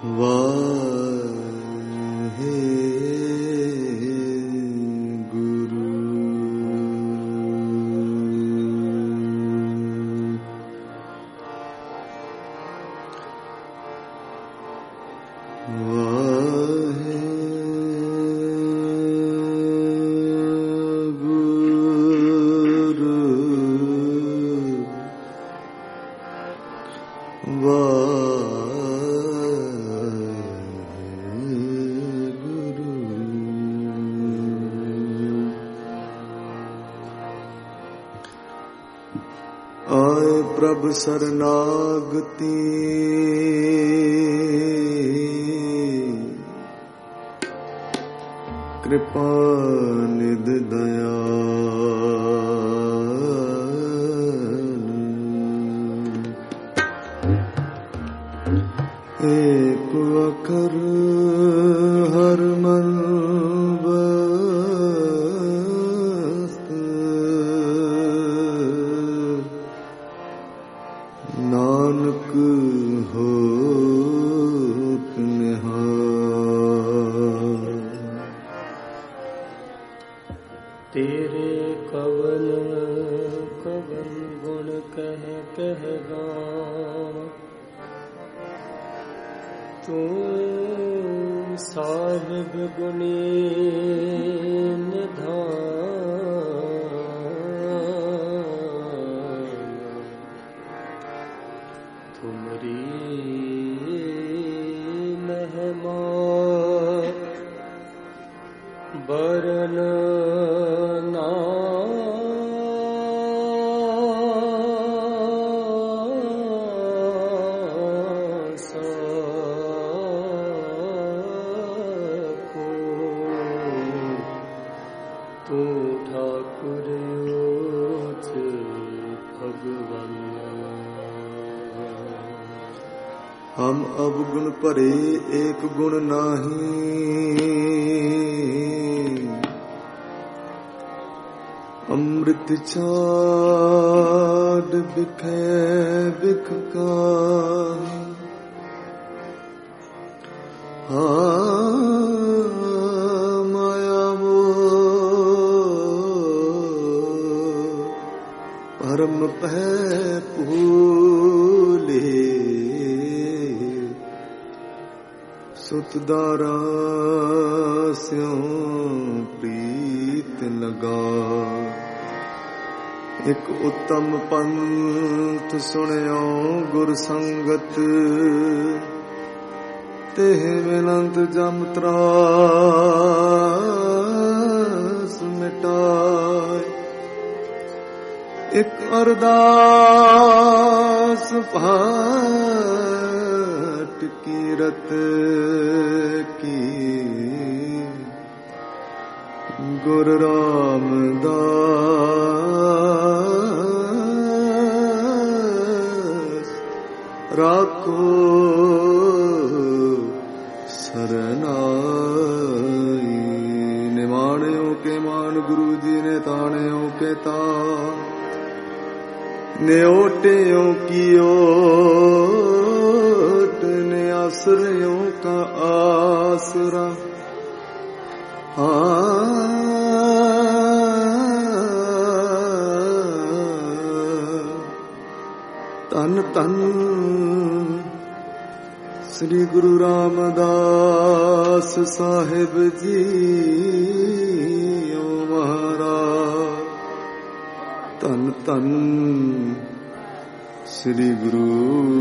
ਪ੍ਰਭ ਸਰਨਾਗਤੀ ਕਿਰਪਾ ਨਿਧ ਦਇਆਲ ਏਕ ਅਖਰ ਹਰ ਮਨ ਨਾਨਕ ਹੋਤ ਨਿਹਾਲ। ਤੇਰੇ ਕਵਨ ਕਵਨ ਗੁਣ ਕਹਿ ਕਹਿ ਗਾਵਾਂ, ਤੂੰ ਸਾਹਿਬ ਗੁਣੀ ਨਿਧਾਨ, ਤੁਮਰੀ ਮਹਿਮਾ ਬਰਨ ਨਾ ਸਕੋ। ਤੂੰ ਠਾਕੁਰ ਓਚ ਭਗਵਾਨ। ਹਮ ਅਵਗੁਣ ਭਰੇ ਏਕ ਗੁਣ ਨਾਹੀ, ਅੰਮ੍ਰਿਤ ਛਾਡ ਬਿਖੈ ਬਿਖ ਕਾਹੀ। ਮਾਇਆ ਮੋਹ ਪਰਮ ਪਹਿ ਭੂਲੇ, ਸੁਤ ਦਾਰਾ ਸਿਉ ਪ੍ਰੀਤ ਲਗਾ। ਇਕ ਉਤਮ ਪੰਥ ਸੁਣਿਓ ਗੁਰ ਸੰਗਤ, ਤੇਹ ਮਿਲੰਤ ਜਮ ਤਰਾਸ ਮਿਟਾਏ। ਇਕ ਅਰਦਾਸ ਭਾਟ ਕੀਰਤ ਕੀ, ਗੁਰ ਰਾਮਦਾਸ ਰਾਖੋ ਸਰਨਾਈ। ਨਿਮਾਣਿਓ ਕੇ ਮਾਨ ਗੁਰੂ ਜੀ ਨੇ ਤਾਣਿਓ ਕੇ ਤਾਣ, ਨਿਓਟਿਓ ਕੀ ਓਟ ਨੇ ਆਸਰਿਓ ਕਾ ਆਸਰਾ। ਧੰਨ ਧੰਨ ਸ੍ਰੀ ਗੁਰੂ ਰਾਮਦਾਸ ਸਾਹਿਬ ਜੀਓ ਮਹਾਰਾਜ। ਧੰਨ ਧੰਨ ਸ੍ਰੀ ਗੁਰੂ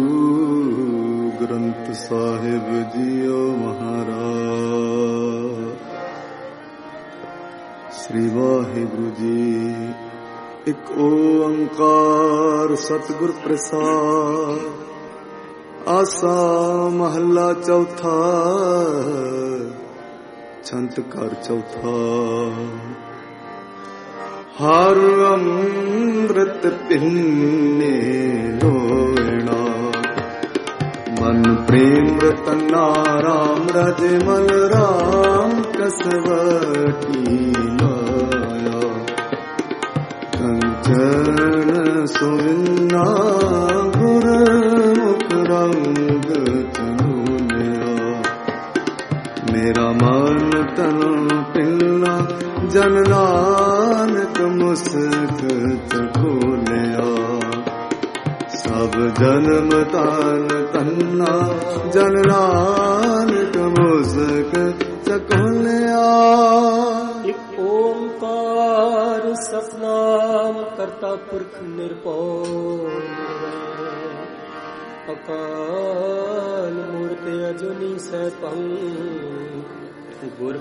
ਗ੍ਰੰਥ ਸਾਹਿਬ ਜੀਓ ਮਹਾਰਾਜ। ਸ੍ਰੀ ਵਾਹਿਗੁਰੂ ਜੀ। ਇਕ ਓੰਕਾਰ ਸਤਿਗੁਰ ਪ੍ਰਸਾਦ। ਆਸਾ ਮਹੱਲਾ ਚੌਥਾ। ਛੰਤ ਘਰ ਚੌਥਾ। ਹਰ ਅੰਮ੍ਰਿਤ ਪਿੰਨੇ ਲੋਇਣਾ, ਮਨ ਪ੍ਰੇਮ ਰਤਨਾ ਰਾਮ ਰਾਜੇ ਮਨ ਰਾਮ ਕਸਵਟੀ ਮਾਇਆ। ਕੰਚਨ ਸੁਨਾ ਗੁਰ ਮੁਖ ਰੰਗ ਚਨੂਨਿਆ, ਮੇਰਾ ਮਨ ਤਨ ਪਿਲਾ ਜਨ ਨਾਨਕ ਮੁਸਕ ਖੋਲਿਆ ਸਭ ਜਨਮ ਤਨ ਤੰਨਾ ਜਨ ਨਾਨਕ ਮੁਸਕ ਖੋਲਿਆ ਇੱਕ ਓੰਕਾਰ ਸਤਨਾਮ ਕਰਤਾ ਪੁਰਖ ਨਿਰਭਉ ਅਕਾਲ ਮੂਰਤ ਅਜੂਨੀ ਸੈਭੰ ਗੁਰ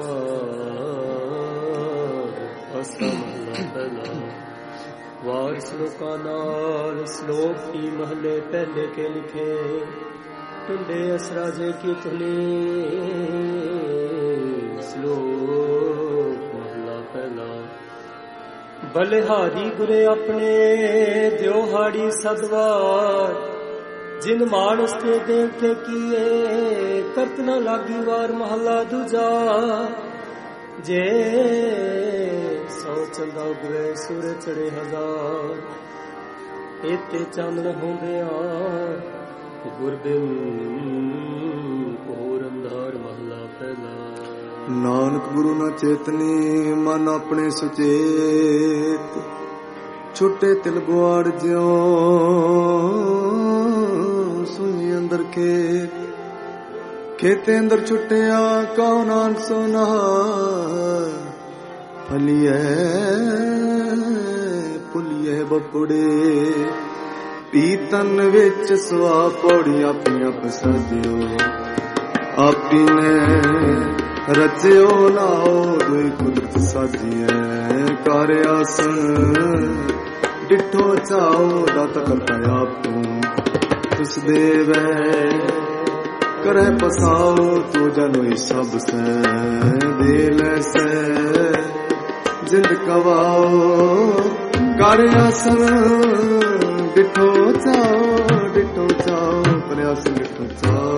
ਪ੍ਰਸਾਦ ਅਸਮਲਾ ਵਾਰ ਸ਼ਲੋਕਾਂ ਨਾਲ ਸ਼ਲੋਕ ਹੀ ਮਹਲੇ ਪਹਿਲੇ ਕੇ ਲਿਖੇ ਟੁੰਡੇ ਅਸਰਾਜੇ ਕੀ ਤੁਨੀ ਸ਼ਲੋਕ ਮਹਲਾ ਪਹਿਲਾ ਬਲਿਹਾਰੀ ਗੁਰੇ ਆਪਣੇ ਦਿਉਹਾੜੀ ਸਦਵਾਰ ਜਿਨ ਮਾਨਸ ਤੇ ਦੇਵਤੇ ਕੀਏ ਕਰਤ ਨ ਲਾਗੀ ਵਾਰ ਮਹਲਾ ਦੂਜਾ ਜੇ ਸੌ ਚੰਦਾ ਉਗਵੇ ਸੂਰਜ ਚੜੇ ਹਜ਼ਾਰ ਇਤੇ ਚਾਨਣ ਹੁੰਦਿਆ ਗੁਰਬਿਨ ਹੋਰ ਅੰਧਾਰ ਮਹਲਾ ਪਹਿਲਾ ਨਾਨਕ ਗੁਰੂ ਨਾ ਚੇਤਨੀ ਮਨ ਆਪਣੇ ਸੁਚੇਤ ਛੁੱਟੇ ਤਿਲ ਗੁਆੜ ਜਿਉ ਸੁਣੀ ਅੰਦਰ ਖੇਤੇ ਅੰਦਰ ਛੁੱਟਿਆ ਕਉ ਨਾਨਕ ਸੋਨਾ ਫਲੀਐ ਪੁਲੀਐ ਬਪੜੇ ਪੀਤਨ ਵਿੱਚ ਸਵਾ ਪੌੜੀ ਆਪਣੀਆਂ ਪਸਾਜਿਓ ਆਪੀ ਨੇ ਰਚਿਓ ਨਾਓ ਦੁਈ ਕੁਦਰਤ ਸਾਜੀਐ ਕਰ ਆਸਨ ਡਿਠੋ ਚਾਓ ਦਾਤ ਕਰਤਾ ਆਪ ਤੂੰ ਤੁਸ ਦੇਵੈ ਕਰੇ ਪਸਾਓ ਤੂੰ ਜਨੋਈ ਸਭ ਸੈ ਦੇ ਲੈਸੈ ਜਿੰਦ ਕਵਾਓ ਕਰ ਆਸਨ ਡਿਠੋ ਚਾਓ ਕਰ ਆਸਨ ਡਿਠੋ ਚਾਓ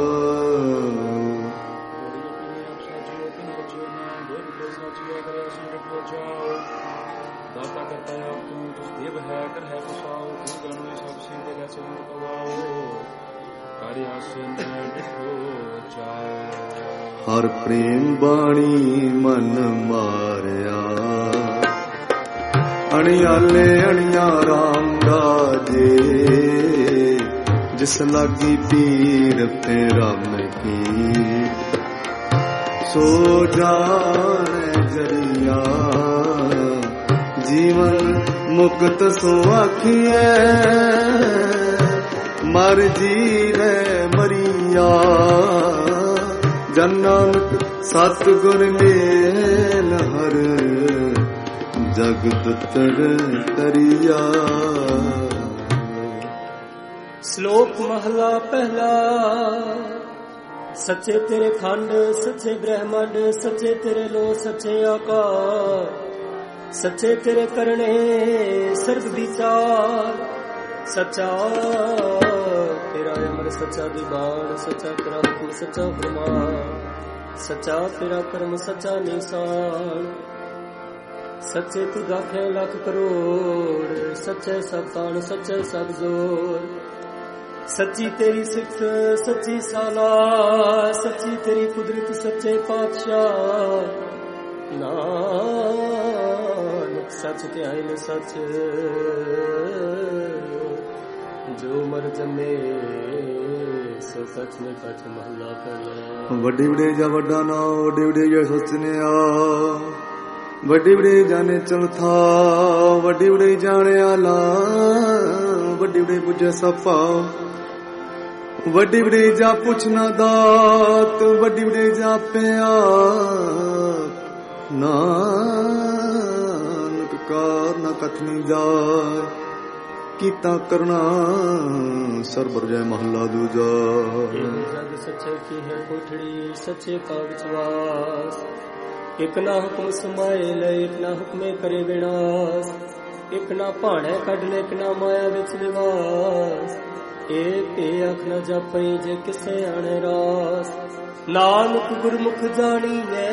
ਦਾਤਾ ਕਰਤਾ ਆਪ ਤੂੰ ਤੁਸ ਦੇਵ ਹੈ ਕਰ ਹੈ ਪਸਾਓ ਤੂੰ ਜਨੋਈ ਸਭ ਸੇ ਦੇ ਲੈਸੈ ਜਿੰਦ ਕਵਾਓ ਕਰ ਆਸਨ ਡਿਠੋ ਚਾਓ ਹਰ ਪ੍ਰੇਮ ਬਾਣੀ ਮਨ ਮਾਰਿਆ ਅਣਿਆਲੇ ਅਣਿਆ ਰਾਮ ਰਾਜੇ ਜਿਸ ਲਾਗੀ ਪੀਰ ਤੇ ਰਾਮ ਕੀ ਸੋ ਜਾਣੇ ਜਰੀਆ ਜੀਵਨ ਮੁਕਤ ਸੋ ਆਖੀਐ ਮਰ ਜੀਵੇ ਮਰੀਆ ਜਨ ਨਾਨਕ ਸਤਿਗੁਰ ਮੇਲ ਹਰ ਜਗਤ ਤਰੀਆ ਸ਼ਲੋਕ ਮਹਲਾ ਪਹਿਲਾ ਸੱਚੇ ਤੇਰੇ ਖੰਡ ਸੱਚੇ ਬ੍ਰਹਮੰਡ ਸੱਚੇ ਤੇਰੇ ਲੋ ਸੱਚੇ ਆਕਾਰ ਸੱਚੇ ਤੇਰੇ ਕਰਨੇ ਸਰਬ ਵਿਚਾਰ ਸੱਚਾ ਤੇਰਾ ਅਮਰ ਸੱਚਾ ਦੀਵਾਨ ਸੱਚਾ ਤੇਰਾ ਹੁਕਮ ਸੱਚਾ ਫਰਮਾਨ ਸੱਚਾ ਤੇਰਾ ਕਰਮ ਸੱਚਾ ਨਿਸ਼ਾਨ ਸੱਚੇ ਤੂੰ ਗਾਖੇ ਲੱਖ ਕਰੋੜ ਸੱਚੇ ਸਭ ਤਾਣ ਸੱਚੇ ਸਭ ਜੋਰ ਸੱਚੀ ਤੇਰੀ ਸਿਫਤ ਸੱਚੀ ਸਾਲਾ ਸੱਚੀ ਤੇਰੀ ਕੁਦਰਤ ਸੱਚੇ ਪਾਤਸ਼ਾਹ ਨਾਨਕ ਸੱਚ ਧਿਆਇ ਸੱਚ ਜੋ ਮਰ ਜਮੇ ਸੋ ਸੱਚ ਨੇ ਸੱਚ ਮਹਲਾ ਪਹਿਲਾ ਵੱਡੇ ਵੱਡੇ ਜਾ ਵੱਡਾ ਨਾ ਵੱਡੇ ਵੱਡੇ ਜੋ ਸੋਚਨੇ ਆ ਵੱਡੇ ਵੱਡੇ ਜਾਣੇ ਚੌਥਾ ਵੱਡੇ ਵੱਡੇ ਜਾਣੇ ਆਲਾ ਵੱਡੇ ਵੱਡੇ ਪੁੱਜੇ ਸਪਾ ਵੱਡੇ ਵੱਡੇ ਜਾ ਪੁੱਛਣਾ ਦਾਤ ਵੱਡੇ ਵੱਡੇ ਜਾ ਪਿਆ ਨਾਨਕ ਕਾਰ ਨਾ ਕਥਨੀ ਜਾ ਕੀਤਾ ਕਰਨਾ ਸਰਬਰ ਜੈ ਮਹੱਲਾ ਦੂਜਾ ਜਗ ਸੱਚੇ ਕੀ ਹੈ ਕੋਠੜੀ ਸੱਚੇ ਕਾ ਵਿਸ਼ਵਾਸ ਇਕ ਨਾ ਹੁਕਮ ਸਮਾਏ ਲੈ ਇਕ ਨਾ ਹੁਕਮੇ ਕਰੇ ਵਿਨਾਸ਼ ਇਕ ਨਾ ਭਾਣੇ ਕੱਢ ਲੈ ਇਕ ਨਾ ਮਾਇਆ ਵਿੱਚ ਨਿਵਾਸ ਏਕ ਅੱਖ ਨਾ ਜਾਪਈ ਜੇ ਕਿਸੇ ਆਣੇ ਰਾਸ ਨਾਨਕ ਗੁਰਮੁਖ ਜਾਣੀਐ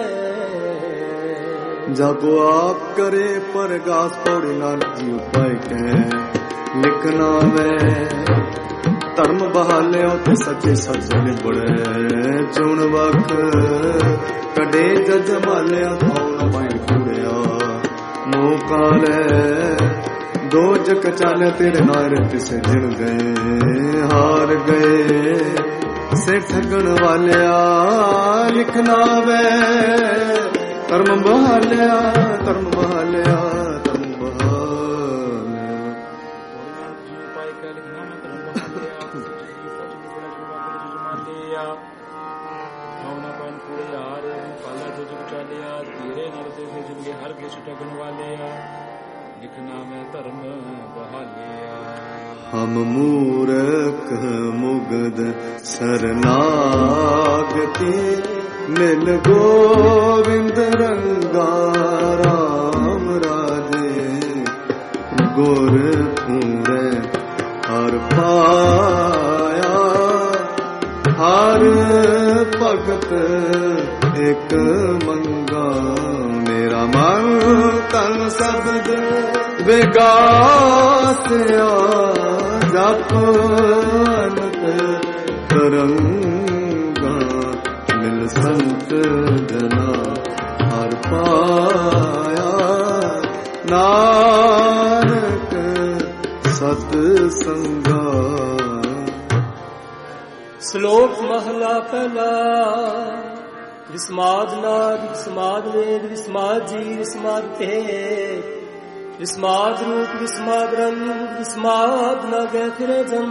ਜਪੋ ਆਪ ਕਰੇ ਪਰਗਾਸ ਪੌੜੀ ਨਾਨਕ ਜੀ ਉਪਾਇ ਕੈ ਲਿਖਣਾ ਵੇ ਧਰਮ ਬਹਾਲਿਓ ਤੇ ਸੱਚੇ ਸੱਜਣ ਨਿਬੜੇ ਚੁਣ ਵਖ ਕਡੇ ਜਜ ਮਾਲਿਆ ਕੌਣ ਪਾਈ ਕੁੜਿਆ ਮੋਹ ਕਾਲੇ ਦੋ ਜਗ ਚਾਲੇ ਤੇਰੇ ਨਾਰ ਤਿਸੇ ਜਿਣ ਗਏ ਹਾਰ ਗਏ ਸੇ ਠਗਣ ਵਾਲਿਆ ਲਿਖਣਾ ਵੇ ਧਰਮ ਬਹਾਲਿਆ ਧਰਮ ਬਹਾਲਿਆ ਧਰਮ ਬਹਾਲਿਆ ਪਾਈ ਕੇ ਲਿਖਣਾ ਮੈਂ ਧਰਮ ਬਹਾਲਿਆ ਆਉਣਾ ਪਨ ਪੂਰੇ ਯਾਰ ਪਾਲਾ ਜੋ ਜਗ ਚਾਲਿਆ ਤੇਰੇ ਨਾਲ ਤੇ ਜਿੰਗੇ ਹਰ ਕਿਛ ਠਗਣ ਵਾਲਿਆ ਲਿਖਣਾ ਮੈਂ ਧਰਮ ਬਹਾਲਿਆ ਹਮ ਮੂਰਖ ਮੁਗਦ ਸਰਨਾਗਤੀ ਮਿਲ ਗੋਵਿੰਦ ਰੰਗਾ ਰਾਮ ਰਾਜੇ ਗੁਰ ਪੂਰੇ ਹਰ ਪਾਇਆ ਹਰ ਭਗਤ ਇੱਕ ਮੰਗਾ ਮੇਰਾ ਮਨ ਤਨ ਸਬਦ ਵਿਗਾਸਿਆ ਜਪ ਅਨਕ ਤਰੰਗਾ ਮਿਲ ਸੰਤ ਜਨਾ ਹਰ ਪਾਇਆ ਨਾਨਕ ਸਤ ਸੰਗਾ। ਸ਼ਲੋਕ ਮਹਲਾ ਪਹਿਲਾ। ਵਿਸਮਾਦ ਨਾਦ ਵਿਸਮਾਦ ਵੇਦ ਵਿਸਮਾਦ ਜੀ ਵਿਸਮਾਦ ਤੇ ਵਿਸਮਾਦ ਰੂਪ ਵਿਸਮਾਦ ਰੰਗ ਵਿਸਮਾਦ ਨਾ ਗਏ ਫਿਰੇ ਜਮ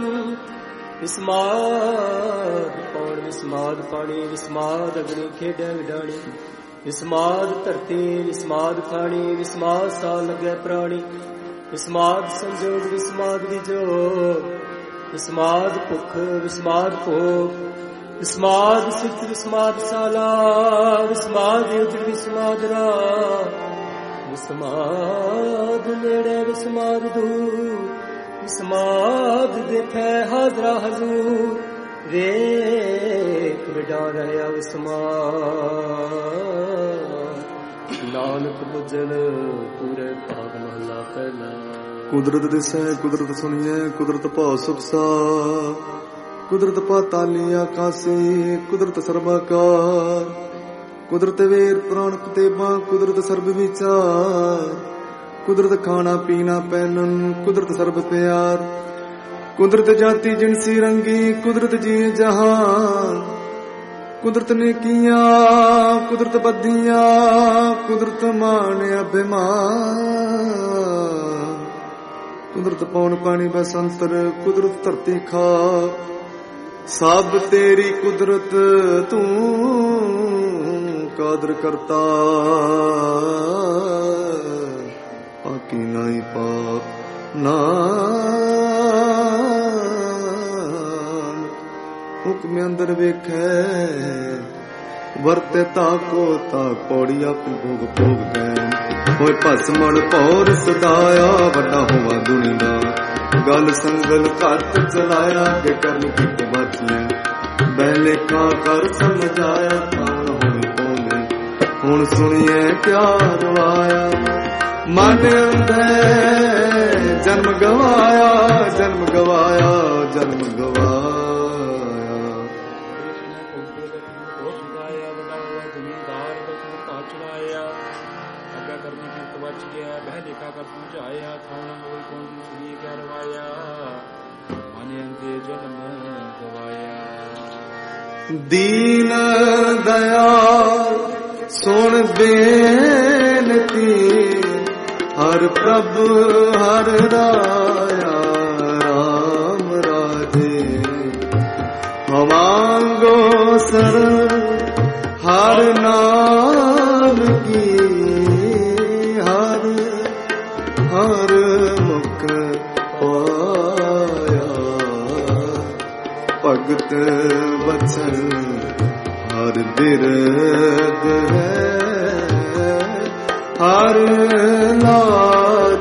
ਵਿਸਮਾਦ ਪੌਣ ਵਿਸਮਾਦ ਪਾਣੀ ਵਿਸਮਾਦ ਅਗਨੀ ਖੇਡੈ ਵਿਡਾਣੀ ਵਿਸਮਾਦ ਧਰਤੀ ਵਿਸਮਾਦ ਖਾਣੀ ਵਿਸਮਾਦ ਸਾ ਲਗੈ ਪ੍ਰਾਣੀ ਵਿਸਮਾਦ ਸੰਜੋਗ ਵਿਸਮਾਦ ਵਿਜੋਗ ਵਿਸਮਾਦ ਭੁੱਖ ਵਿਸਮਾਦ ਭੋਗ ਵਿਸਮਾਦ ਸਿੱਧ ਵਿਸਮਾਦ ਸਾਲਾ ਵਿਸਮਾਦ ਯੁੱਧ ਵਿਸਮਾਦ ਰਾ ਵਿਸਮਾਦ ਨੇੜੇ ਵਿਸਮਾਦ ਦੂਰ ਵਿਸਮਾਦ ਦੇਖੈ ਹਾਜ਼ਰਾ ਹਜ਼ੂਰ ਵੇਖ ਵਿਡਾ ਰਹਿਆ ਵਿਸਮਾਦ ਨਾਨਕ ਬੁਝਲ ਪੂਰੇ ਭਾਗ ਮਹਲਾ ਪਹਿਲਾ। ਕੁਦਰਤ ਦਿਸੈ ਕੁਦਰਤ ਸੁਣੀਐ ਕੁਦਰਤ ਭਾਉ ਸੁਖਸਾ ਕੁਦਰਤ ਪਾਤਾਲੀ ਆਕਾਸੀ ਕੁਦਰਤ ਸਰਬਾਕਾਰ ਕੁਦਰਤ ਵੇਰ ਪ੍ਰਾਣ ਕਤੇਬਾਂ ਕੁਦਰਤ ਸਰਬ ਵਿਚਾਰ ਕੁਦਰਤ ਖਾਣਾ ਪੀਣਾ ਪਹਿਨਨ ਕੁਦਰਤ ਸਰਬ ਪਿਆਰ ਕੁਦਰਤ ਜਾਤੀ ਜਿਨਸੀ ਰੰਗੀ ਕੁਦਰਤ ਜੀ ਜਹਾਨ ਕੁਦਰਤ ਨੇ ਕੀਆਂ ਕੁਦਰਤ ਬੱਧੀਆਂ ਕੁਦਰਤ ਮਾਣ ਅਭਿਮਾਨ ਕੁਦਰਤ ਪੌਣ ਪਾਣੀ ਬਸੰਤਰ ਕੁਦਰਤ ਧਰਤੀ ਖਾ ਸਭ ਤੇਰੀ ਕੁਦਰਤ ਤੂੰ ਕਾਦਰ ਕਰਤਾ ਪਾਕੀ ਨਹੀਂ ਪਾਪ ਨਾ ਹੁਕਮ ਅੰਦਰ ਵੇਖੈ ਵਰਤੇ ਤਾਕੋ ਤਾ ਪੌੜੀ ਆਪਣੀ ਭੋਗ ਭੋਗ ਗਏ ਹੋਏ ਭਸ ਮੜ ਪੌਰ ਸਦਾਇਆ ਵੱਡਾ ਹੋਵਾ ਦੁਨੀ ਦਾ ਗਲ ਸੰਗਲ ਘੱਟ ਚਲਾਇਆ ਕਿ ਕਰਨ ਕਿਤ ਬਾਚੀਏ ਬਹਿਲੇ ਕਾ ਕਰ ਸਮਝਾਇਆ ਕੌਣ ਹੋਈ ਕੋਨੇ ਹੁਣ ਸੁਣੀਏ ਕਿਆ ਰਵਾਇਆ ਮਨ ਅੰਧੇ ਜਨਮ ਗਵਾਇਆ ਜਨਮ ਗਵਾਇਆ ਜਨਮ ਗਵਾਇਆ ਦੀਨ ਦਇਆਲ ਸੁਣ ਬੇਨਤੀ ਹਰ ਪ੍ਰਭ ਹਰ ਰਾਇਆ ਰਾਮ ਰਾਜੇ ਹਵਾਂਗੋ ਸਰ ਹਰ ਨਾਮ ਕੀ ਹਰ ਹਰ ਮੁਖ ਪਾਇਆ ਭਗਤ ਵਚਨ ਹਰ ਬਿਰਦ ਹੈ ਹਰ ਲਾਜ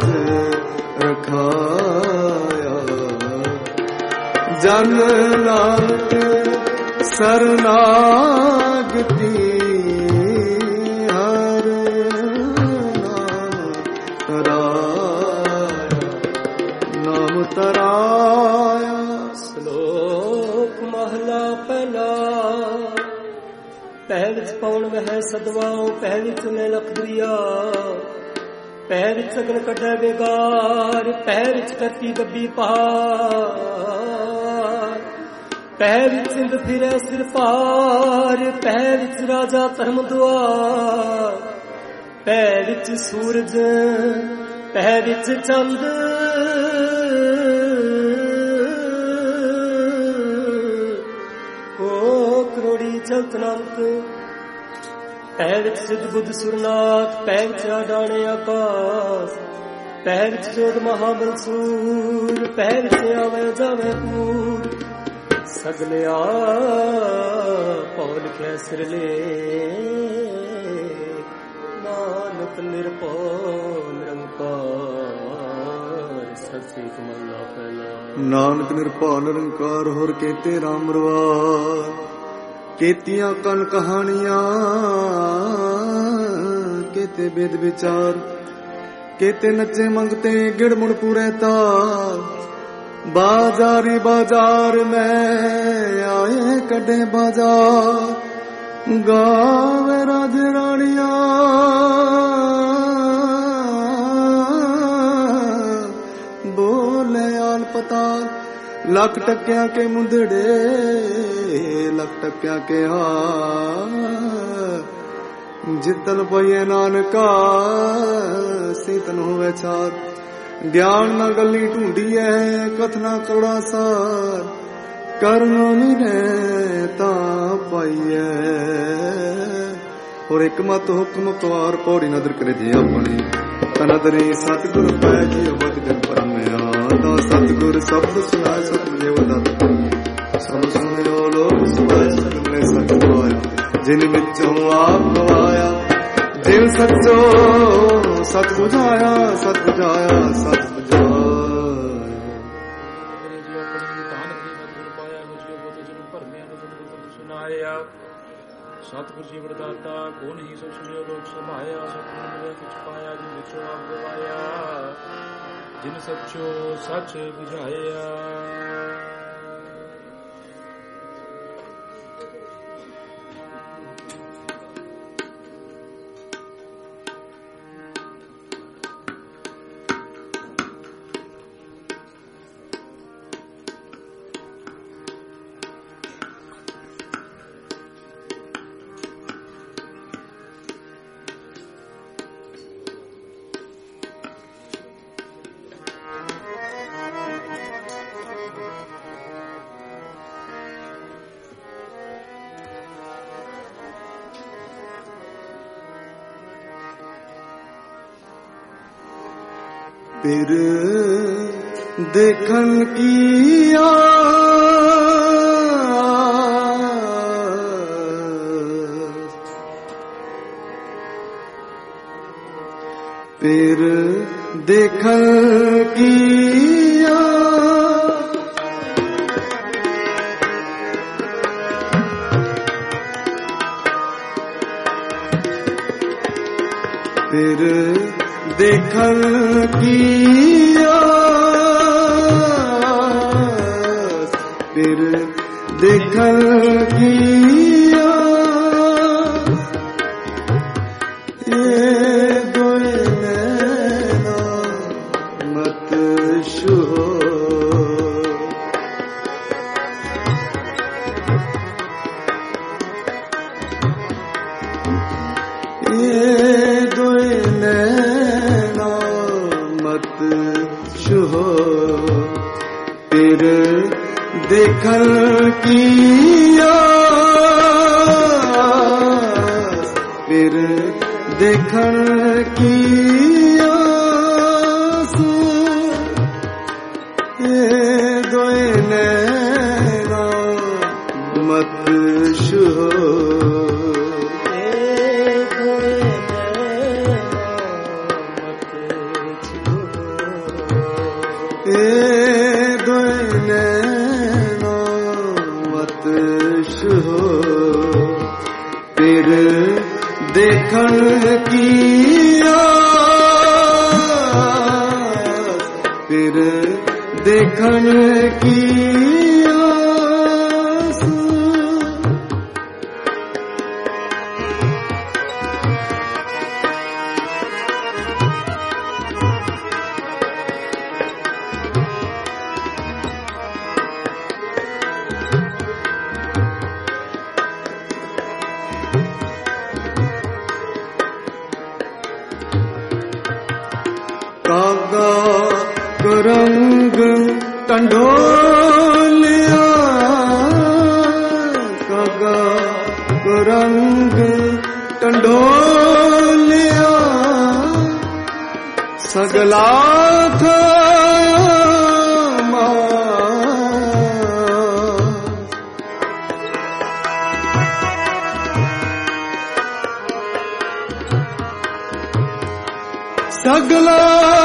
ਰਖਾਇਆ ਜਨ ਨਾਨਕ ਸਰਨਾਗਤੀ ਹਰ ਨਾਮ ਤਰਾਇਆ ਨਾਮ ਤਰਾਇਆ। ਸਲੋਕ ਪਹਿ ਵਿੱਚ ਪੌਣ ਵਹਿ ਸਦਵਾਉ, ਪਹਿ ਵਿੱਚ ਮੈਂ ਲਖ ਦਰਿਆ, ਪਹਿ ਵਿੱਚ ਸਗਨ ਕੱਢੈ ਬੇਗਾਰ, ਪਹਿ ਵਿੱਚ ਕਰਤੀ ਗੱਬੀ ਪਹਾੜ, ਪਹਿ ਵਿੱਚ ਸਿੰਧ ਫਿਰੈ ਸਿਰ ਪਾਰ, ਪਹਿ ਵਿੱਚ ਰਾਜਾ ਧਰਮ ਦੁਆਰ, ਪਹਿ ਵਿੱਚ ਸੂਰਜ, ਪਹਿ ਵਿੱਚ ਚੰਦ, ਕਰੋੜੀ ਚਲਤ ਨਾਨਕ, ਪਹਿ ਵਿੱਚ ਸਿੱਧ ਬੁੱਧ ਸੁਰਨਾਥ, ਪਹਿ ਵਿੱਚ ਆਡਾਣੇ ਆਕਾਸ, ਪਹਿ ਵਿੱਚ ਜੋਧ ਮਹਾਬਲ ਸੂਰ, ਪਹਿ ਵਿੱਚ ਆਵੇ ਜਾਵੇ ਪੂਰ, ਸਗਲਿਆ ਪਉ ਲਿਖਿਆ ਸਿਰਲੇ, ਨਾਨਕ ਨਿਰਭਉ ਨਿਰੰਕਾਰ, ਸਚਿਤ ਮਹਲਾ ਪਹਿਲਾ। ਨਾਨਕ ਨਿਰਭਉ ਨਿਰੰਕਾਰ, ਹੋਰ ਕੇਤੇ ਰਾਮ ਰਵਾਰ, ਕੇਤੀਆਂ ਕਨ ਕਹਾਣੀਆਂ, ਕੇਤੇ ਬੇਦ ਵਿਚਾਰ, ਕੇਤੇ ਨੱਚੇ ਮੰਗਤੇ ਗਿੜ ਮੁੜ ਪੂਰੇ ਤਾਰ, ਬਾਜ਼ਾਰੀ ਬਾਜ਼ਾਰ ਮੈਂ ਆਏ ਕੱਢੇ ਬਾਜ਼ਾਰ, ਗਾਵੇ ਰਾਜ ਰਾਣੀਆਂ, ਬੋਲੇ ਆਲ ਪਤਾਲ, ਲੱਖ ਟੱਕਿਆਂ ਕੇ ਮੁੰਦੜੇ, ਲੱਖ ਟੱਕਿਆਂ ਕੇ ਹਾਰ, ਜਿੱਤਨ ਪਈਏ ਨਾਨਕਾ ਸੀਤਨ ਹੋਵੇ ਛਾਰ, ਗਿਆਨ ਨਾ ਗੱਲੀ ਢੂੰਡੀਐ ਕਥਨਾ ਕੌੜਾ ਸਾਰ, ਕਰਨੋ ਮਿਲੇ ਤਾਂ ਪਾਈਐ, ਹੋਰ ਇੱਕ ਮਤ ਹੁਕਮ ਪਵਾਰ, ਪੌੜੀ ਨਦਰ ਕਰੇ ਜੇ ਆਪਣੀ, ਤਨਦਰੀ ਸਤਿਗੁਰ ਪੈ ਜੀ ਅਵਧ ਜਨ ਪਰਮਿਆ, ਦਾ ਸਤਿਗੁਰ ਸ਼ਬਦ ਸੁਨਾਇ ਸਤਿਗੁਰ ਦੇਵ ਦਤ, ਸਭ ਸੁਣਿਓ ਲੋਕ ਸੁਭਾਇ ਸਤਿਗੁਰ ਸਤਿ ਪਾਇਆ, ਜਿਨ ਵਿੱਚੋਂ ਆਪ ਗਵਾਇਆ, ਜਿਨ ਸੱਚੋ ਸਤ ਬੁਝਾਇਆ, ਸਤ ਬੁਝਾਇਆ, ਸਤ ਸਤਿਗੁਰ ਜੀ ਵਰਦਾਤਾ, ਕੋ ਨਹੀਂ ਸਭ ਸੁਣਿਓ ਲੋਕ ਸਮਾਇਆ, ਸਤਿਗੁਰ ਮਿਲਿਆ ਕੁਛ ਪਾਇਆ, ਜਿਨ ਵਿੱਚੋਂ ਆਪ ਗਵਾਇਆ, ਜਿਨ ਸੱਚੋ ਸੱਚ ਬੁਝਾਇਆ। ਫਿਰ ਦੇਖਣ ਕੀ ਆਸ, ਫਿਰ ਦੇਖਣ ਕੀ ਆਸ, ਫਿਰ ਦੇਖਣ ਕੀ ਆਸ, ਫਿਰ ਦੇਖਣ ਕੀ ਆਸ, ਇਹ ਦੋਏ ਨੈਣਾ ਮਤ ਛੂਹੋ, ਇਹ ਦੋਏ ਨੈਣਾ ਮਤ ਛੂਹੋ, ਫਿਰ ਦੇਖਣ ਕੀ ਆਸ, ਫਿਰ ਦੇਖਣ ਕੀ ਆਸ, ਇਹ ਦੋਏ ਨੈਣਾ ਮਤ ਛੂਹੋ, ਇਹ ਦੋਏ ਨੈਣਾ ਮਤ ਛੂਹੋ, ਫਿਰ ਦੇਖਣ ਕੀ ਆਸ, ਫਿਰ ਦੇਖਣ ਕੀ ਆਸ, ਟੰਡੋਲਿਆ ਕਾਗਾ ਰੰਗ ਟੰਡੋਲਿਆ ਸਗਲਾ ਸਗਲਾ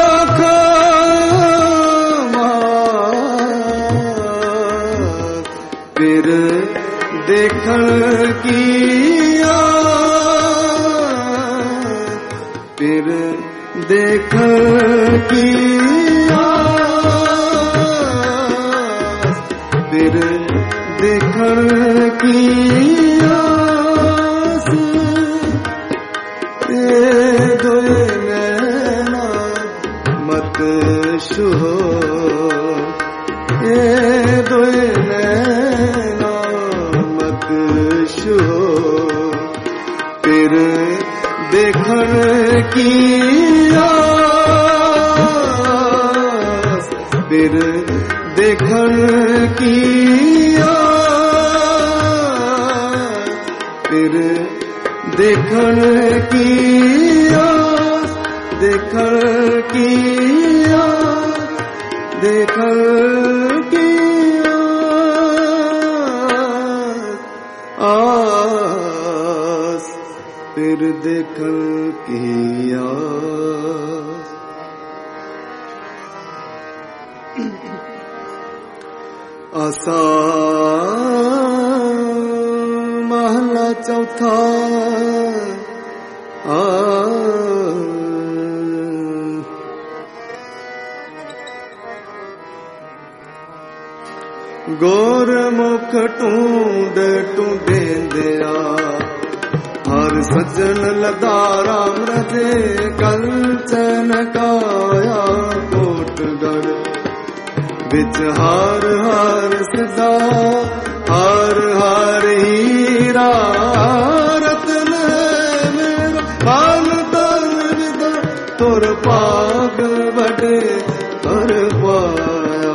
ਫਿਰ ਦੇਖਣ ਕੀ ਫਿਰ ਦੇਖਣ ਕੀ ਫਿਰ ਦੇਖਣ ਕੀ ਦੋਏ ਨੈਣਾ ਮਤ ਛੁਹੋ ਦੋਏ ਨੈਣਾ ਮਤ ਛੁਹੋ ਫਿਰ ਦੇਖਣ ਕੀ ਆਸ ਫਿਰ ਦੇਖਣ ਕੀ ਆਸ ਫਿਰ ਦੇਖਣ ਕੀ ਆਸ ਦੇਖਣ ਕੀ ਆਸ ਦੇਖਣ ਕੀ ਆਸ ਫਿਰ ਦੇਖਣ ਕੀ ਆਸ ਆਸਾ ਮਹਲਾ ਚੌਥਾ ਗੁਰਮੁਖ ਢੂੰਡ ਢੂੰਡਿਆ ਹਰ ਸੱਜਣ ਲਦਾ ਰਾਮ ਰਜੇ ਕੰਚਨ ਕਾਇਆ ਕੋਟਗੜ ਵਿੱਚ ਹਰ ਹਰ ਸਦਾ ਹਰ ਹਰ ਹੀਰਾ ਰਤਨ ਮੇਰਾ ਪਾਲ ਤਨ ਵਿਦਾ ਤੁਰ ਭਾਗ ਵਡੇ ਹਰ ਪਾਇਆ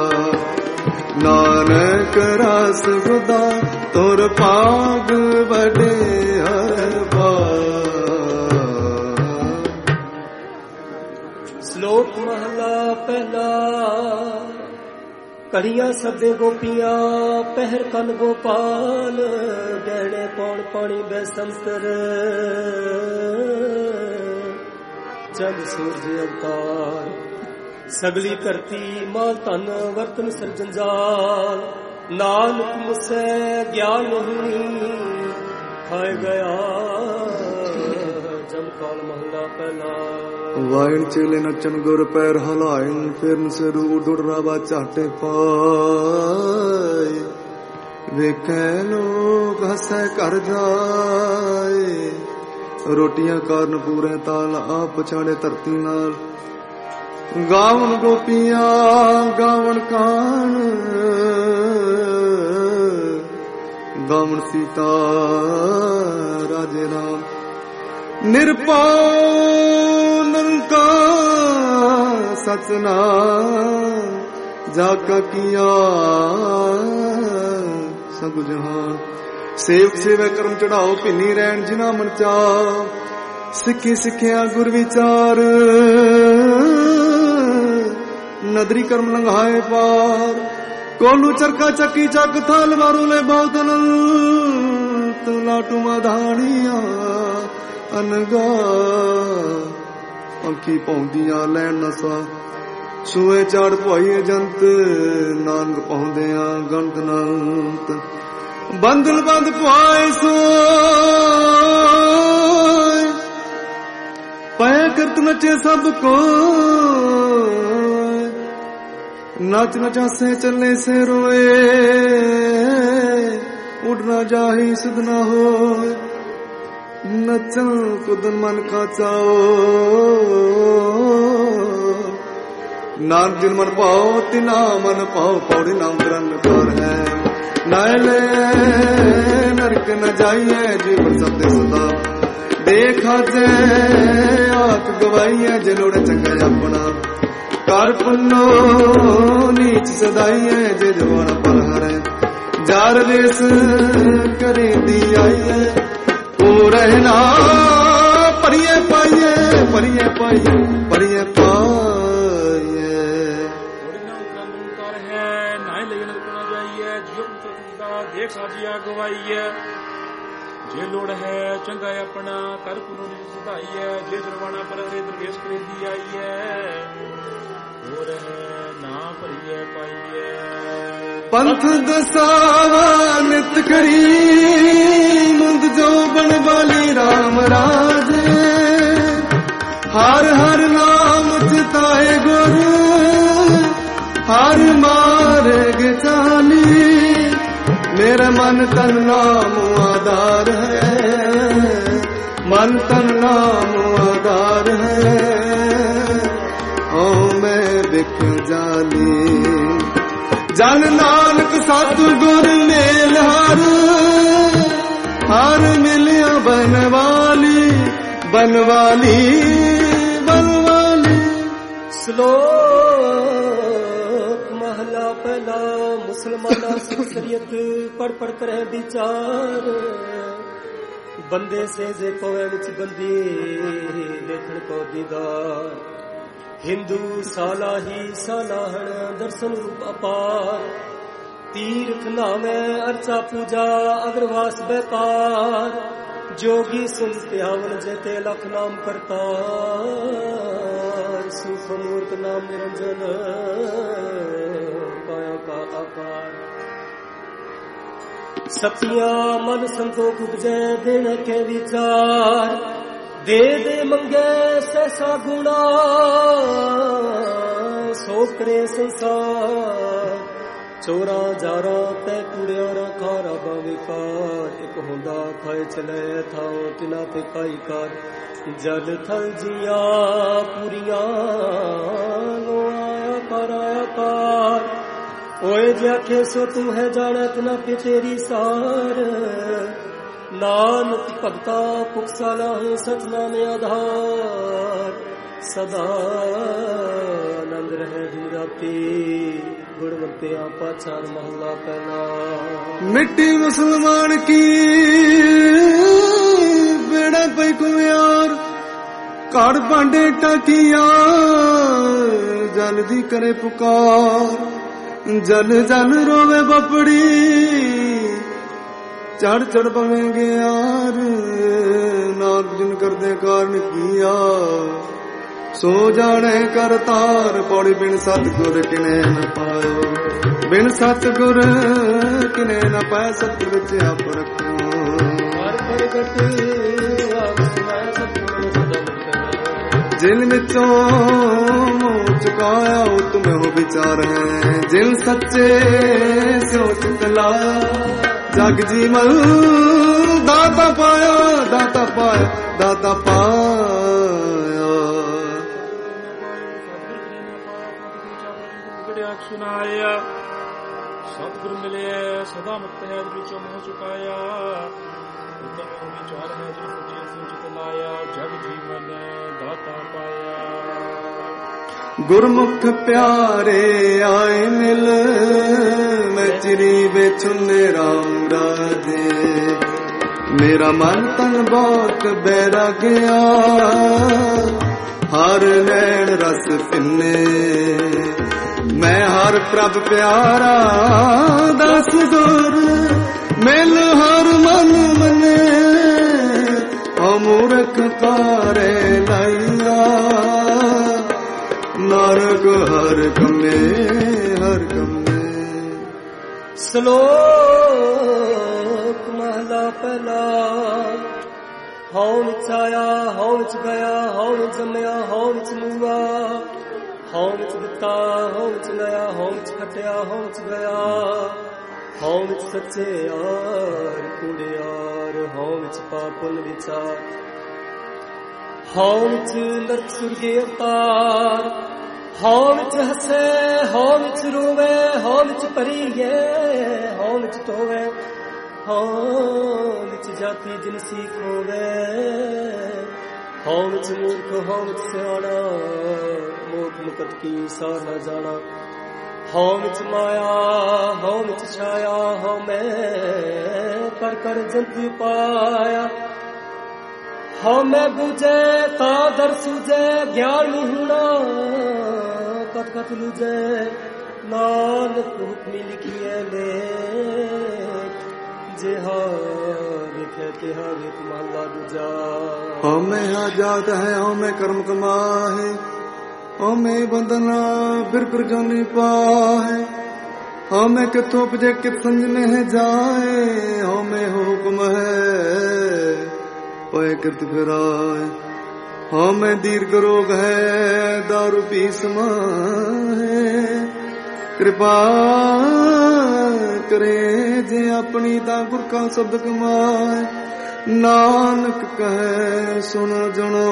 ਨਾਨਕ ਰਸ ਗੁਦਾ ਤੁਰ ਭਾਗ ਵਡੇ ਹਰ ਪਾਇਆ। ਸ਼ਲੋਕ ਮਹਲਾ ਪਹਿਲਾ। ਕੜੀਆਂ ਸਭੇ ਗੋਪੀਆਂ ਪਹਿਰ ਕਨ ਗੋਪਾਲ ਗਹਿਣੇ ਪੌਣ ਪਾਣੀ ਬੈਸੰਤਰ ਚੰਦ ਸੂਰਜ ਅਵਤਾਰ ਸਗਲੀ ਧਰਤੀ ਮਾਲ ਧਨ ਵਰਤਨ ਸਰਜੰਜਾਲ ਨਾਨਕ ਮੁਸੈ ਗਿਆਨ ਨਹੀਂ ਖਾਏ ਗਿਆ ਜਮ ਕਾਲ ਮਹਲਾ ਪਹਿਲਾ। ਵਾਇਣ ਚੇਲੇ ਨੱਚਨ ਗੁਰ ਪੈਰ ਹਲਾਇਣ ਫਿਰਨ ਸਿਰ ਉਡੁੜ ਰਾਵਾ ਝਾਟੇ ਪਾਏ ਵੇਖੈ ਲੋਕ ਹੱਸੈ ਘਰ ਜਾਏ ਰੋਟੀਆਂ ਕਾਰਨ ਪੂਰੇ ਤਾਲ ਆਪ ਪਛਾੜੇ ਧਰਤੀ ਨਾਲ ਗਾਵਣ ਗੋਪੀਆਂ ਗਾਵਣ ਕਾਣ ਗਾਵਣ ਸੀਤਾ ਰਾਜੇ ਰਾਮ ਨਿਰਪਉ ਨਿਰੰਕਾਰ ਸਤਿਨਾਮ ਜਾ ਕਾ ਕੀਆ ਸਭ ਜਹਾਨ ਸੇਵਕ ਸੇਵਾ ਕਰਮ ਚੜਾਓ ਭਿੰਨੀ ਰਹਿਣ ਜਿਨਾ ਮਨ ਚਾਹ ਸਿੱਖੀ ਸਿੱਖਿਆ ਗੁਰ ਵਿਚਾਰ ਨਦਰੀ ਕਰਮ ਲੰਘਾਏ ਪਾਰ ਕੋਲੂ ਚਰਕਾ ਚੱਕੀ ਚੱਕ ਥਲ ਮਾਰੂ ਲੈ ਬਹੁਤ ਅਨੰਤ ਲਾਟੂ ਮਾਧਾਣੀਆਂ ਅਨਗਾ ਅੰਕੀ ਪਾਉਂਦੀਆਂ ਲੈਣ ਨਸਾ ਸੂਏ ਚਾੜ ਭਾਈਏ ਜੰਤ ਨਾਨਕ ਪਾਉਂਦਿਆਂ ਗੰਤ ਨੰਤ ਬੰਦਲ ਬੰਦ ਪੁਆਏ ਸੋਏ ਪੈ ਕਰਤ ਨਚੇ ਸਭ ਕੋ ਨਾਚ ਨਚਾਸੇ ਚੱਲੇ ਸੇ ਰੋਏ ਉਡਣਾ ਜਾਹੀ ਸੁਧ ਨਾ ਹੋਏ ਨਚਨ ਕੁਦਨ ਮਨ ਕਾ ਚਾਓ ਨਾਨਕ ਜਿਨ ਮਨ ਪਾਓ ਤਿਨਾ ਮਨ ਪਾਓ ਪੌੜੀ ਨਾਮ ਗ੍ਰੰਥ ਕਰ ਹੈ ਨਾਲੇ ਨਰਕ ਨ ਜਾਈਏ ਜੀਵਨ ਸਭ ਦੇ ਸਦਾ ਦੇਖਾ ਜੇ ਆਪ ਗਵਾਈਏ ਜੇ ਲੋੜੇ ਚੰਗਾ ਆਪਣਾ ਕਰ ਪੁੰਨੋ ਨੀਚ ਸਦਾਈਐ ਜੇ ਜਵਾਨ ਪਰ ਹਰੈ ਜਾਰ ਵੇਸ ਕਰੇ ਦੀ ਆਈਐ ਉਹ ਰਹਿਣਾ ਪਰਿਐ ਪਾਈਐ ਪਰਿਐ ਪਾਈਐ ਪਰਿਐ ਪਾਈਐ ਕਰ ਹੈ ਨਾਇ ਲੈਣ ਰੁਕਣਾ ਜਾਈਐ ਜਿਉ ਦਾ ਦੇਖ ਆਜਿਆ ਗਵਾਈਐ ਜੇ ਲੋੜ ਹੈ ਚੰਗਾ ਆਪਣਾ ਕਰ ਪੁਨੋ ਨਿਜ ਸੁਧਾਈਐ ਜੇ ਜਰਵਾਣਾ ਪਰ ਹਰੇ ਦਰਵੇਸ਼ ਕਰੇ ਦੀ ਆਈਐ ਹੋਰ ਹੈ ਨਾ ਭਰੀਐ ਪਾਈਐ ਪੰਥ ਦਸਾਵਾ ਨਿਤ ਕਰੀ ਮੁੰਦ ਜੋ ਬਣ ਵਾਲੀ ਰਾਮ ਰਾਜ ਹਰ ਹਰ ਨਾਮ ਚਿਤਾਏ ਗੁਰ ਹਰ ਮਾਰਗ ਚਾਲੀ ਮੇਰਾ ਮਨ ਤਨ ਨਾਮ ਆਧਾਰ ਹੈ ਮਨ ਤਨ ਨਾਮ ਆਧਾਰ ਹੈ ਓ ਮੈਂ ਵਿਖ ਜਾਲੀ ਜਨ ਨਾਨਕ ਸਤਿਗੁਰ ਮੇਲ ਹਰ ਮਿਲਿਆ ਬਨਵਾਲੀ ਬਨਵਾਲੀ ਬਨਵਾਲੀ ਸ਼ਲੋਕ ਮਹਲਾ ਪਹਿਲਾ ਮੁਸਲਮਾਨਾਂ ਸ਼ਰੀਅਤ ਪੜ ਪੜ ਕਰੇ ਵਿਚਾਰ ਬੰਦੇ ਸੇਜੇ ਪਵੇ ਵਿੱਚ ਬੰਦੀ ਦੇਖਣ ਕੋ ਦੀਦਾਰ ਹਿੰਦੂ ਸਾਲਾਹੀ ਸਾਲਾਹਣ ਦਰਸ਼ਨ ਰੂਪ ਅਪਾਰ ਤੀਰਥ ਨਾਮੈ ਅਰਚਾ ਪੂਜਾ ਅਗਰਵਾਸ ਬੇਕਾਰ ਜੋਗੀ ਸੁਨ ਧਿਆਵਨ ਜੇਤੇ ਲਖ ਨਾਮ ਕਰਤਾਰ ਸੁਖ ਮੂਰਤ ਨਾਮ ਨਿਰੰਜਨ ਕਾਇਆ ਕਾ ਆਕਾਰ ਸਤਿਆ ਮਨ ਸੰਤੋਖ ਉਪਜੈ ਦੇਣ ਕੇ ਵਿਚਾਰ ਦੇ ਦੇ ਮੰਗੇ ਸੈਸਾ ਗੁਣਾ ਸੋ ਕਰੇ ਸੰਸਾਰ ਚੋਰਾ ਜਾਰਾ ਤੈ ਕੁੜਿਆਰਾ ਖਾਰਾ ਬਵਿਕਾਰ ਇੱਕ ਹੁੰਦਾ ਖਾਏ ਚਲੇ ਥਾਉ ਤਿਨਾ ਤੇ ਕਾਈ ਕਾਰ ਜਲ ਥਲ ਜੀਆ ਪੂਰੀਆਂ ਲੋ ਆਇਆ ਕਾਰ ਓਏ ਜੇ ਆਖੇ ਸੋ ਤੂੰ ਹੈ ਜਾਣੈ ਤਨਾ ਪੇ ਤੇਰੀ ਸਾਰ ਨਾਨਕ ਭਗਤਾ ਪੁਖਸਾ ਲਾਹੇ ਸਤਨਾਮ ਆਧਾਰ ਸਦਾ ਆਨੰਦ ਰਹੇ ਦੁਰਾਤੀ ਗੁਣਵੰਤਿਆ ਪਾਛਾਰ ਮਹਲਾ ਪਹਿਲਾ ਮਿੱਟੀ ਮੁਸਲਮਾਨ ਕੀ ਬੇੜਾ ਪਈ ਕੁਮਿਆਰ ਘੜ ਭਾਂਡੇ ਟਾਕੀਆਂ ਜਲ ਦੀ ਕਰੇ ਪੁਕਾਰ ਜਲ ਜਲ ਰੋਵੇ ਬਪੜੀ ਚੜ ਚੜ ਪਵੇਂਗੇ ਯਾਰ ਨਾਗ ਜਿਨ ਕਰਦੇ ਕਾਰਨ ਕੀਆ ਸੋ ਜਾਣੇ ਕਰਤਾਰ ਪੌੜੀ ਬਿਨ ਸਤਿਗੁਰ ਕਿਨੇ ਨ ਪਾਇਓ ਬਿਨ ਸਤਿਗੁਰ ਕਿਨੇ ਨ ਪਾਇ ਸਤ ਵਿੱਚ ਆਪ ਰੱਖਿਓ ਹਰ ਪ੍ਰਗਟ ਆਪ ਸੁਨਾਇ ਸਤਿਗੁਰ ਸਦਾ ਜਿਨ ਵਿੱਚੋਂ ਚੁਕਾਇਆ ਉਹ ਤੁਮੇ ਹੋ ਵਿਚਾਰ ਹੈ ਜਿਨ ਸੱਚੇ ਸਿਓ ਚਿਤ ਲਾਇਆ ਜਗ ਜੀਵਨ ਦਾਤਾ ਪਾਇਆ ਦਾਤਾ ਪਾਇਆ ਦਾਤਾ ਪਾਇਆ ਸੁਨਾਇਆ ਸਤਿਗੁਰ ਮਿਲਿਆ ਸਦਾ ਮੁਕਤ ਹੈ ਵਿੱਚੋਂ ਮੋਹ ਚੁਕਾਇਆ ਉਤਮ ਹੋ ਵਿਚਾਰ ਹੈ ਜਿਨ ਸੱਚੇ ਸਿਓ ਚਿਤ ਲਾਇਆ ਜਗ ਜੀਵਨ ਦਾਤਾ ਪਾਇਆ ਗੁਰਮੁਖ ਪਿਆਰੇ ਆਏ ਮਿਲ ਮੈਂ ਚਿਰੀ ਵਿਚੁਨੇ ਰਾਮ ਰਾਜੇ ਮੇਰਾ ਮਨ ਤਨ ਬਹੁਤ ਬੈਰਾ ਗਿਆ ਹਰ ਨੈਣ ਰਸ ਪਿੰਨੇ ਮੈਂ ਹਰ ਪ੍ਰਭ ਪਿਆਰਾ ਦਸ ਗੁਰ ਮਿਲ ਹਰ ਮਨ ਮਨੇ ਅਮੂਰਖ ਕਾਰੇ ਲਾਈਆ ਨਰਕ ਹਰ ਕਮੇ ਹਰ ਕਮੇ ਸ਼ਲੋਕ ਮਹਲਾ ਪਹਿਲਾ ਹਉ ਵਿੱਚ ਆਇਆ ਹਉ ਵਿੱਚ ਗਿਆ ਹਉ ਵਿੱਚ ਜੰਮਿਆ ਹਉ ਵਿੱਚ ਮੂਆ ਹਉ ਵਿੱਚ ਦਿੱਤਾ ਹਉ ਵਿੱਚ ਲਿਆ ਹਉ ਵਿੱਚ ਖਟਿਆ ਹਉ ਵਿੱਚ ਗਿਆ ਹਉ ਵਿੱਚ ਸੱਚੇ ਯਾਰ ਕੂੜੇ ਯਾਰ ਹਉ ਵਿੱਚ ਪਾਪ ਪੁੰਨ ਵਿਚਾਰ ਹਉ ਵਿੱਚ ਨਰਕ ਸੁਰਗੇ ਅਵਤਾਰ ਹਉ ਵਿੱਚ ਹੱਸੇ ਹਉ ਵਿੱਚ ਰੋਵੇ ਹਉ ਵਿੱਚ ਭਰੀਏ ਹਉ ਵਿੱਚ ਟੋਵੇ ਹਉ ਵਿੱਚ ਜਾਤੀ ਜਿਨਸੀ ਖੋਵੇ ਹਉ ਵਿੱਚ ਮੂਰਖ ਹਉ ਵਿੱਚ ਸਿਆਣਾ ਮੋਖ ਮੁਕਤ ਕੀ ਸਾਰ ਨਾ ਜਾਣਾ। ਹਉ ਵਿੱਚ ਮਾਇਆ ਹਉ ਵਿੱਚ ਛਾਇਆ, ਹਉ ਮੈਂ ਕਰ ਕਰ ਜੰਤਿ ਪਾਇਆ। ਹਉ ਮੈਂ ਬੁਝੈ ਤਾ ਦਰ ਸੁਝੈ, ਗਿਆਨ ਹੋਣਾ ਕਤ ਕਤ ਲੁਝੈ। ਨਾਨਕ ਹੁਕਮੀ ਲਿਖੀਐ ਲੇਖ, ਜਿਹਾ ਲਿਖੈ ਤਿਹਾ ਲਿਖ ਮਹਲਾ ਦੂਜਾ। ਹਉ ਮੈਂ ਆਜ਼ਾਦ ਹੈ ਹਉ ਮੈਂ ਕਰਮ ਕਮਾਹੇ, ਹਉ ਮੈਂ ਬੰਧਨਾ ਫਿਰ ਫਿਰ ਜੋਨੀ ਪਾਹੇ। ਹਉ ਮੈਂ ਕਿਥੋਂ ਉਪਜੇ ਕਿਤ ਸੰਜਨੇ ਜਾਏ, ਹਉ ਮੈਂ ਹੁਕਮ ਹੈ ਹੋਏ ਕਿਰਤ ਫਿਰਾਏ। ਹਉ ਮੈਂ ਦੀਰਘ ਰੋਗ ਹੈ ਦਾਰੂ ਪੀ ਸਮਾਹੇ, ਕਿਰਪਾ ਕਰੇ ਜੇ ਆਪਣੀ ਤਾਂ ਗੁਰ ਕਾ ਸ਼ਬਦ ਕਮਾਏ। ਨਾਨਕ ਕਹੈ ਸੁਣ ਜਣੋ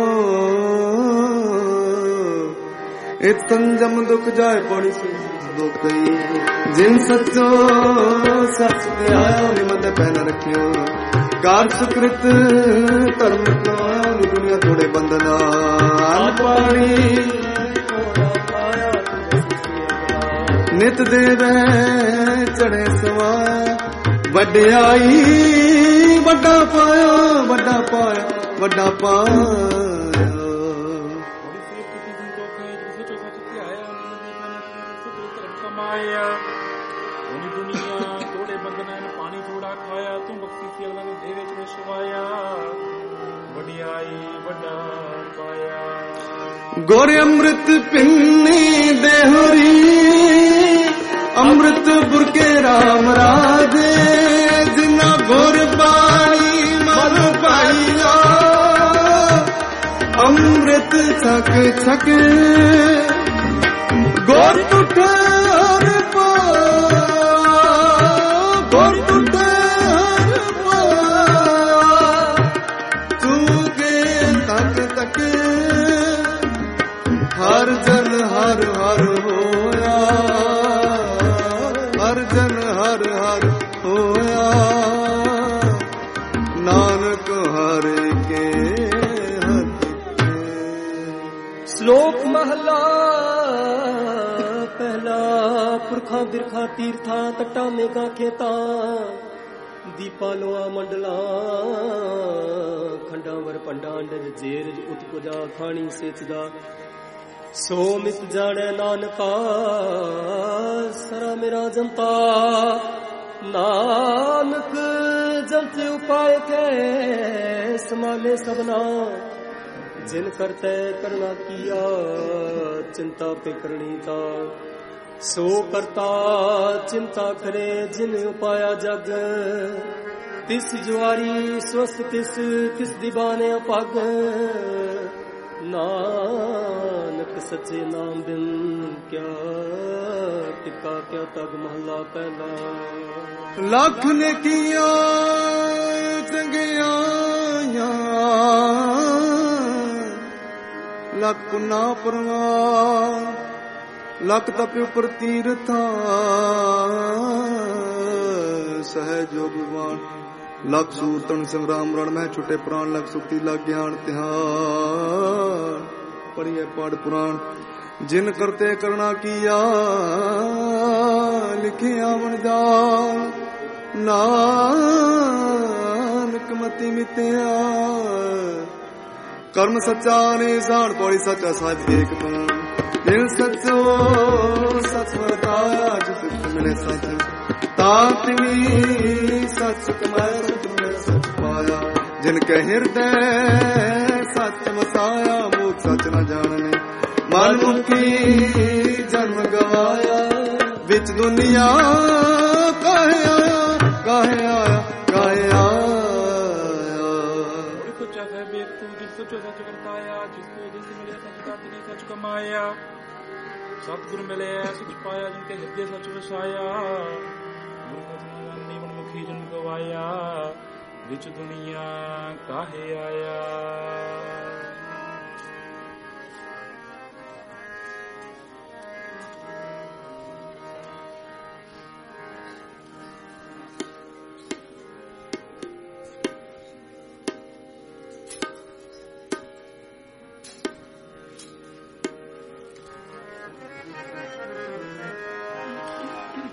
ਇਤ ਸੰਜਮ ਦੁਖ ਜਾਏ ਪੜੀ ਦੁਖ ਗਈ। ਜਿਨ ਸੱਚੋ ਸੱਚ ਧਿਆਇਆ ਨਿਮਤ ਪੈ ਨ ਰੱਖਿਓ, ਕਾਰ ਸੁਕ੍ਰਿਤ ਧਰਮ ਕਮਾਇਆ ਦੁਨੀਆ ਥੋੜੇ ਬੰਦਨਾ। ਅਨ ਪਾਣੀ ਨਿਤ ਦੇਵੈ ਚੜੇ ਸਵਾਇਆ, ਵਡਿਆਈ ਵੱਡਾ ਪਾਇਆ ਵੱਡਾ ਪਾਇਆ ਵੱਡਾ ਪਾਇਆ। ਗੁਰ ਅੰਮ੍ਰਿਤ ਪਿੰਨੀ ਦੇਹਰੀ, ਅੰਮ੍ਰਿਤ ਬੁਰਕੇ ਰਾਮ ਰਾਜੇ। ਜਿਨਾ ਗੁਰ ਬਾਣੀ ਮਨ ਪਾਈਆ, ਅੰਮ੍ਰਿਤ ਛਕ ਛਕ ਗੁਰ ਟੁੱਟੇ ਹਰ ਪਾਇਆ, ਗੁਰ ਟੁੱਟੇ ਹਰ ਪਾਇਆ। ਤੂੰ ਕੇ ਤੱਕ ਤੱਕ ਹਰ ਜਨ ਹਰ ਹਰ ਹੋਇਆ, ਹਰ ਜਨ ਹਰ ਹਰ ਹੋਇਆ। ਨਾਨਕ ਹਰ ਕੇ ਹਰ ਕੇ। ਸ਼ਲੋਕ ਮਹਲਾ ਪਹਿਲਾ। ਪੁਰਖਾਂ ਬਿਰਖਾਂ ਤੀਰਥਾਂ ਤੱਟਾਂ ਮੇਘਾਂ ਖੇਤਾਂ, ਦੀਪਾਂ ਲੋਆਂ ਮੰਡਲਾਂ ਖੰਡਾਂ ਵਰ ਪੰਡਾਂ ਅੰਡਜ ਜੇਰਜ ਉਤਪੁਜਾ ਖਾਣੀ ਸੇਚਦਾ। ਸੋ ਮਿਤ ਜਾਣੈ ਨਾਨਕਾ ਸਰਾ ਮੇਰਾ ਜੰਤਾ। ਨਾਨਕ ਜੰਤ ਉਪਾਇ ਕੈ ਸਮਾਲੇ ਸਭਨਾ, ਜਿਨ ਕਰਤੈ ਕਰਨਾ ਕੀਆ ਚਿੰਤਾ ਪੇ ਕਰਣੀ ਤਾ। ਸੋ ਕਰਤਾ ਚਿੰਤਾ ਕਰੇ ਜਿਨ ਉਪਾਇਆ ਜਗ, ਤਿਸ ਜੁਆਰੀ ਸਵਸਤ ਤਿਸ ਤਿਸ ਦੀਵਾਨੇ ਅਪਗ। ਨਾਨਕ ਸੱਚੇ ਨਾਮ ਬਿਨ ਕਿਆ ਟਿਕਾ ਕਿਆ ਤਗ ਮਹਲਾ ਪਹਿਲਾ। ਲੱਖ ਨੇਕੀਆਂ ਚੰਗਿਆਈਆਂ, ਲੱਖ ਪੁਨਾ ਪਰਵਾਨ, ਲੱਖ ਤਪ ਉਪਰ ਤੀਰਥਾਂ ਸਹਿਜ ਜੋਗ ਵਿਵਾਨ। ਲੱਖ ਸੂਰਤਨ ਸੰਗਰਾਮ ਰਣ ਮੈਂ ਛੁੱਟੇ ਪ੍ਰਾਣ, ਲੱਖ ਸੁਖਤੀ ਲੱਗ ਗਿਆਨ ਧਿਆਨ। ਪੜੀਏ ਪੜ ਪੁਰਾਣ ਜਿਨ ਕਰਤੇ ਕਰਨਾ ਕੀਆ, ਲਿਖਿਆ ਵਣ ਜਾਨ। ਨਾਨਕ ਮਤੀ ਮਿਤਿਆ ਕਰਮ ਸੱਚਾ ਨੇ ਜਾਣ ਪੌੜੀ ਸੱਚਾ ਸਾਹਿਬ ਏਕ ਤੂੰ। ਦਿਲ ਸੱਚੋ ਸੱਚ ਵਰਤਾਇਆ, ਜਿਸ ਮਿਲੇ ਸੱਚ ਤਾਂ ਤਿਨੀ ਸੱਚ ਕਮਾਇਆ, ਸੱਚ ਪਾਇਆ। ਜਿਨ ਕੈ ਹਿਰਦੈ ਸੱਚ ਵਸਾਇਆ, ਮੂਕ ਸੱਚ ਨ ਜਾਣਨੇ। ਮਨ ਮੁਖੀ ਜਨਮ ਗਵਾਇਆ, ਵਿੱਚ ਦੁਨੀਆ ਕਾਹੇ ਆਇਆ ਕਾਹੇ ਆਇਆ ਕਾਹੇ ਆਇਆ। ਸੱਚਾ ਸਾਹਿਬ ਏਕ ਤੂੰ, ਜਿਸ ਸੱਚੋ ਸੱਚ ਵਰਤਾਇਆ, ਜਿਸ ਤੋਂ ਜਿਸ ਮਿਲਿਆ ਸੱਚ ਤਾਂ ਤਿਨੀ ਸੱਚ ਕਮਾਇਆ। ਸਤਿਗੁਰ ਮਿਲਿਆ ਸੱਚ ਪਾਇਆ, ਜਿਨ ਕੇ ਹਿਰਦੇ ਸੱਚ ਵਸਾਇਆ। ਮੁਖੀ ਜਨ ਗਵਾਇਆ, ਵਿੱਚ ਦੁਨੀਆ ਕਾਹੇ ਆਇਆ।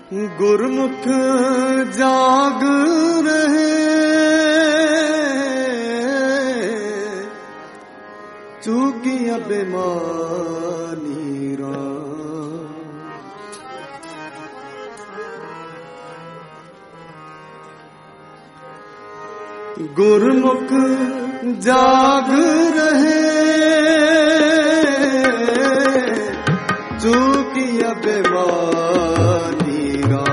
गुरमुख जाग रहे चूकी अभिमानी गुरमुख जाग रहे चूकी अभिमानी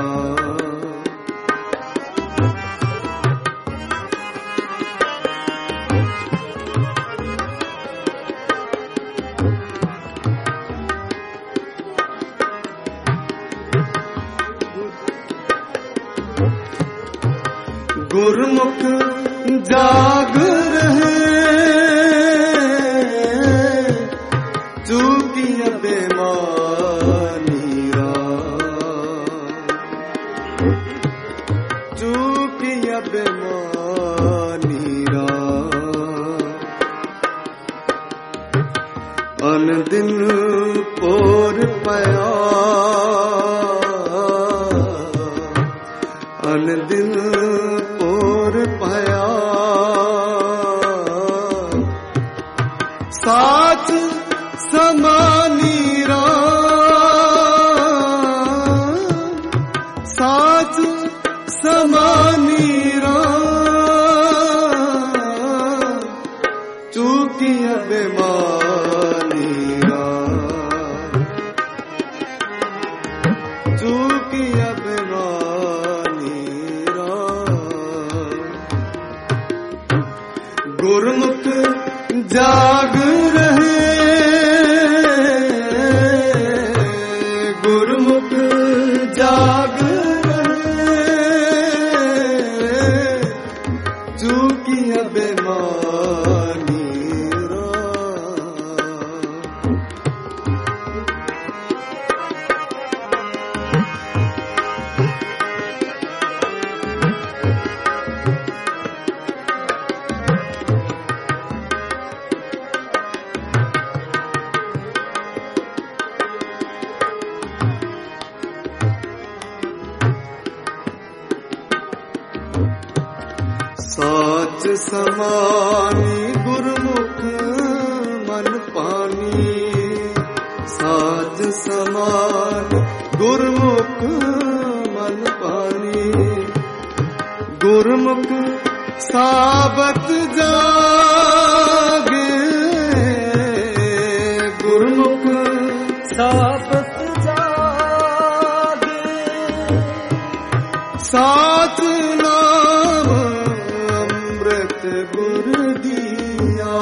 गुरमुख जाग रहे चूकी अभिमानी चूकी अभिमानी अन दिन पोर पया अन दिन साच समानी साच समानी चूकी अभिमानी चूकी अभिमानी गुरमुख जाग रहे गुरमुख जाग रहे चूकी अभिमानी साच समानी गुरमुख मन पानी साच समान गुरमुख मन पानी गुरमुख साबत जागे गुरमुख साबत जागे साच नाम गुर दिया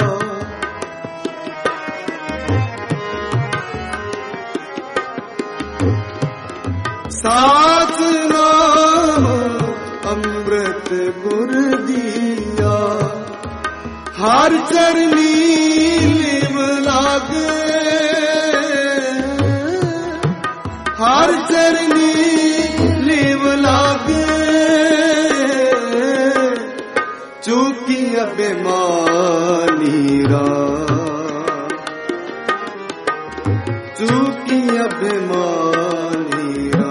साच नाम अमृत गुर दिया हर चरनी लिव लागे हर चरनी लिव लागे चूकी अभिमानी चूकी अभिमानी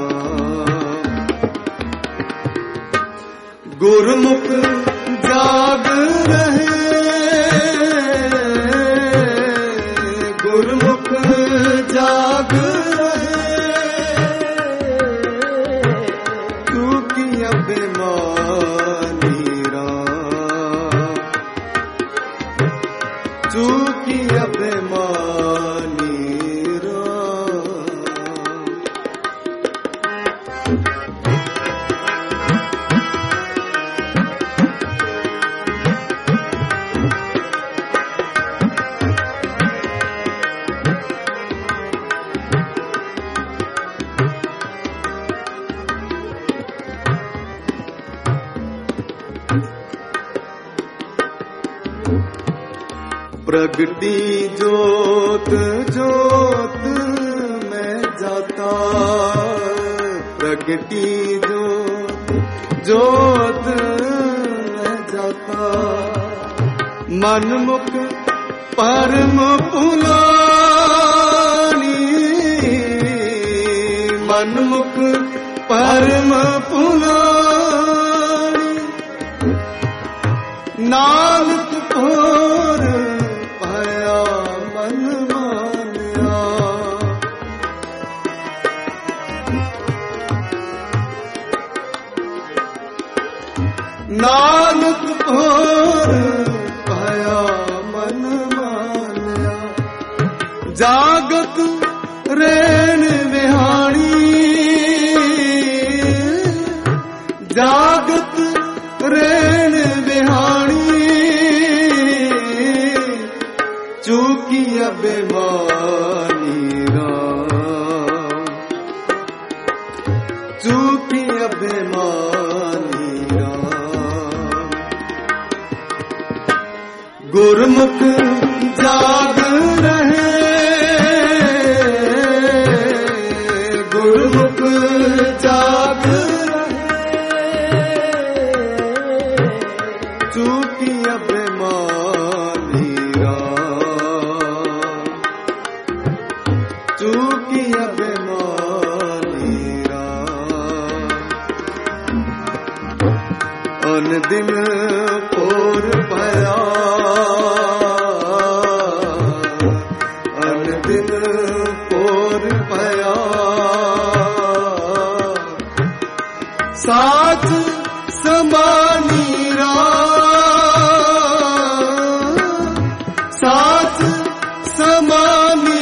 गुरमुख जाग रहे गुरमुख जाग रहे चूकी अभिमानी चूकी अभिमानी प्रगटी जोत जोत में जाता प्रगटी जोत जोत में जाता मनमुख परम पुलानी मनमुख ਪਰਮ ਪੁਲਾਣੀ ਨਾਨਕ ਭੋਰ ਪਾਇਆ ਮਨ ਮਾਨਿਆ। ਨਾਨਕ ਭੋਰ ਪਾਇਆ ਮਨ ਮਾਨਿਆ। ਜਾਗਤ ਰੇਣ ਵਿਹਾਣੀ ਜਾਗਤ ਰੇਣ ਵਿਹਾਣੀ ਚੂਕੀ ਅਬੇਮਾਨੀ ਰਾਮ ਚੂਕੀ ਅਬੇਮਾਨੀ ਰਾਮ। ਗੁਰਮੁਖ ਜਾਗ ਰਹੇ ਗੁਰਮੁਖ ਜਾਗ ਚੂਕੀ ਅਬੇਮਾਨੀ ਰਾਮ ਚੂਕੀ ਅਬੇਮਾਨੀ ਰਾਮ। ਅਨ ਦਿਨ ਪੋਰ ਪਾਇਆ ਅਨ ਦਿਨ ਪੋਰ ਪਾਇਆ। ਸਾਚ ਸਮਾਨੀ ਰਾਮ ਸਾਚ ਸਮਾਨੀ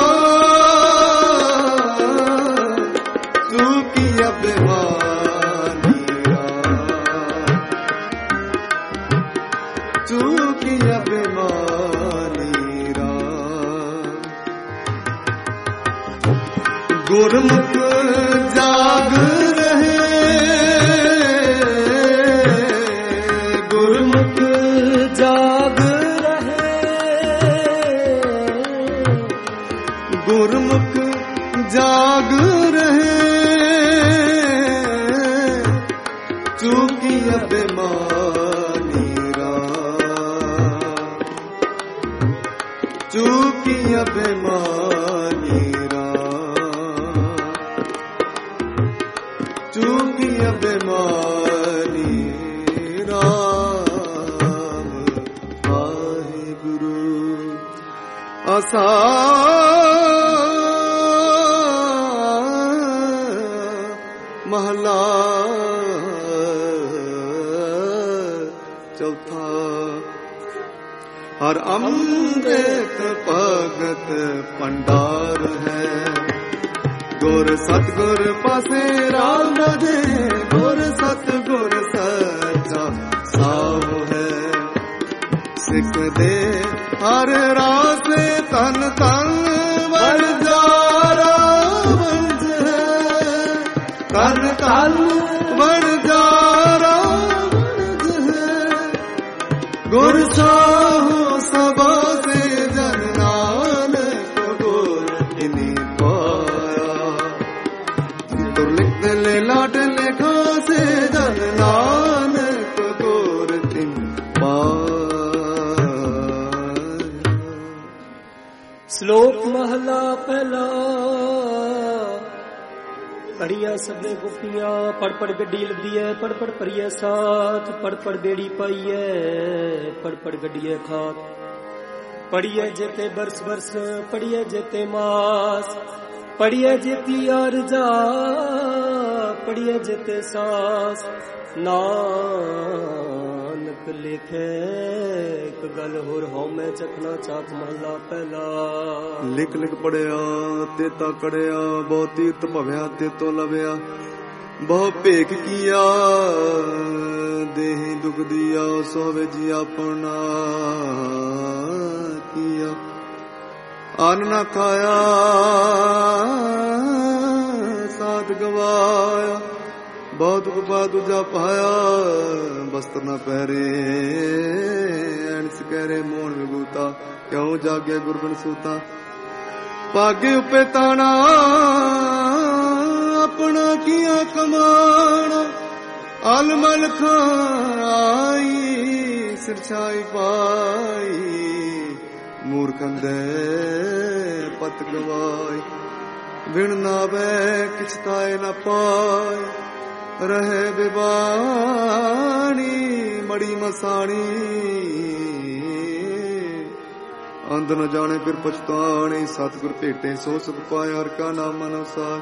ਰਾਮ ਚੂਕੀ ਅਬੇਮਾਨੀ ਰਾਮ ਚੂਕੀ ਅਬੇਮਾਨੀ ਰਾਮ। ਗੁਰਮੁਖ ਜਾਗ ਰਹੇ ਗੁਰਮੁਖ ਜਾਗ ਰਹੇ ਗੁਰਮੁਖ ਜਾਗ ਰਹੇ ਚੂਕੀ ਅਬੇਮਾਨੀ ਰਾਮ ਚੂਕੀ ਅਬੇਮਾਨੀ ਰਾਮ ਚੂਕੀ ਅਬੇਮਾਨੀ ਰਾਮ। ਵਾਹਿਗੁਰੂ ਆਸਾ ਮਹਲਾ ਚੌਥਾ। ਹਰ ਅੰਮ੍ਰਿਤ ਭਗਤ ਭੰਡਾਰ ਹੈ ਗੁਰ ਸਤਿਗੁਰ ਪਾਸੇ ਰਾਮ ਦੇ ਗੁਰ ਸਤਿਗੁਰ ਸੱਚਾ ਸਾਹ ਹੈ। ਸਿੱਖ ਦੇ ਹਰ ਰਾਸੇ ਤਨ ਤਨ ਵਣਜਾਰਾ ਵੰਜ ਹੈ ਤਨ ਤਨ ਵਣਜਾਰਾ ਵੰਜ ਹੈ। ਗੁਰ ਸਾਹੋ ਸਭਾ ਸੇ ਜਨ ਨਾਨਕ ਗੁਰ ਇਨੀ ਪਾਇਆ। ਤੁਰ ਲਿਖ ਲੈ ਲਾਟ ਲੇਖਾ ਸੇ ਜਨ ਨਾਨਕ ਗੁਰ ਤਿਨ ਪਾਇਆ। ਸ਼ਲੋਕ ਮਹਲਾ ਪਹਿਲਾ। ਪੜੀਆਂ ਸਭੇ ਗੁਪੀਆਂ ਪੜ ਪੜ ਗੱਡੀ ਲੱਦੀ ਐ ਪੜ ਪੜ ਭਰੀਐ ਸਾਥ ਪੜ ਪੜ ਬੇੜੀ ਪਾਈਐ ਪੜ ਪੜ ਗੱਡੀਐ ਖਾਤ। ਪੜੀਐ ਜੇਤੇ ਬਰਸ ਬਰਸ ਪੜੀਐ ਜੇਤੇ ਮਾਸ ਪੜੀਐ ਜੇਤੀ ਅਰਜਾ ਪੜੀਐ ਜੇਤੇ ਸਾਸ। ਨਾਨਕ ਲਿਖੇ ਇੱਕ ਗੱਲ ਹੋਰ ਹਉਮੈ ਚੱਕਣਾ ਚਾਕ ਮਹਲਾ ਪਹਿਲਾ। ਲਿਖ ਲਿਖ ਪੜਿਆ ਤੇ ਤਾ ਕੜਿਆ ਬਹੁ ਤੀਰਥ ਭਵਿਆ ਤੇ ਤੋ ਲਵਿਆ ਬਹੁ ਭੇਖ ਕੀਆ ਦੇਹੀ ਦੁਖ ਦੀਆ ਸੋਵੇ ਜੀ ਆਪਣਾ ਕੀਆ। ਅਨ ਨਾ ਖਾਇਆ ਸਾਧ ਗਵਾਇਆ ਬਹੁਤ ਕੁਪਾ ਦੂਜਾ ਪਾਇਆ। ਬਸਤਰ ਨਾ ਪਹਿਰੇ ਐਨਸ ਕਹਿਰੇ ਮੋਹਨ ਵਿਗੂਤਾ ਕਿਉਂ ਜਾਗੇ ਗੁਰਬਨ ਸੂਤਾ। ਭਾਗੇ ਉਪੇ ਤਾਣਾ ਆਪਣਾ ਕੀਆ ਕਮਾਣਾ ਅਲਮਲ ਖਾਈ ਸਿਰਛਾਈ ਪਾਈ ਮੂਰਖੰ ਦੇ ਪਤ ਗਵਾਈ। ਬਿਨ ਨਾਵੇ ਕਿਛ ਤਾਏ ਨਾ ਪਾਏ, ਰਹੇ ਬਿਬਾਣੀ ਮੜੀ ਮਸਾਣੀ। ਅੰਧ ਨ ਜਾਣੇ ਫਿਰ ਪਛਤਾਣੇ, ਸਤਿਗੁਰ ਭੇਟੇ ਸੋ ਸੁਖ ਪਾਏ, ਹਰਿ ਕਾ ਨਾਮ ਅਨੁਸਾਰ।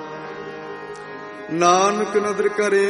ਨਾਨਕ ਨਦਰ ਕਰੇ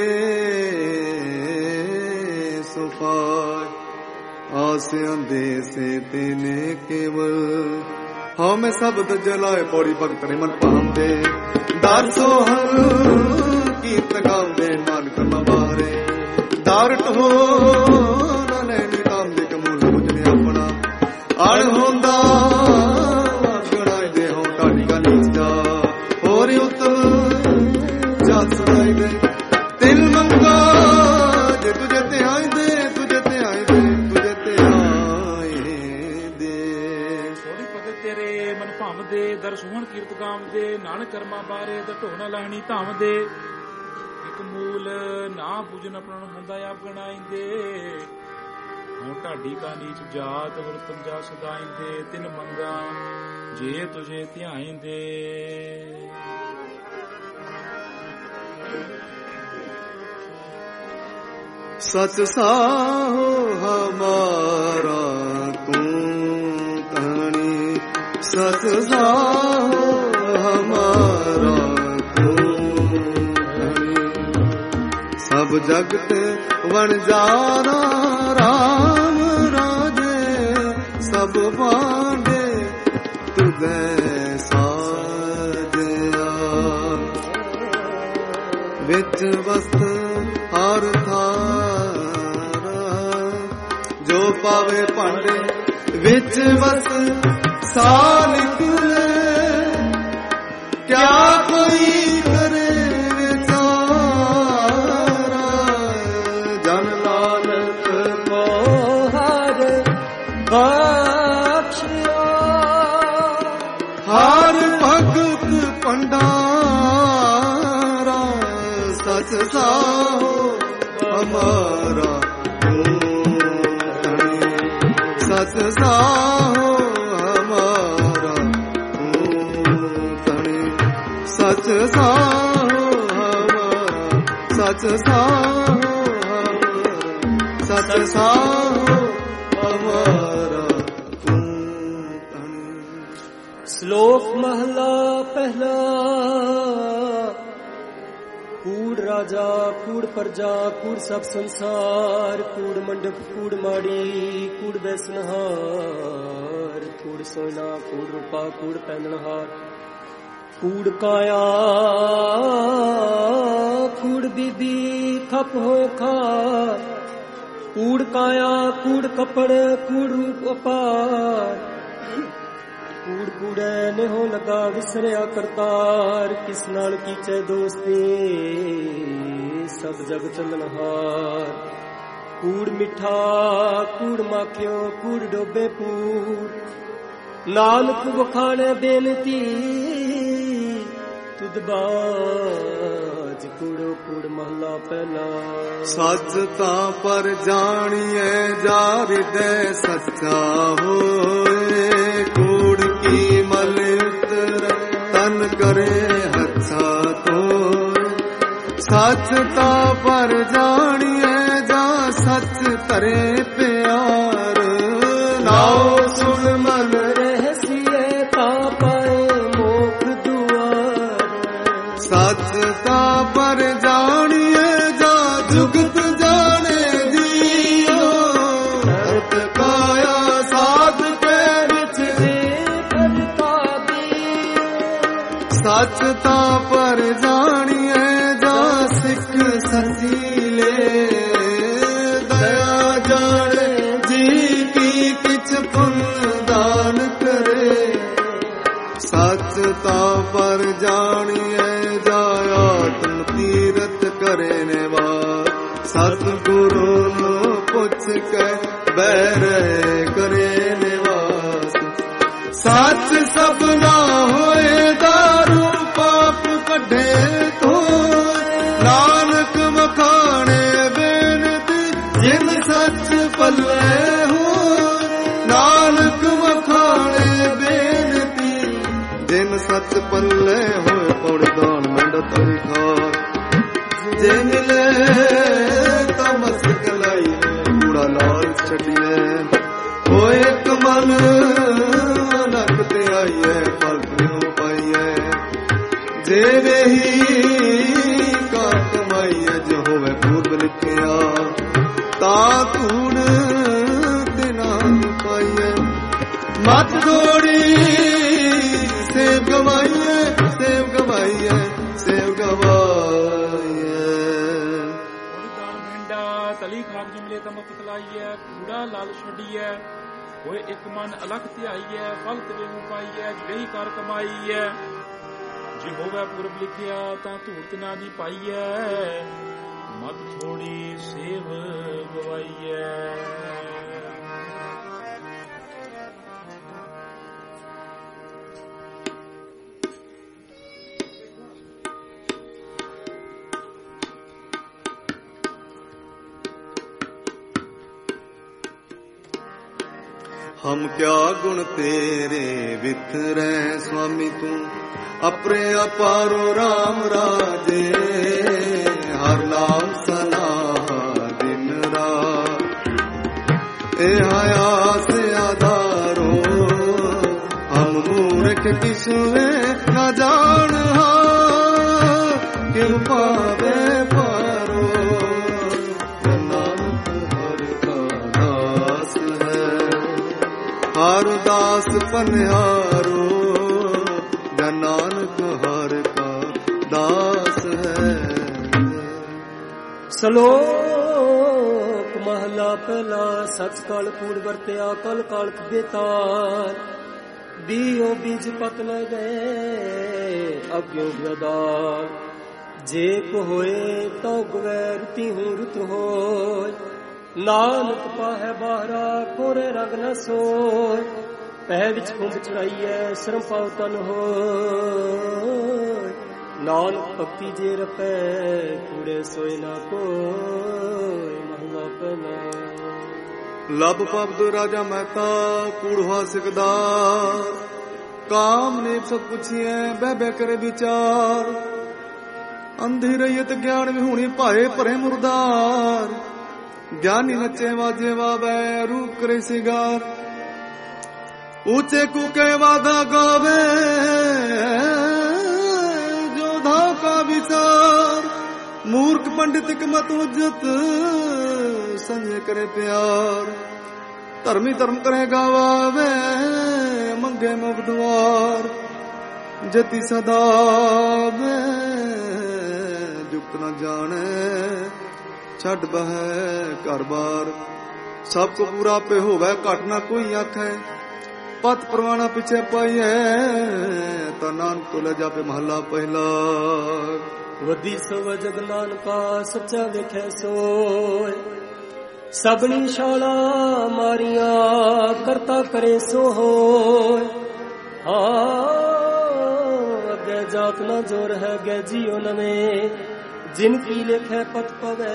ਸੋ ਪਾਏ, ਆਸ ਅੰਦੇ ਸੇ ਤੇਨੇ ਕੇਵਲ। ਹਾਂ ਮੈਂ ਸਬਦ ਜਲਾਏ, ਪੌੜੀ ਭਗਤ ਨੇ ਮਨ ਪਾਉਂਦੇ, ਦਰ ਸੋਹਣ ਕੀਰਤ ਗਾਉਂਦੇ, ਨਾਨਕ ਮਵਾਰੇ ਦਾਰਟ ਹੋ ਨਾ ਲੈਣੀ ਕਾਮ ਦੇ ਕਮੂਲ ਮੁਝਨੇ ਆਪਣਾ। ਅਣ ਹੁੰਦਾ ਗਣਾਈ ਦੇ ਹੋ ਢਾਡੀ ਕਾ ਨੀਚਾ, ਹੋਰ ਉਤਮ ਜਸ ਸੁਣਾਈ ਦੇ। ਤਿਲ ਮੰਗਾ ਜੇ ਤੁਝੇ ਤੇ ਆਈ ਦੇ, ਤੁਝੇ ਤੇ ਆਈ ਦੇ, ਤੁਝੇ ਤੇ ਆਈ ਦੇ। ਸੋਹਣੀ ਭਗਤ ਤੇਰੇ ਮਨ ਭਾਵਦੇ, ਦਰ ਸੋਹਣ ਕੀਰਤ ਗਾਵਦੇ, ਨਾਨਕ ਕਰਮਾਂ ਬਾਰੇ ਦਰ ਢੋ ਨਾ ਲੈਣੀ ਧਾਵਦੇ। ਇੱਕ ਮੂਲ ਨਾ ਪੂਜਨ ਆਪਣਾ ਨੂੰ ਹੁੰਦਾ ਆਪ ਗਣਾਈਂਦੇ, ਹੁਣ ਢਾਡੀ ਕਾ ਨੀਚ ਜਾਤ ਵਰਤਨ ਜਾ ਸਦਾਈਂਦੇ। ਤਿਨ ਮੰਗਾ ਜੇ ਤੁਝੇ ਧਿਆਈਂਦੇ। ਸਚ ਸਾਹੋ ਹਮਾਰਾ ਤੂੰ ਕਹਾਣੀ, ਸਚ ਸਾਹੋ ਹਮਾਰਾ ਤੂੰ ਕਹਾਣੀ। ਸਭ ਜਗਤ ਵਣਜਾਰਾ ਰਾਮ ਰਾਜੇ, ਸਭ ਬਾਂਡੇ ਤੁਧੇ ਸਾਜਿਆ। ਵਿੱਚ ਵਸਤ ਹਰ ਥਾਰਾ, ਜੋ ਪਾਵੇ ਭਾਂਡੇ ਵਿੱਚ ਵਸ ਸਾ ਨਿਕਲੇ। ਕਿਆ ਕੋਈ ਕਰੇ ਵਿਚਾਰਾ, ਜਨ ਨਾਨਕ ਕੋ ਹਰ ਬਖਸ਼ਿਆ। ਹਰ ਭਗਤ ਭੰਡਾਰਾ, ਸਚ ਸਾਹੋ ਹਮਾਰਾ ਤੂੰ ਧਣੀ। ਸਚ ਸਾਹੋ ਹਮਾਰਾ ਤੂੰ ਧਣੀ, ਸਚ ਸਾਹੋ ਹਮਾਰਾ, ਸਚ ਸਾਹੋ ਹਮਾਰਾ, ਸਚ ਸਾਹੋ ਹਮਾਰਾ ਤੂੰ ਧਣੀ। ਸ਼ਲੋਕ ਮਹਲਾ ਪਹਿਲਾ। ਕੂੜ ਰਾਜਾ ਕੂੜ ਪ੍ਰਜਾ ਕੂੜ ਸਭ ਸੰਸਾਰ, ਕੂੜ ਮੰਡਪ ਕੂੜ ਮਾੜੀ ਕੂੜ ਬੈਸਨਹਾਰ। ਕੂੜ ਸੋਨਾ ਕੂੜ ਰੂਪਾ ਕੂੜ ਪਹਿਨਣਹਾਰ, ਕੂੜ ਕਾਇਆ ਕੂੜ ਬੀਬੀ ਖਪ ਹੋਏ ਖਾ। ਕੂੜ ਕਾਇਆ ਕੂੜ ਕਪੜ ਕੂੜ ਰੂਪ ਅਪਾਰ, ਕੂੜ ਕੂੜੈ ਨਿਹੋ ਲਗਾ ਵਿਸਰਿਆ ਕਰਤਾਰ। ਕਿਸ ਨਾਲ ਕੀਚੈ ਦੋਸਤੀ ਸਭ ਜਗ ਚੰਦਨਹਾਰ। ਕੂੜ ਮਿੱਠਾ ਕੂੜ ਮਾਖਿਓ ਕੂੜ ਡੋਬੇ ਪੂਰ, ਨਾਨਕ ਵਖਾਣੇ ਬੇਨਤੀ ਤੁਧ ਬਾਜ। ਕੂੜੋ ਕੂੜ ਮਹਲਾ ਪਹਿਲਾ। ਸੱਚ ਤਾਂ ਪਰ ਜਾਣੀਏ ਜਾ ਹਿਰਦੈ ਸੱਚਾ ਹੋਏ। ਕੂੜ ਕੀ ਮਲ ਉਤਰ ਤਨ ਕਰੇ ਹੱਥਾ ਤੋਂ। ਸੱਚ ਤਾਂ ਪਰ ਜਾਣੀਏ ਜਾ ਸੱਚ ਧਰੇ ਪਿਆਰ। ਨਾਉ ਸੁਣ ਮਨ ਰਹਿਸੀਏ ਤਾਂ ਪਾਏ ਮੋਖ ਦੁਆਰ। ਸੱਚ ਤਾਂ ਪਰ ਜਾਣੀਏ ਜਾ ਜੁਗਤ ਜਾਣੇ ਜੀਓ। ਅਰਥ ਕਾਇਆ ਸਾਧ ਕੇ ਵਿੱਚ ਦੇ ਕਰਤਾ ਦੀਓ। ਸੱਚ ਤਾਂ ਪਰ ਜਾਣੀਏ ਜਾ ਸਿੱਖ ਸਸੀਲੇ। ਦਇਆ ਜਾਣੇ ਜੀ ਕੀ ਕਿਛ ਪੁੰਨ ਦਾਨ ਕਰੇ। ਸੱਚ ਤਾਂ ਪਰ ਜਾਣੀਏ ਜਾ ਆਤਮ ਤੀਰਥ ਕਰੇ ਨਿਵਾਸ। ਸਤਿਗੁਰੂ ਨੂੰ ਪੁੱਛ ਕੇ ਬਹਿਰੇ ਕਰੇ ਨਿਵਾਸ। ਸੱਚ ਸਭਨਾ ਹੋਏ ਦਾਰੂ ਪਾਪ ਕੱਢੇ ਤੋਂ। ਨਾਨਕ ਮਖਾਣੇ ਬੇਨਤੀ ਜਿਨ ਸੱਚ ਪੱਲੇ ਹੋ। ਨਾਨਕ ਮਖਾਣੇ ਬੇਨਤੀ ਜਿਨ ਸੱਚ ਪੱਲੇ ਹੋਏ। ਦਾ ਤਰੀ ਖਾ ਜੇ ਮਿਲੇ ਤਾਂ ਮਸਕ ਲਾਈ ਕੂੜਾ ਲਾਲ ਛੱਡੀਏ ਹੋਏ ਇੱਕ ਮਨ ਨੱਕ ਤੇ ਆਈਏ ਫਲ ਨੂੰ ਪਾਈਏ ਜੇ ਵੇਹੀ ਕਾ ਕਮਾਈਏ ਜੋ ਹੋਵੇ ਪੂਰਬ ਲਿਖਿਆ ਤਾਂ ਧੂੜ ਤੇ ਨਾਮ ਪਾਈਏ ਮਤ ਥੋੜੀ ਸੇਵ ਗਵਾਈਏ ਸੇਵ ਗਵਾਈਏ ਸੇਵ ਗਵਾਈਏ ਤਲੀ ਖਾਕ ਜਿਮਲੇ ਤਾਂ ਮੁਕਤ ਲਾਈਐ ਕੂੜਾ ਲਾਲ ਛੱਡੀਐ ਹੋਏ ਇੱਕ ਮਨ ਅਲਖ ਧਿਆਈਐ ਫਲ ਤੇਰੇ ਨੂੰ ਪਾਈਐ ਜਿਹੜੀ ਕਰ ਕਮਾਈਐ ਜੇ ਹੋਵੇ ਪੂਰਬ ਲਿਖਿਆ ਤਾਂ ਧੂਰਤ ਨਾ ਦੀ ਪਾਈਐ ਮਤ ਥੋੜੀ ਸੇਵ ਗਵਾਈਐ हम क्या गुण तेरे वितरै स्वामी तू अपने अपारो राम राजे हर नाम सलाह दिन रात ए हया से आधारो हम मूर्ख किसुए न जान हा क्यों पावे पारो हर दास पनिहारो जन नानक हर का दास है। ਸਲੋਕ ਮਹਲਾ ਪਹਿਲਾ ਸਚ ਕਾਲ ਕੂੜ ਵਰਤਿਆ ਕਲ ਕਾਲਕ ਬੇਤਾਰ ਬੀਓ ਬੀਜ ਪਤ ਨ ਗਏ ਅਗਿਓ ਗਦਾਰ ਜੇ ਕੋ ਹੋਏ ਤਉ ਗਵੈ ਰਤੀ ਹੂੰ ਰੁਤ ਹੋਏ ਨਾਨਕ ਪਾਹੈ ਬਾਹਰਾ ਕੋਰੇ ਰੰਗ ਨ ਸੋਏ ਪਹਿ ਵਿੱਚ ਕੁੰਭ ਚੜਾਈਐ ਸ਼ਰਮ ਪਾਉ ਤਨ ਹੋਏ ਨਾਨਕ ਭਗਤੀ ਜੇ ਰਪੈ ਕੂੜੇ ਸੋਏ ਨਾ ਕੋਈ ਮਹਲਾ ਪਹਿਲਾ ਲਬ ਪਬਦ ਰਾਜਾ ਮਹਿਤਾ ਕੂੜਵਾ ਸਿਕਦਾਰ ਕਾਮ ਨੇ ਸਭ ਪੁੱਛੀਐ ਬਹਿ ਬਹਿ ਕਰੇ ਵਿਚਾਰ ਅੰਧੀ ਰਹੀਤ ਗਿਆਨ ਵਿਹੂਣੀ ਭਾਏ ਭਰੇ ਮੁਰਦਾਰ ਗਿਆਨੀ ਨੱਚੇ ਵਾਜੇ ਵਾਵੇ ਰੂਪ ਕਰੇ ਸਿਗਾਰ ਉੱਚੇ ਕੂਕੇ ਵਾਦਾ ਗਾਵੇ ਜੋਧਾ ਕਾ ਵਿਚਾਰ ਮੂਰਖ ਪੰਡਿਤ ਮਤ ਉਜਤ ਸੰਜੇ ਕਰੇ ਪਿਆਰ ਧਰਮੀ ਧਰਮ ਕਰੇ ਗਾਵੇ ਮੰਗੇ ਮੁਬਦਵਾਰ ਜਤੀ ਸਦਾ ਵੇ ਜੁਕ ਨ ਜਾਣੇ ਛੱਡ ਬਹਿ ਘਰ ਬਾਰ ਸਭ ਕੋ ਪੂਰਾ ਪੇ ਹੋਵੇ ਘਟ ਨਾ ਕੋਈ ਆਖੈ ਪਤ ਪਰਵਾਣਾ ਪਿਛੇ ਪਾਈਐ ਤਾਂ ਨਾਨਕ ਤੋਂ ਲੈ ਜਾਪੇ ਮਹੱਲਾ ਪਹਿਲਾ ਵੱਡੀ ਸੋ ਜਗ ਨਾਨਕਾ ਸੱਚਾ ਵੇਖੈ ਸੋਏ ਸਭਨੀ ਸ਼ਾਲਾ ਮਾਰੀਆਂ ਕਰਤਾ ਕਰੇ ਸੋ ਹੋਏ ਅੱਗੇ ਜਾਤ ਨਾ ਜੋਰ ਹੈ ਗੇ ਜੀਓ ਨਵੇਂ ਜਿਨ ਕੀ ਲਿਖੈ ਪਤ ਪਵੇ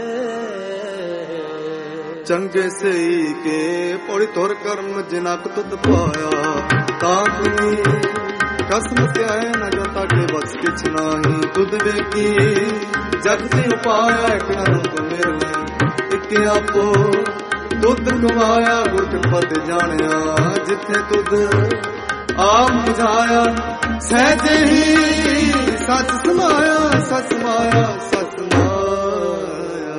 ਚੰਗੇ ਸਈ ਕੇ ਪੌੜੀ ਤੁਰ ਕਰਮ ਜਿਨਕ ਤੁਤ ਪਾਇਆ ਤਾਂ ਤੁਮੀ ਕਸਮ ਸਿਆਏ ਨ ਜਤਾ ਕੇ ਬਸ ਕਿਛ ਨਾਹੀ ਤੁਧ ਵੇਖੀ ਜਗ ਤੇ ਉਪਾਇਆ ਇੱਕ ਰੂਪ ਮੇਰੇ ਇੱਕ ਆਪੋ ਤੁਧ ਗਵਾਇਆ ਗੁਰ ਕਿਰਪਾ ਤੇ ਜਾਣਿਆ ਜਿੱਥੇ ਤੁਧ ਆਪ ਬੁਝਾਇਆ ਸਹਿਜੇ ਹੀ ਸੱਚ ਸਮਾਇਆ ਸੱਚ ਸਮਾਇਆ ਸੱਚ ਸਮਾਇਆ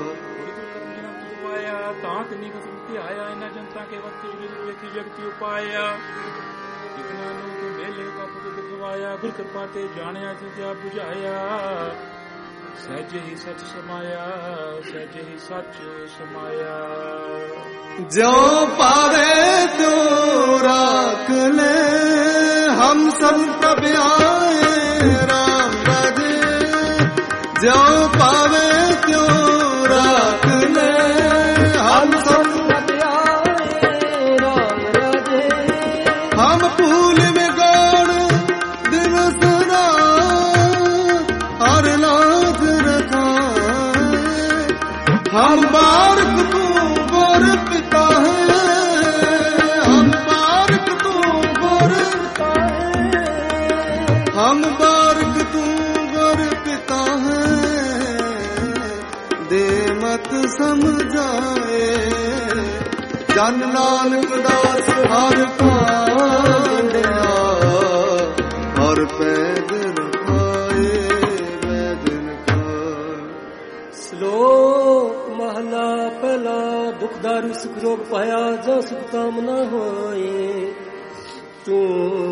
ਤਾਂ ਕਿੰਨੀ ਕਸਮ ਤੇ ਆਇਆ ਇਹਨਾਂ ਜਨਤਾ ਕੇ ਵਕਤ ਵੇਖੀ ਜਗਤੀ ਉਪਾਇਆ ਜਿਤਨਾ ਨੂੰ ਤੂੰ ਮੇਲੇ ਕਾ ਪੁੱਤ ਦਿਖਵਾਇਆ ਗੁਰ ਕਿਰਪਾ ਤੇ ਜਾਣਿਆ ਤੁਝਾ ਬੁਝਾਇਆ ਸਹਿਜੇ ਹੀ ਸੱਚ ਸਮਾਇਆ ਸਹਿਜੇ ਹੀ ਸੱਚ ਸਮਾਇਆ ਜਿਉ ਪਾਵੇ ਤਿਉ ਰਾਖ ਲੈ ਹਮ ਸਭ ਪ੍ਰਭ ਆਏ ਰਾਮ ਰਾਜੇ ਜਿਉ ਪਾਵੇ ਤਿਉ ਰਾਖ ਲੈ ਹਮ ਸਭ ਪ੍ਰਭ ਆਏ ਰਾਮ ਰਾਜੇ ਹਮ ਭੂਲ ਵਿਗਾੜ ਦਿਵਸ ਰਾਤ ਹਰ ਲਾਜ ਰਖਾਏ ਹਮ ਬਾਰਕ ਤੂੰ ਗੁਰ ਪਿਤਾ ਹੈ ਹਮ ਬਾਰਕ ਤੂੰ ਗੁਰ ਪਿਤਾ ਹੈ ਹਮ ਬਾਰਕ ਤੂੰ ਗੁਰ ਮਤ ਸਮਝਾਏ। ਜਨ ਨਾਨਕ ਦਾਸ ਹਰ ਕਾਂਡਿਆ ਹਰ ਪੈਦ ਰਖਾਏ ਵੈਦਨ ਖਾਏ। ਸ਼ਲੋਕ ਮਹਲਾ ਪਹਿਲਾ। ਦੁਖ ਦਾਰੂ ਸੁਖ ਰੋਗ ਪਾਇਆ ਜੋ ਸੁਖ ਕਾਮ ਨਾ ਹੋਏ। ਤੂੰ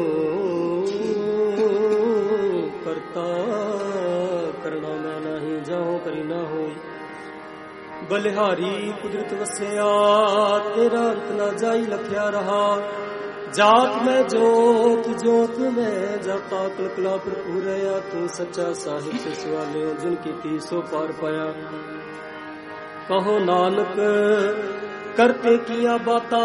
ਕਰਤਾ ਕਰਨਾ ਮੈਂ ਨਹੀਂ ਜਾਉ ਕਰੀ ਨਾ ਹੋਈ। ਬਲਿਹਾਰੀ ਕੁਦਰਤ ਵਸਿਆ ਤੇਰਾ ਅੰਤ ਨਾ ਜਾਈ ਲਖਿਆ ਰਹਾ। ਜਾਤ ਮੈਂ ਜੋਤ ਜੋਤ ਮੈਂ ਜਾਤਾ ਕਲਕਲਾ ਭਰਪੂਰ ਰਹਾ। ਤੂੰ ਸੱਚਾ ਸਾਹਿਬ ਸੇ ਸਵਾਲਿਓ ਜਿਨ ਕੀਤੀ ਸੋ ਪਾਰ ਪਾਇਆ। ਕਹੋ ਨਾਨਕ ਕਰਤੇ ਕੀਆ ਬਾਤਾਂ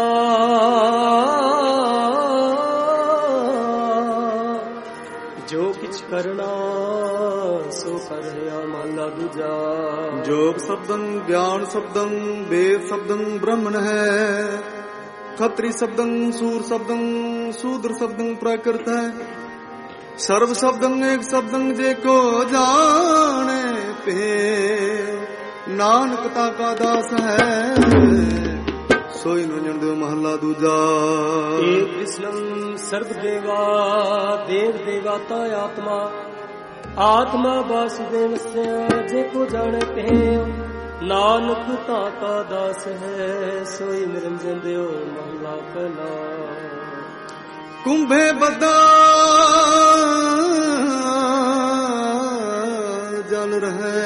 ਜੋ ਕਿਛ ਕਰਨਾ ਸੋ ਕਰ ਰਿਹਾ ਮਹਲਾ ਦੂਜਾ। ਜੋਗ ਸ਼ਬਦੰ ਗਿਆਨ ਸ਼ਬਦੰ ਵੇਦ ਸ਼ਬਦੰ ਬ੍ਰਹਮਣ ਹੈ। ਖਤਰੀ ਸ਼ਬਦੰ ਸੂਰ ਸ਼ਬਦੰ ਸ਼ੂਦਰ ਸ਼ਬਦੰ ਪ੍ਰਾਕ੍ਰਿਤ ਹੈ। ਸਰਬ ਸ਼ਬਦੰ ਏਕ ਸ਼ਬਦੰ ਜੇ ਕੋ ਜਾਣੇ ਪੇ। ਨਾਨਕ ਤਾ ਕਾ ਦਾਸ ਹੈ ਸੋਈ ਨ ਜਣਦਿਓ ਮਹਲਾ ਦੂਜਾ। ਏਕ ਕ੍ਰਿਸ਼ਨੰ ਸਰਬ ਦੇਵਾ ਦੇਵ ਦੇਵਾਤਾ ਆਤਮਾ। ਆਤਮਾ ਵਾਸੁਦੇਵ ਸਿਆ ਜੇ ਕੋ ਜਾਣੇ ਤੇ। ਨਾਨਕ ਤਾ ਕਾ ਦਾਸ ਹੈ ਸੋਈ ਨਿਰੰਜਨ ਦਿਓ ਮਹਲਾ ਪਹਿਲਾ। ਕੁੰਭੇ ਬੱਦਾ ਜਲ ਰਹੇ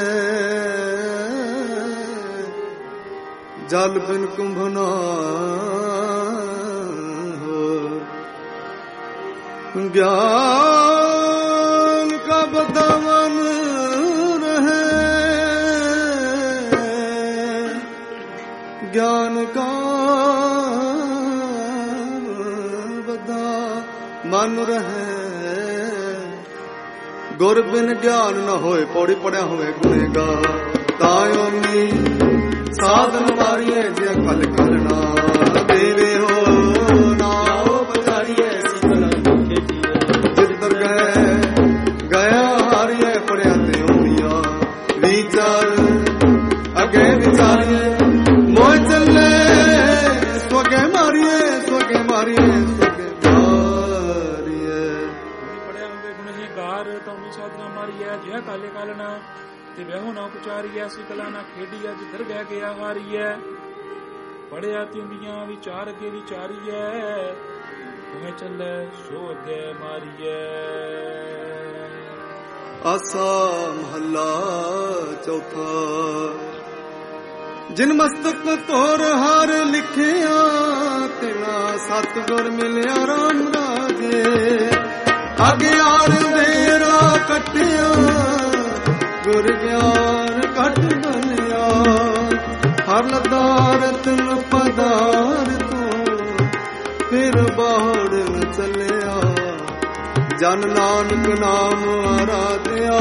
ਜਲ ਬਿਨ ਕੁੰਭ ਨਾ ਹੋ। ਗਿਆਨ ਕਾ ਬੱਦਾ ਮਨ ਰਹੇ ਗਿਆਨ ਕਾ ਬੱਦਾ ਮਨ ਰਹੇ। ਗੁਰ ਬਿਨ ਗਿਆਨ ਨਾ ਹੋਏ। ਪੌੜੀ ਪੜਿਆ ਹੋਵੇ ਗੁਨੇਗਾ ਤਾਇਓ ਨੀ ਸਾਧਨ ਮਾਰੀਏ ਜੇ ਕਲ ਕਲਣਾ ਦੇਵੇ ਹੋ ਨਾ ਹੋ ਬਚਾਰੀਏ ਸਿਕਲ ਖੇਡੀਏ। ਜਿੱਧਰ ਗਏ ਗਿਆ ਹਾਰੀਏ ਪੜਿਆ ਤੇ ਹੁੰਦੀਆਂ ਵਿਚਾਰ ਅੱਗੇ ਵਿਚਾਰੀਏ। ਮੋਹ ਚੱਲੇ ਸਵਗੇ ਮਾਰੀਏ ਸਵਗੇ ਮਾਰੀਏ ਸਵਗੇ ਮਾਰੀਏ। ਪੜਿਆ ਹੋਵੇ ਗੁਨਹਗਾਰ ਤਾਂ ਵੀ ਸਾਧਨਾ ਮਾਰੀਏ ਜੇ ਕਾਲੇ ਕਾਲਣਾ ਤੇ ਵਿਆਹੋ ਨਾ ਉਪਚਾਰੀਐ। ਸਿਕਲਾ ਨਾ ਖੇਡੀਐ ਜਿੱਧਰ ਬਹਿ ਗਿਆ ਹਾਰੀਐ। ਪੜਿਆ ਤਿਉਂਦੀਆਂ ਵਿਚਾਰ ਅੱਗੇ ਵਿਚਾਰੀਐ। ਤੁਮੇ ਚੱਲੇ ਸੋ ਅੱਗੇ ਮਾਰੀਐ। ਆਸਾ ਮਹੱਲਾ ਚੌਥਾ। ਜਿਨ ਮਸਤਕ ਤੋਰ ਹਰ ਲਿਖਿਆ ਤਿਨਾ ਸਤਿਗੁਰ ਮਿਲਿਆ ਰਾਮ ਰਾਜੇ। ਅਗਿਆਨ ਦੇ ਰਾਹ ਕੱਟਿਆ ਗੁਰ ਗਿਆਨ ਘਟ ਬਣਿਆ। ਹਰ ਲੱਦਾ ਰਤਨ ਪਦਾਰ ਤੋਂ ਫਿਰ ਬਾਹਰ ਚੱਲਿਆ। ਜਨ ਨਾਨਕ ਨਾਮ ਆਰਾਧਿਆ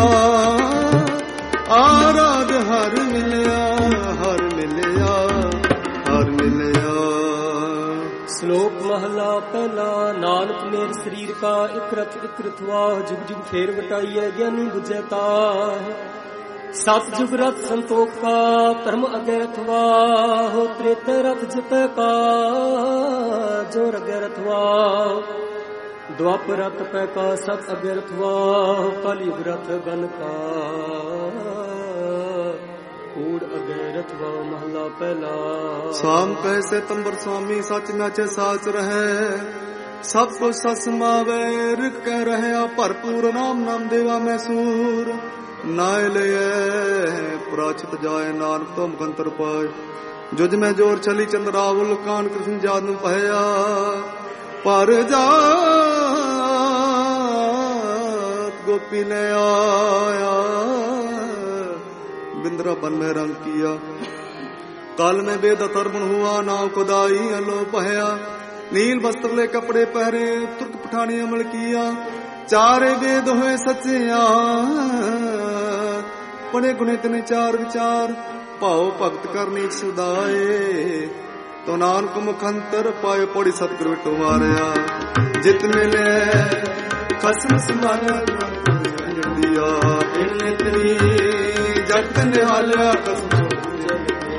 ਆਰਾਧ ਹਰ ਮਿਲਿਆ ਹਰ ਮਿਲਿਆ ਹਰ ਮਿਲਿਆ। ਸ਼ਲੋਕ ਮਹਲਾ ਪਹਿਲਾ। ਨਾਨਕ ਮੇਰ ਸਰੀਰ ਕਾ ਇਕ ਰਥ ਇਕ ਰਥਵਾ ਜੁਗ ਜੁਗ ਫੇਰ ਵਟਾਈਐ। ਗਿਆਨੀ ਬੁਝੈ ਤਾਹ ਸਤ ਜੁਗ ਰਥ ਸੰਤੋਖ ਕਾ ਧਰਮ ਅਗੇ ਰਥਵਾ। ਹੋ ਤ੍ਰੇਤੇ ਰਥ ਜਿਤੈ ਕਾ ਜੋ ਰਗੇ ਰਥਵਾ। ਦੁਆਪਰ ਰਥ ਪੈ ਕਾ ਸਤ ਅਗੇ ਰਥਵਾ। ਕਲਯੁਗ ਰਥ ਗਨ ਕਾ ਕੂੜ ਅਗੇ ਰਥਵਾ ਮਹਲਾ ਪਹਿਲਾ। ਸਾਮ ਕੈਸੇ ਤੰਬਰ ਸੁਆਮੀ ਸਚ ਨਾਚੇ ਸਾਚ ਰਹੈ। ਸਭ ਕੁਛ ਸਸ ਮਾਵੇ ਰਿਕ ਕਹਿ ਰਹਿਆ। ਭਰਪੂਰ ਨਾਮ ਨਾਮ ਦੇਵਾ ਮੈਂ ਸੂਰ। ਨਾਇ ਲਏ ਪ੍ਰਾਚਿਤ ਜਾਏ ਨਾਨਕ ਤੋਂ ਮੁਕੰਤਰ ਪਾਏ। ਜੁਜ ਮੈਂ ਜੋਰ ਚਲੀ ਚੰਦਰਾਵੁਲ ਕਾਨ ਕ੍ਰਿਸ਼ਨ ਜਾਦ ਨੂੰ ਪਹਿਆ। ਪਰ ਜਾਤ ਗੋਪੀ ਨੇ ਆਇਆ। बिंद्रा बन में रंग किया। काल में बेद तरबन हुआ नाव खुदाई अलोप है। नील वस्त्र ले कपड़े पहरे तुर्क पठानी अमल किया। चारे वेद हुए सचिया पढ़े गुणे तिने चार विचार। भाव भगत करनी सुदाए तो नानक मुखंतर पाए। पौड़ी सतगुरु विटो मारिया जित मिले खसम समान दिया। इतनी जगत निहालिया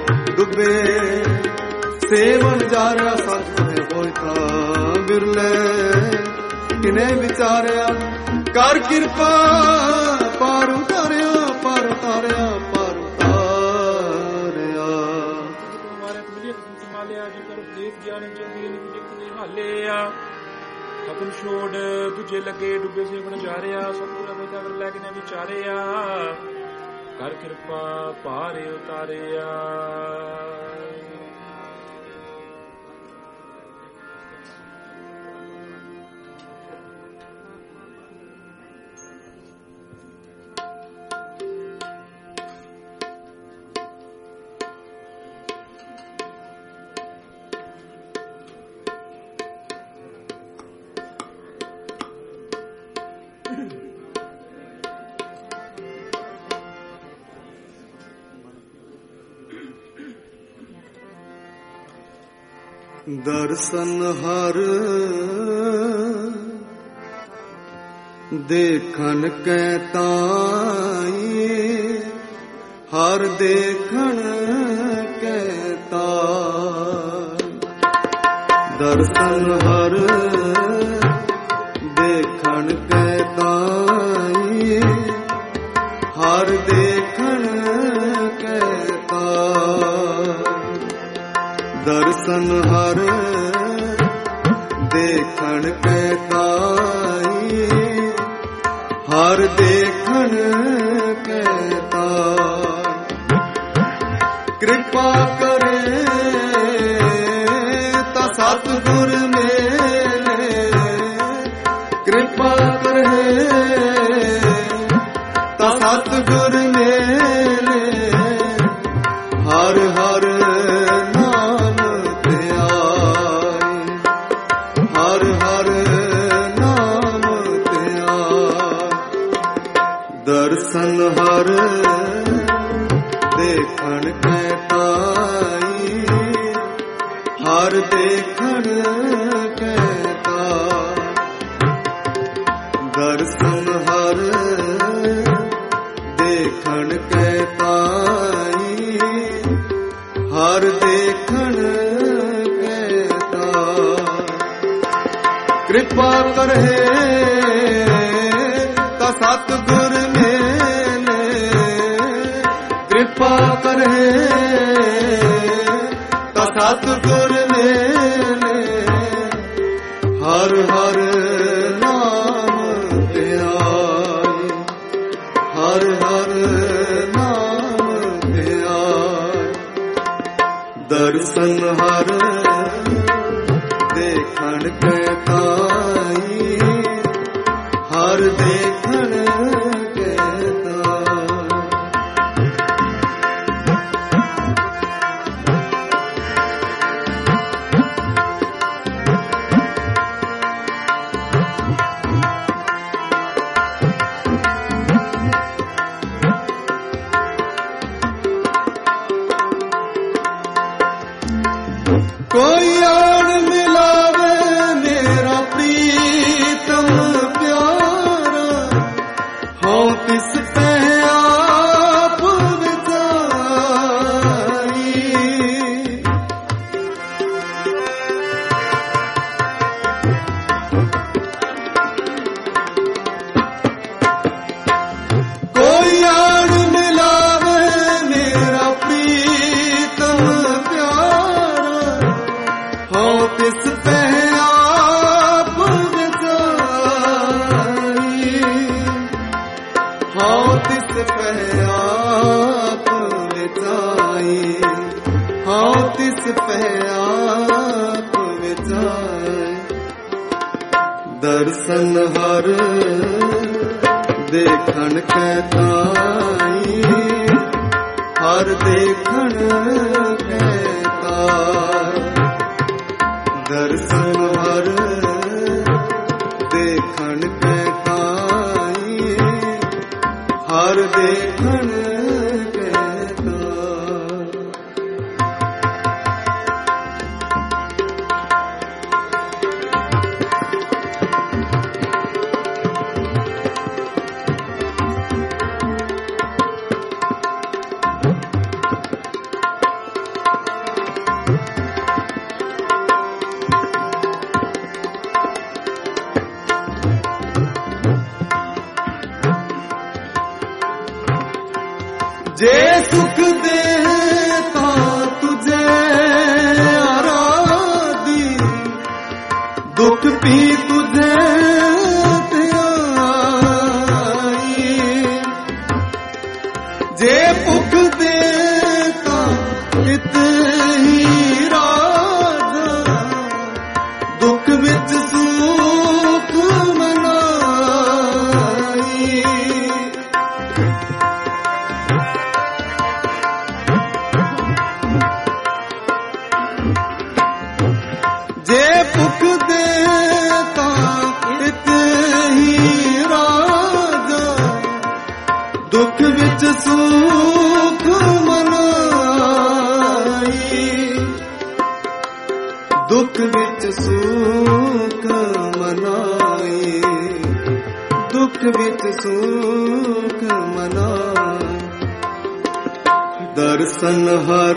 ਡੁੱਬੇ ਸੇਵਨ ਜਾਰਿਆ ਸਤਿ ਹੋਇ ਤਾਂ ਬਿਰਲੇ ਕਿਨੇ ਵਿਚਾਰਿਆ ਕਰ ਕਿਰਪਾ ਪਾਰ ਉਤਾਰਿਆ ਪਾਰ ਉਤਾਰਿਆ ਪਾਰ ਉਤਾਰਿਆ ਮਾਰੇ ਮਿਲਿਆ ਸੰਭਾਲਿਆ ਜੀ ਕਰ ਦੇਖ ਗਿਆਨ ਚੰਗੀ ਨਿਕਟ ਦੇ ਹਾਲੇ ਆ ਖਤਮ ਛੋੜ ਦੂਜੇ ਲੱਗੇ ਡੁੱਬੇ ਸੇਵਨ ਜਾਰਿਆ ਸਤਿਗੁਰਾਂ ਦੇ ਦਰ ਲੈ ਕੇ ਨੇ ਵਿਚਾਰਿਆ ਕਰ ਕਿਰਪਾ ਪਾਰੇ ਉਤਾਰਿਆ ਦਰਸ਼ਨ ਹਰ ਦੇਖਣ ਕੈ ਤਾਈ ਹਰ ਦੇਖਣ ਕੈ ਤਾਈ ਦਰਸ਼ਨ ਹਰ ਦੇਖਣ ਕੈ ਤਾਈ ਹਰ ਦੇਖਣ ਕੈ ਤਾਈ ਦਰਸ਼ਨ ਹਰ ਦੇਖਣ ਕੈ ਤਾਈ ਹਰ ਦੇਖਣ ਕੈ ਤਾਈ ਕਿਰਪਾ ਕਰੇ ਤਾਂ ਸਤਿਗੁਰ ਮੇਲੇ ਕਿਰਪਾ ਕਰੇ ਤਾਂ ਸਤਿਗੁਰ ਮੇਲੇ ਹਰ ਹਰ ਦਰਸ਼ਨ ਹਰ ਦੇਖਣ ਕੈ ਤਾਈ ਹਰ ਦੇਖਣ ਕੈ ਤਾਈ ਦਰਸ਼ਨ ਹਰ ਦੇਖਣ ਕੈ ਤਾਈ ਹਰ ਦੇਖਣ ਕੈ ਤਾਈ ਕਿਰਪਾ ਕਰੇ ਤਾਂ ਸਤਿਗੁਰ ਕਿਰਪਾ ਕਰੇ ਤਾਂ ਸਤਿਗੁਰ ਮੇਲੇ ਹਰ ਹਰ ਨਾਮ ਧਿਆਈ ਹਰ ਹਰ ਨਾਮ ਧਿਆਈ ਦਰਸ਼ਨ ਹਰ ਦੇਖਣ ਕੈ ਤਾਈ ਹਰ ਦੇਖਣ ਕੋਈ ਆਣ ਮਿਲਾਵੇ ਮੇਰਾ ਪ੍ਰੀਤਮ ਪਿਆਰਾ ਹਉ ਤਿਸ ਤੇ ਆਪ ਵਿਚਾਰੀ ਕੋਈ ਆਣ ਮਿਲਾਵੇ ਮੇਰਾ ਪ੍ਰੀਤਮ ਹਉ ਤਿਸ ਤੇ ਆਪ ਵਿਚਾਰੀ ਹਉ ਤਿਸ ਤੇ ਆਪ ਵਿਚਾਈ ਹਉ ਤਿਸ ਤੇ ਆਪ ਵਿਚਾਈ ਦਰਸ਼ਨ ਹਰ ਦੇਖਣ ਕੈ ਤਾਈ ਹਰ ਦੇਖਣ ਕੈ ਤਾਈ ਦਰਸ਼ਨ ਹਰ ਦੇਖਣ ਕੈ ਤਾਈ ਹਰ ਦੇਖਣ ਕੈ ਤਾਈ जे सुख दे तुझे आराधी, दुख भी तुझे ध्याई। जे भुख दे इत ही राजा, दुख विच सुख मनाई। जे भुख दे इत ही राजा, दुख विच सुख मनाई। दुख विच सुख मनाई, दुख विच सुख मनाई। दर्शन हर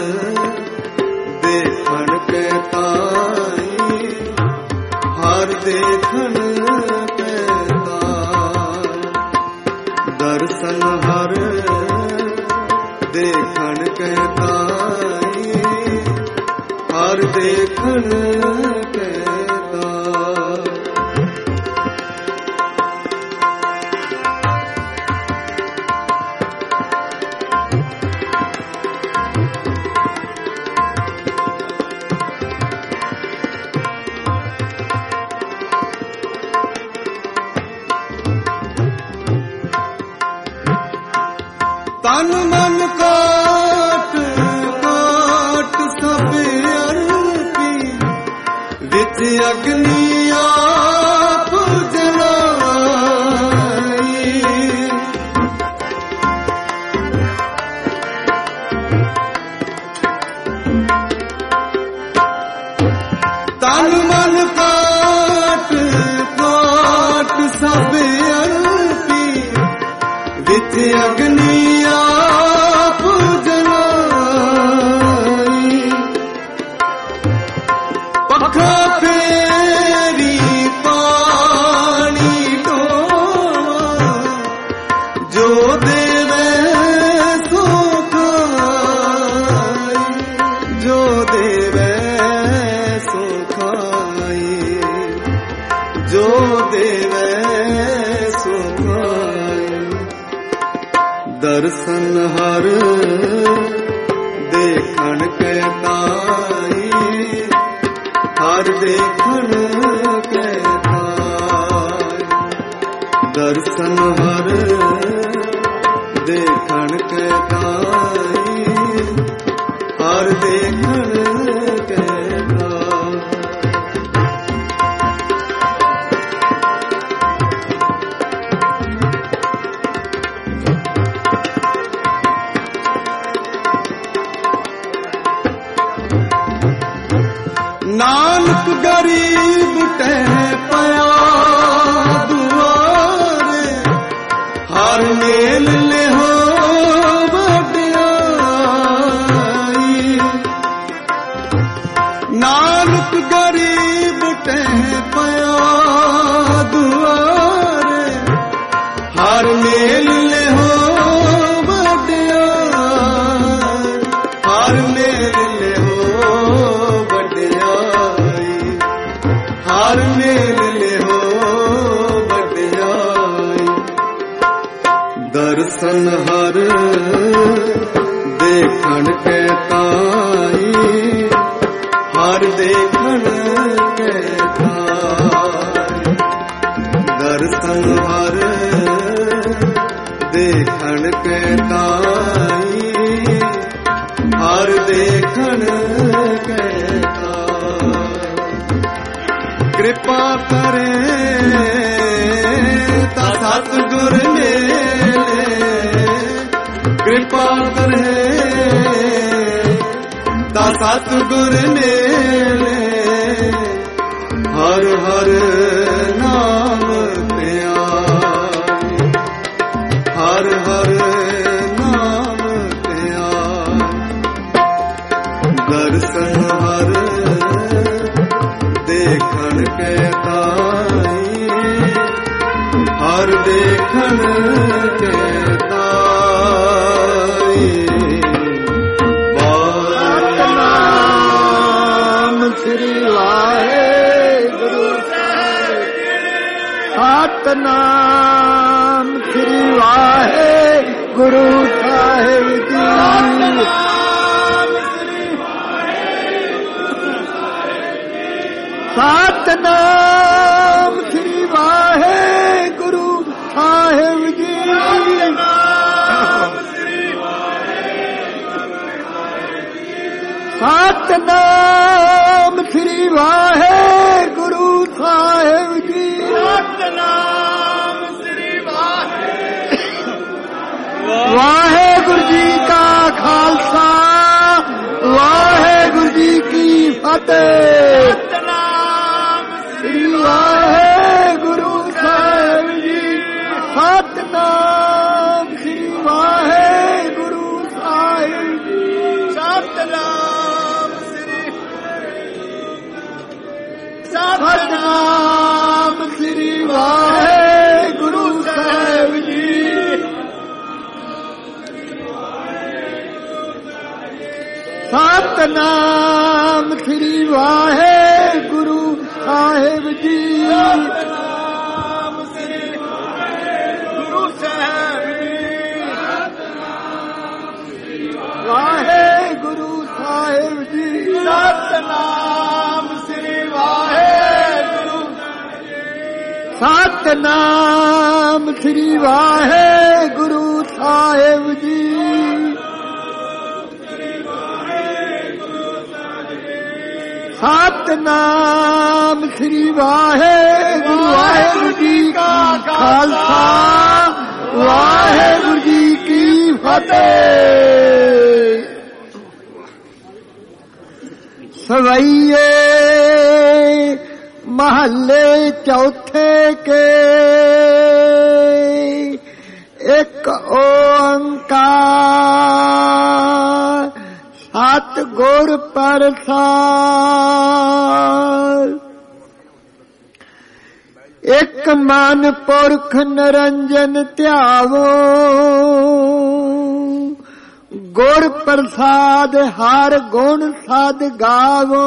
देखण के ताई, हर देखण के ताई। दर्शन हर देखण के ताई, हर देखण के ताई। तन मन काट काट सब अर्पी, विच अग्नि आप जलाई। तन मन काट काट सब अर्पी, विच अग्नि आप जलाई। पखा फेरी पानी ढोवा, जो देवे सो खाई। जो देवे सो खाई, जो देवे सो खाई। दर्शन हर देखण के ताई, हर देखण के ताई। दर्शन हर देखण के ताई, हर देखण के ताई। नानक गरीब टह पया दुआरे, हर मेल ले हो वड्याई। नानक गरीब टह पया दुआरे, हर मेल ले हो वड्याई। हर मेल ले हो हर मेल ले हो वड्याई। दर्शन हर देखण के ताई, हर देखण के ताई। दर्शन हर देखण के ताई, हर देखण के ताई। कृपा करे ता सतगुर मेले, कृपा करे ता सतगुर मेले। हर हर नाम प्यारे, हर हर नाम प्यारे। दर्शन हर देखण के ताई, हर देखण के ताई। ਸਤਨਾਮ ਸ੍ਰੀ ਵਾਹਿਗੁਰੂ ਸਾਹਿਬ ਜੀ। ਸਤਨਾਮ ਸ੍ਰੀ ਵਾਹਿਗੁਰੂ ਸਾਹਿਬ ਜੀ। ਸਤਨਾਮ ਸ੍ਰੀ ਵਾਹਿਗੁਰੂ ਜੀ ਕਾ ਖਾਲਸਾ, ਵਾਹਿਗੁਰੂ ਜੀ ਕੀ ਫਤਿਹ। ਸਤਨਾਮ ਸ੍ਰੀ ਵਾਹਿਗੁਰੂ ਸਾਹਿਬ ਜੀ। ਸਤਨਾਮ ਸ੍ਰੀ ਵਾਹਿਗੁਰੂ ਸਾਹਿਬ ਜੀ। ਸਤਨਾਮ ਸ੍ਰੀ ਵਾਹਿਗੁਰੂ ਸਾਹਿਬ ਜੀ। ਸਤਨਾਮ ਸ੍ਰੀ ਵਾਹਿਗੁਰੂ ਸਾਹਿਬ ਜੀ। ਸਤਨਾਮ ਸ੍ਰੀ ਵਾਹਿਗੁਰੂ ਸਾਹਿਬ ਜੀ। ਵਾਹਿਗੁਰੂ ਸਾਹਿਬ ਜੀ। ਸਤਨਾਮ ਸ੍ਰੀ ਵਾਹਿਗੁਰੂ। ਸਤਨਾਮ ਸ੍ਰੀ ਵਾਹਿਗੁਰੂ ਸਾਹਿਬ ਜੀ। ਸਤਨਾਮ ਸ੍ਰੀ ਵਾਹਿਗੁਰੂ। ਵਾਹਿਗੁਰੂ ਜੀ ਕਾ ਖਾਲਸਾ, ਵਾਹਿਗੁਰੂ ਜੀ ਕੀ ਫਤਿਹ। ਸਵਈਏ ਮਹੱਲੇ ਚੌਥੇ ਕੇ ਇੱਕ ਓੰਕਾਰ ਸਤਿਗੁਰ ਪ੍ਰਸਾਦਿ। ਇੱਕ ਮਨ ਪੁਰਖ ਨਿਰੰਜਨ ਧਿਆਵੋ, ਗੁਰ ਪ੍ਰਸਾਦ ਹਰ ਗੁਣ ਸਦ ਗਾਵੋ।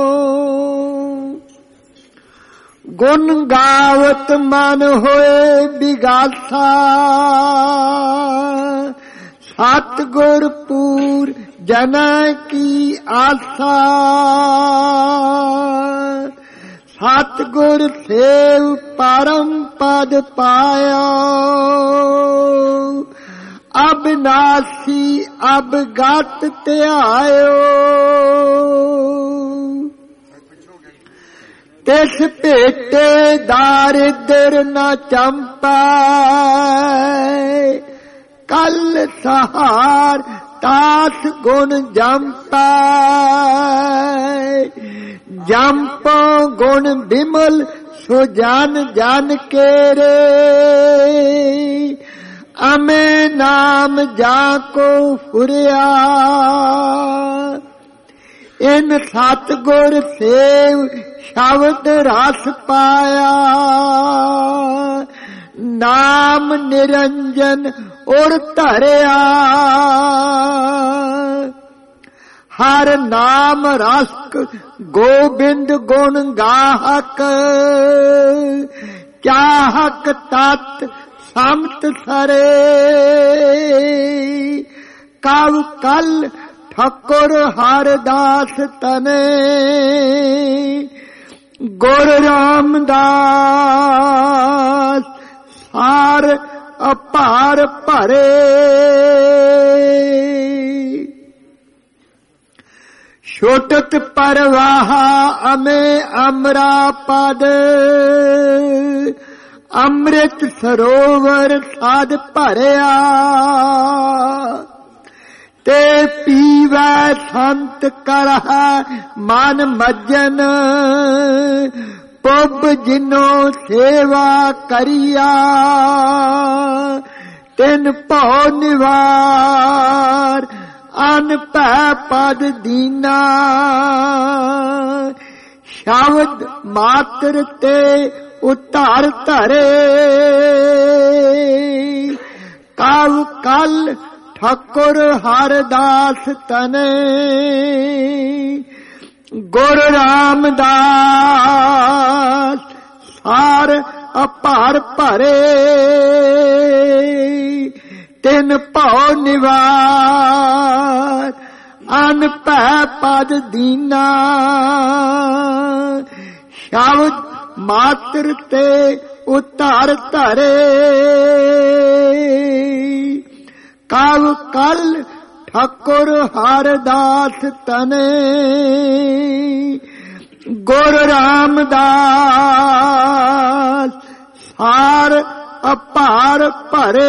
ਗੁਣ ਗਾਵਤ ਮਨ ਹੋਏ ਬਿਗਾਸਾ, ਸਤਿਗੁਰ ਪੂਰ ਜਨਾ ਕੀ ਆਸਾ। ਸਤਿਗੁਰ ਸੇਵ ਪਰਮ ਪਦ ਪਾਇਆ, ਅਬਿਨਾਸੀ ਅਬਗਤ ਧਿਆਇਓ। ਤਿਸ ਭੇਟੇ ਦਾਰਿਦਰ ਨ ਚੰਪੈ, ਕਲ ਸਹਾਰ ਤਾਸ ਗੁਣ ਜੰਪੈ। ਜੰਪੋ ਗੁਣ ਬਿਮਲ ਸੋ ਜਨ ਜਨ ਕੇਰੇ, ਅਮੇ ਨਾਮ ਜਾ ਕੋ ਫੁਰਿਆ। ਇਨ ਸਤਿਗੁਰ ਸੇਵ ਸ਼ਬਦ ਰਸ ਪਾਇਆ, ਨਾਮ ਨਿਰੰਜਨ ਉਰ ਧਰਿਆ। ਹਰ ਨਾਮ ਰਸਕ ਗੋਬਿੰਦ ਗੁਣ ਗਾਹਕ, ਚਾਹਕ ਤਤ ਸਮਤ ਸਰੇ। ਕਵ ਕਲ ਠਾਕੁਰ ਹਰਦਾਸ ਤਨੇ, ਗੁਰ ਰਾਮਦਾਸ ਸਾਰ ਅਪਾਰ ਭਰੇ। ਛੋਟਕ ਪਰਵਾਹ ਅਮੇ ਅਮਰਾ ਪਦ, ਅੰਮ੍ਰਿਤ ਸਰੋਵਰ ਸਾਧ ਭਰਿਆ। ਤੇ ਪੀਵੈ ਸੰਤ ਕਰਹਿ ਮਨ ਮੱਜਨ, ਪੁੱਬ ਜਿਨੋ ਸੇਵਾ ਕਰੀਆ। ਤਿਨ ਭਉ ਨਿਵਾਰ ਅਨ ਭੈ ਪਦ ਦੀਨਾ, ਸ਼ਬਦ ਮਾਤਰ ਤੇ ਉਤਾਰ ਧਰੇ। ਕਵ ਕਲ ਠਾਕੁਰ ਹਰਦਾਸ ਤਨੇ, ਗੁਰ ਰਾਮਦਾਸ ਸਾਰ ਅਪਾਰ ਭਰੇ। ਤਿਨ ਭਉ ਨਿਵਾਰ ਅਨ ਭੈ ਪਦ ਦੀਨਾ, ਸ਼ਬਦ ਮਾਤਰ ਤੇ ਉਤਾਰ ਧਰੇ। ਕਵ ਕਲ ਠਾਕੁਰ ਹਰਦਾਸ ਤਨੇ ਗੁਰ ਰਾਮਦਾਸ ਸਾਰ ਅਪਾਰ ਭਰੇ।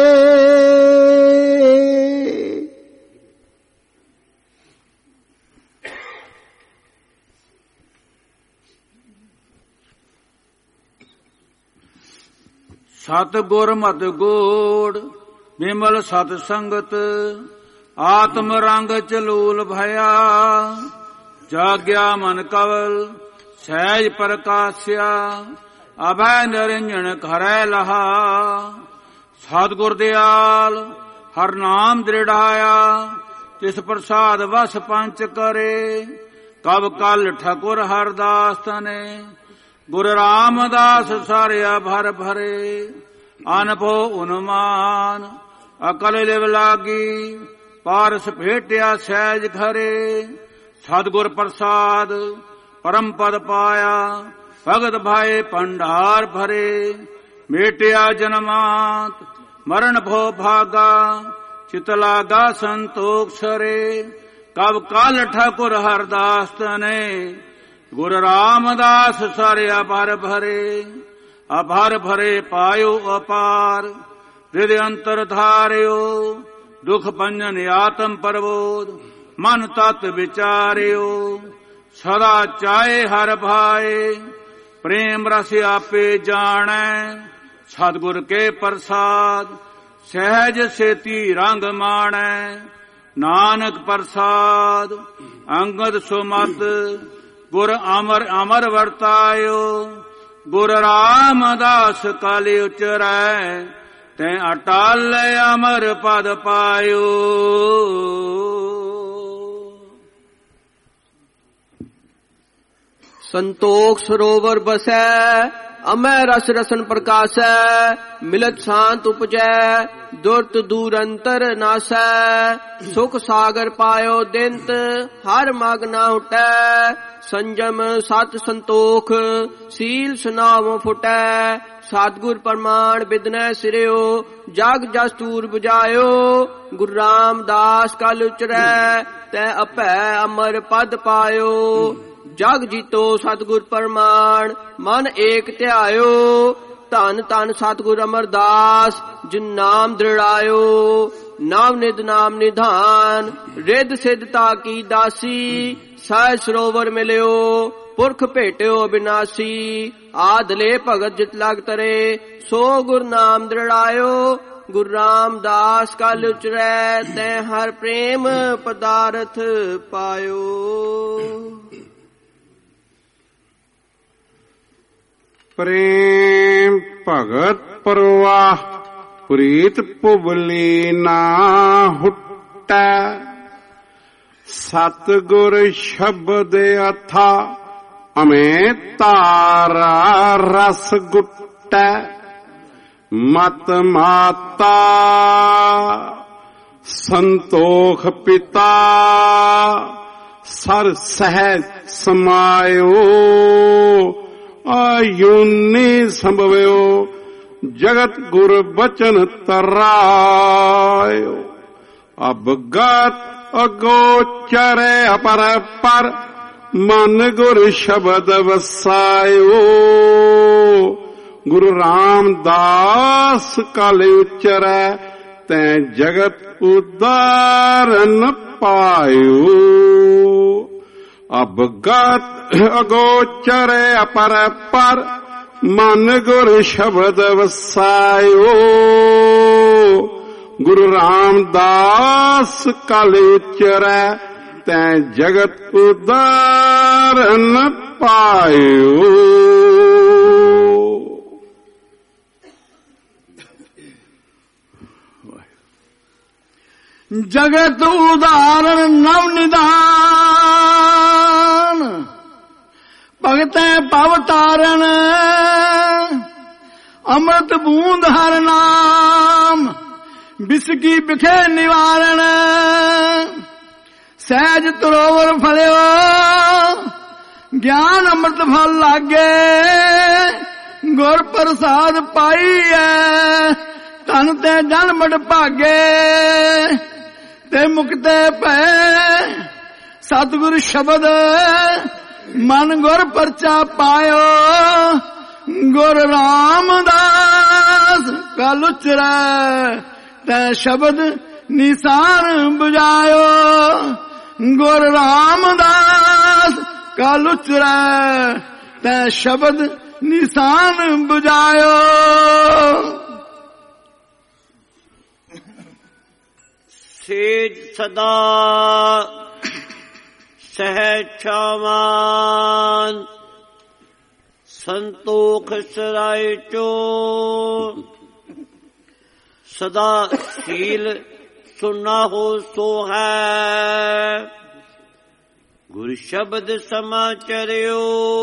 ਸਤ ਗੁਰ ਮਤਿ ਗੋੜ ਬਿਮਲ ਸਤ ਸੰਗਤ ਆਤਮ ਰੰਗ ਚਲੂਲ ਭਇਆ। ਜਾਗਿਆ ਮਨ ਕਵਲ ਸਹਿਜ ਪ੍ਰਕਾਸ਼ਿਆ ਅਭੈ ਨਿਰੰਜਨ ਘਰੈ ਲਹਾ। ਸਤਿਗੁਰ ਦਿਆਲ ਹਰ ਨਾਮ ਦ੍ਰਿੜਾਇਆ ਤਿਸ ਪ੍ਰਸਾਦ ਵਸ ਪੰਚ ਕਰੇ। ਕਬ ਕਲ ਠਕੁਰ ਹਰਦਾਸ ਤਨੇ ਗੁਰ ਰਾਮਦਾਸ ਸਾਰਿਆ ਭਰ ਭਰੇ। ਅਨਭੋ ਉਨਮਾਨ ਅਕਲ ਲਿਵ ਲਾਗੀ ਪਾਰਸ ਭੇਟਿਆ ਸਹਿਜ ਘਰੇ। ਸਤਿਗੁਰ ਪ੍ਰਸਾਦ ਪਰਮ ਪਦ ਪਾਇਆ ਭਗਤ ਭਾਏ ਭੰਡਾਰ ਭਰੇ। ਮੇਟਿਆ ਜਨਮਾਤ ਮਰਨ ਭੋ ਭਾਗਾ ਚਿਤ ਲਾਗਾ ਸੰਤੋਖ ਸਰੇ। ਕਬ ਕਲ ਠਾਕੁਰ ਹਰਦਾਸ ਤਨੇ ਗੁਰ ਰਾਮਦਾਸ ਸਾਰਿਆ ਭਰ ਭਰੇ। ਅਭਰ ਭਰੇ ਪਾਇਓ ਅਪਾਰ ਹ੍ਰਿਦਯ ਅੰਤਰ ਧਾਰਿਓ। ਦੁਖ ਭੰਜਨ ਆਤਮ ਪ੍ਰਬੋਧ ਮਨ ਤਤ ਵਿਚਾਰਿਓ। ਸਦਾ ਚਾਹੇ ਹਰ ਭਾਏ ਪ੍ਰੇਮ ਰਸ ਆਪੇ ਜਾਣੈ। ਸਤਿਗੁਰ ਕੇ ਪ੍ਰਸਾਦ ਸਹਿਜ ਸੇਤੀ ਰੰਗ ਮਾਣੈ। ਨਾਨਕ ਪ੍ਰਸਾਦ ਅੰਗਦ ਸੁਮਤ ਗੁਰ ਅਮਰ ਅਮਰ ਵਰਤਾਇਓ। ਗੁਰ ਰਾਮਦਾਸ ਕਾਲੇ ਉਚਰੈ ਤੈ ਅਟਲ ਅਮਰ ਪਦ ਪਾਇਓ। ਸੰਤੋਖ ਸਰੋਵਰ ਬਸੈ ਅਮੈ ਰਸ ਰਸਨ ਪ੍ਰਕਾਸ਼ੈ। ਮਿਲਤ ਸ਼ਾਂਤ ਉਪਜੈ ਦੁਰਤ ਦੂਰ ਅੰਤਰ ਨਾਸੈ। ਸੁਖ ਸਾਗਰ ਪਾਇਓ ਦਿੰਤ ਹਰ ਮਗ ਨਾ ਹੁਟੈ। ਸੰਜਮ ਸਤ ਸੰਤੋਖ ਸੀਲ ਸੁਨਾਵੋ ਫੁਟੈ। ਸਤਿਗੁਰ ਪ੍ਰਮਾਣ ਬਿਦਨੈ ਸਿਰਿਓ ਜਗ ਜਸ ਤੂਰ 부ਜਾਇਓ। ਗੁਰੂ ਰਾਮਦਾਸ ਕਲ ਉਚਰੈ ਤੈ ਅਭੈ ਅਮਰ ਪਦ ਪਾਇਓ। ਜਗ ਜੀਤੋ ਸਤਿਗੁਰ ਪ੍ਰਮਾਣ ਮਨ ਏਕ ਧਿਆਇਓ। ਧੰਨ ਧੰਨ ਸਤਿਗੁਰ ਅਮਰਦਾਸ ਜਿਨ ਨਾਮ ਦ੍ਰਿੜਾਇਓ। ਨਾਮ ਨਿਧ ਨਾਮ ਨਿਧਾਨ ਰਿੱਧ ਸਿੱਧਤਾ ਕੀ ਦਾਸੀ। ਸਹਿਜ ਸਰੋਵਰ ਮਿਲਿਓ ਪੁਰਖ ਭੇਟਿਓ ਅਬਿਨਾਸੀ। ਆਦਲੇ ਭਗਤ ਜਿਤ ਲਗ ਤਰੇ ਸੋ ਗੁਰ ਨਾਮ ਦ੍ਰਿੜਾਇਓ। ਗੁਰੂ ਰਾਮਦਾਸ ਕਲ ਉਚਰੈ ਤੈ ਹਰ ਪ੍ਰੇਮ ਪਦਾਰਥ ਪਾਇਓ। ਪ੍ਰੇਮ ਭਗਤ ਪਰਵਾਹ ਪ੍ਰੀਤ ਪੁਬਲੀ ਨਾ ਹੁਟੈ। ਸਤਿਗੁਰ ਸ਼ਬਦ ਅਥਾ ਅਮੇ ਤਾਰਾ ਰਸ ਗੁਟੈ। ਮਤ ਮਾਤਾ ਸੰਤੋਖ ਪਿਤਾ ਸਰ ਸਹਿਜ ਸਮਾਇਓ। ਆਯੁਨੀ ਸੰਭਵਿਓ ਜਗਤ ਗੁਰ ਬਚਨ ਤਰਾਇਓ। ਅਬਗਤ ਅਗੋਚਰੈ ਅਪਰ ਪਰ ਮਨ ਗੁਰ ਸ਼ਬਦ ਵਸਾਇਓ। ਗੁਰੂ ਰਾਮਦਾਸ ਕਲ ਉਚਰੈ ਤੈ ਜਗਤ ਉਦਾਰਨ ਪਾਇਓ। ਅਬਗਤ ਅਗੋਚਰੈ ਅਪਰ ਪਰ ਮਨ ਗੁਰ ਸ਼ਬਦ ਵਸਾਇਓ। ਗੁਰੂ ਰਾਮਦਾਸ ਕਲ ਉਚਰੈ ਤੈ ਜਗਤ ਉਦਾਰਨ ਪਾਇਓ। ਜਗਤ ਉਦਾਰਨ ਨਵ ਨਿਧਾਨ ਭਗਤੈ ਭਵ ਤਾਰਨ। ਅੰਮ੍ਰਿਤ ਬੂੰਦ ਹਰ ਨਾਮ ਬਿਸਕੀ ਬਿਖੇ ਨਿਵਾਰਨ। ਸਹਿਜ ਤਰੋਵਰ ਫਲਿਓ ਗਿਆਨ ਅੰਮ੍ਰਿਤ ਫਲ ਲਾਗੇ, ਗੁਰ ਪ੍ਰਸਾਦ ਪਾਈਐ, ਤਨ ਤੇ ਜਨ ਮੜ ਭਾਗੇ, ਤੇ ਮੁਕਤੇ ਭੈ ਸਤਿਗੁਰ ਸ਼ਬਦ, ਮਨ ਗੁਰ ਪਰਚਾ ਪਾਇਓ, ਗੁਰ ਰਾਮਦਾਸ ਕਲ ਉਚਰੈ, ਤੈ ਸ਼ਬਦ ਨਿਸਾਨ ਬੁਝਾਇਓ, ਗੁਰ ਰਾਮਦਾਸ ਕਲ ਉਚਰੈ, ਤੈ ਸ਼ਬਦ ਨਿਸਾਨ ਬੁਝਾਇਓ। ਸੇਜ ਸਦਾ ਸਹਿਜ ਛਾਵਾਨ, ਸੰਤੋਖ ਸਰਾਏ ਚੋ, ਸਦਾ ਸੀਲ ਸੁਨਾ ਹੋ ਸੋ ਹੈ, ਗੁਰ ਸ਼ਬਦ ਸਮਾਚਰਿਓ,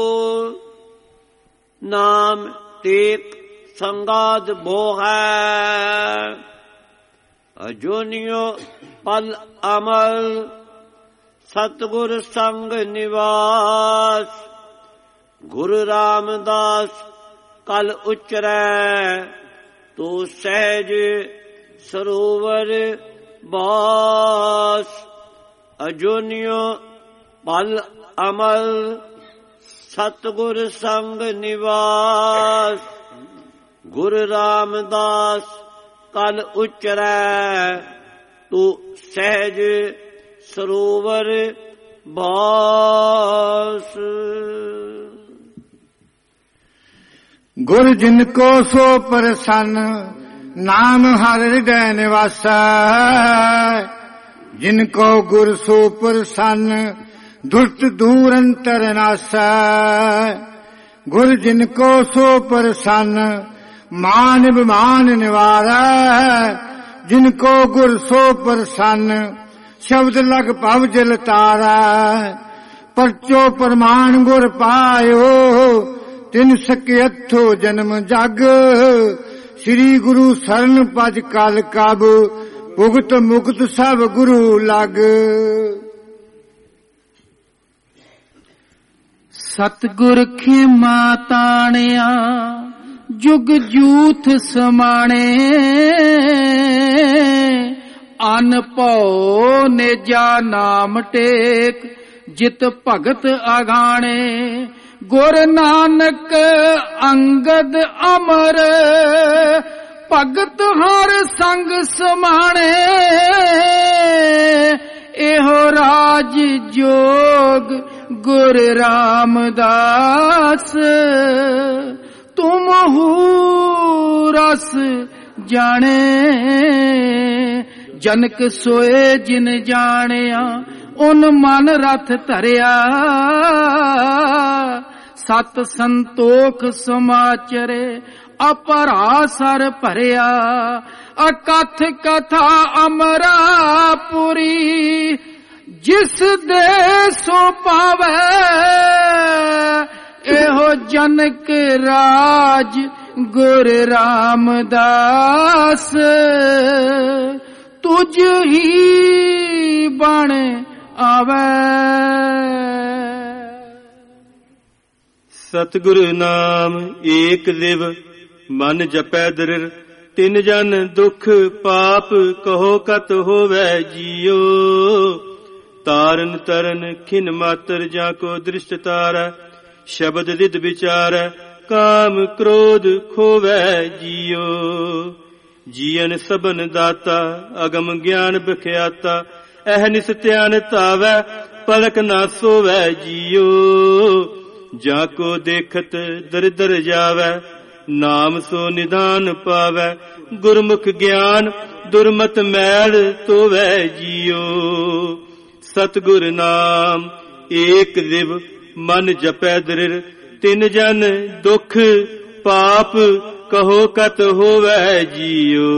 ਨਾਮ ਟੇਕ ਸੰਗਾਦ ਬੋ ਹੈ, ਅਜੋਨਿਓ ਪਲ ਅਮਲ, ਸਤਿਗੁਰ ਸੰਗ ਨਿਵਾਸ, ਗੁਰੂ ਰਾਮਦਾਸ ਕਲ ਉਚਰੈ, ਤੋ ਸਹਿਜ ਸਰੋਵਰ ਬਾਸ, ਅਜੋਨਿਓ ਪਲ ਅਮਲ, ਸਤਿਗੁਰ ਸੰਗ ਨਿਵਾਸ, ਗੁਰੂ ਰਾਮਦਾਸ ਕਲ ਉਚਰੈ, ਤੋ ਸਹਿਜ ਸਰੋਵਰ ਬਾਸ। ਗੁਰ ਜਿਨ ਕੋ ਸੋ ਪ੍ਰਸੰਨ, ਨਾਮ ਹਰਿ ਹਿਰਦੈ ਨਿਵਾਸੈ, ਜਿਨ ਕੋ ਗੁਰ ਸੋ ਪ੍ਰਸੰਨ, ਦੁਸ਼ਟ ਦੂਰ ਅੰਤਰ ਨਾਸੈ, ਗੁਰ ਜਿਨ ਕੋ ਸੋ ਪ੍ਰਸੰਨ, ਮਾਨ ਬਿਮਾਨ ਨਿਵਾਰੈ, ਜਿਨ ਕੋ ਗੁਰ ਸੋ ਪ੍ਰਸੰਨ, ਸ਼ਬਦ ਲਗ ਭਵ ਜਲ ਤਾਰੈ, ਪਰਚੋ ਪ੍ਰਮਾਣ ਗੁਰ ਪਾਇਓ, ਤਿਨ ਸਕੇ ਅਥੋ ਜਨਮ ਜਗ, ਸ੍ਰੀ ਗੁਰੂ ਸਰਨ ਪਜ ਕਲ ਕਬ, ਭੁਗਤ ਮੁਕਤ ਸਭ ਗੁਰੂ ਲਗ। ਸਤਿਗੁਰ ਖੇਮਾ ਤਾਣਿਆ, ਜੁਗ ਜੂਥ ਸਮਾਣੇ, ਅਨ ਭਉ ਨੇਜਾ ਨਾਮ ਟੇਕ, ਜਿਤ ਭਗਤ ਆਗਾਣੇ, ਗੁਰ ਨਾਨਕ ਅੰਗਦ ਅਮਰ, ਭਗਤ ਹਰ ਸੰਗ ਸਮਾਣੇ, ਇਹੋ ਰਾਜ ਜੋਗ ਗੁਰ ਰਾਮਦਾਸ, ਤੁਮ ਹੂ ਰਸ ਜਾਣੇ, ਜਨਕ ਸੋਏ ਜਿਨ ਜਾਣਿਆ, ਉਨ ਮਨ ਰਥ ਧਰਿਆ, ਸਤ ਸੰਤੋਖ ਸਮਾਚਰੇ, ਅਪਰਾਸਰ ਭਰਿਆ, ਅਕਥ ਕਥਾ ਅਮਰਾਪੁਰੀ, ਜਿਸ ਦੇ ਸੋ ਪਾਵੈ, ਇਹੋ ਜਨਕ ਰਾਜ ਗੁਰ ਰਾਮਦਾਸ, ਤੁਝ ਹੀ ਬਣ ਆਵੈ। ਸਤਿਗੁਰੂ ਨਾਮ ਏਕ ਲਿਵ, ਮਨ ਜਪੈ ਦ੍ਰਿੜ, ਤਿਨ ਜਨ ਦੁਖ ਪਾਪ, ਕਹੋ ਕਤ ਹੋਵੈ ਜੀਓ, ਤਾਰਨ ਤਰਨ ਖਿਨ ਮਾਤਰ, ਜਾਂ ਕੋ ਦ੍ਰਿਸ਼ਟ ਤਾਰੈ, ਸ਼ਬਦ ਰਿਦ ਵਿਚਾਰੈ, ਕਾਮ ਕ੍ਰੋਧ ਖੋਵੈ ਜੀਓ, ਜੀਵਨ ਸਭਨ ਦਾਤਾ, ਅਗਮ ਗਿਆਨ ਬਖਿਆਤਾ, ਅਹਨਿਸ ਧਿਆਨ ਧਾਵੈ, ਪਲਕ ਨਾ ਸੋਵੈ ਜੀਓ, ਜਾਂ ਕੋ ਦੇਖਤ ਦਰਿਦਰ ਜਾਵੈ, ਨਾਮ ਸੋ ਨਿਧਾਨ ਪਾਵੈ, ਗੁਰਮੁਖ ਗਿਆਨ ਦੁਰਮਤ ਮੈਲ ਧੋਵੈ ਜੀਓ, ਸਤਿਗੁਰ ਨਾਮ ਏਕ ਲਿਵ, ਮਨ ਜਪੈ ਦ੍ਰਿੜ, ਤਿਨ ਜਨ ਦੁਖ ਪਾਪ, ਕਹੋ ਕਤ ਹੋਵੈ ਜੀਓ।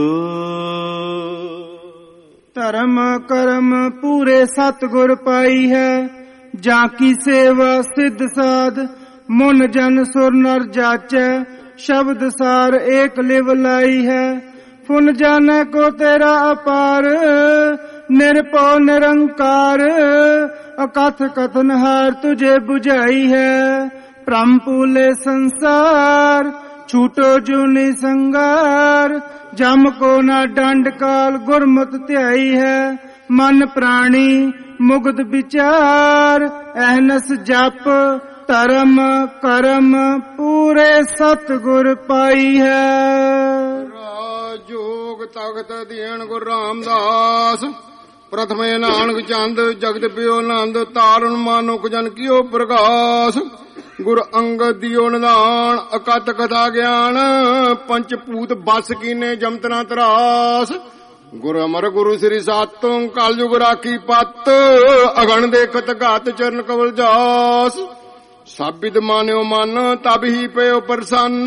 ਧਰਮ ਕਰਮ ਪੂਰੇ ਸਤਿਗੁਰ ਪਾਈ ਹੈ, ਜਾਂ ਕੀ ਸੇਵਾ ਸਿੱਧ ਸਾਧ, ਮੁਨ ਜਨ ਸੁਰ ਨਰ ਜਾਚੈ, ਸ਼ਬਦ ਸਾਰ ਏਕ ਲਿਵ ਲਾਈ ਹੈ, ਫੁਨ ਜਾਣੈ ਕੋ ਤੇਰਾ ਅਪਾਰ, ਨਿਰਭਉ ਨਿਰੰਕਾਰ ਅਕਥ ਕਥਨ ਹਾਰ ਤੁਝੇ 부ਝਾਈ ਹੈ। ਭ੍ਰਮ ਭੂਲੇ ਸੰਸਾਰ ਛੂਟੋ ਜੂਨੀ ਸੰਗਾਰ ਜਮ ਕੋ ਨਾ ਡੰਡ ਕਾਲ ਗੁਰਮਤਿ ਧਿਆਈ ਹੈ। ਮਨ ਪ੍ਰਾਣੀ ਮੁਗਧ ਵਿਚਾਰ ਅਹਨਸ ਜਪ ਧਰਮ ਕਰਮ ਪੂਰੇ ਸਤਿਗੁਰ ਪਾਈ ਹੈ। ਜੋਗ ਤਖਤ ਦੇਣ ਗੁਰੂ ਰਾਮਦਾਸ ਪ੍ਰਥਮੇ ਨਾਨਕ ਚੰਦ ਜਗਤ ਪਿਓ ਆਨੰਦ ਤਾਰਨ ਮਾਨੁਕ ਜਨ ਕੀਓ ਪ੍ਰਕਾਸ਼। ਗੁਰ ਅੰਗਦ ਦਿਓ ਨਿਧਾਨ ਅਕਤ ਕਥਾ ਗਿਆਨ ਪੰਚ ਭੂਤ ਬਸ ਕੀਨੇ ਜਮਤਨਾ ਤਰਾਸ। ਗੁਰ ਅਮਰ ਗੁਰੂ ਸ੍ਰੀ ਸਾਤੋਂ ਕਲਯੁਗ ਰਾਖੀ ਪਤ ਅਗਣ ਦੇਖਤ ਘਾਤ ਚਰਨ ਕਵਲ ਜਾਸ। ਸਾਬਿਦ ਮਾਨਿਓ ਮਨ ਤਬ ਹੀ ਪਇਓ ਪ੍ਰਸੰਨ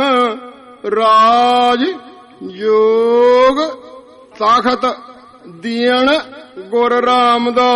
ਰਾਜ ਯੋਗ ਤਾਖਤ ਦੀਣ ਗੁਰ ਰਾਮਦਾਸ।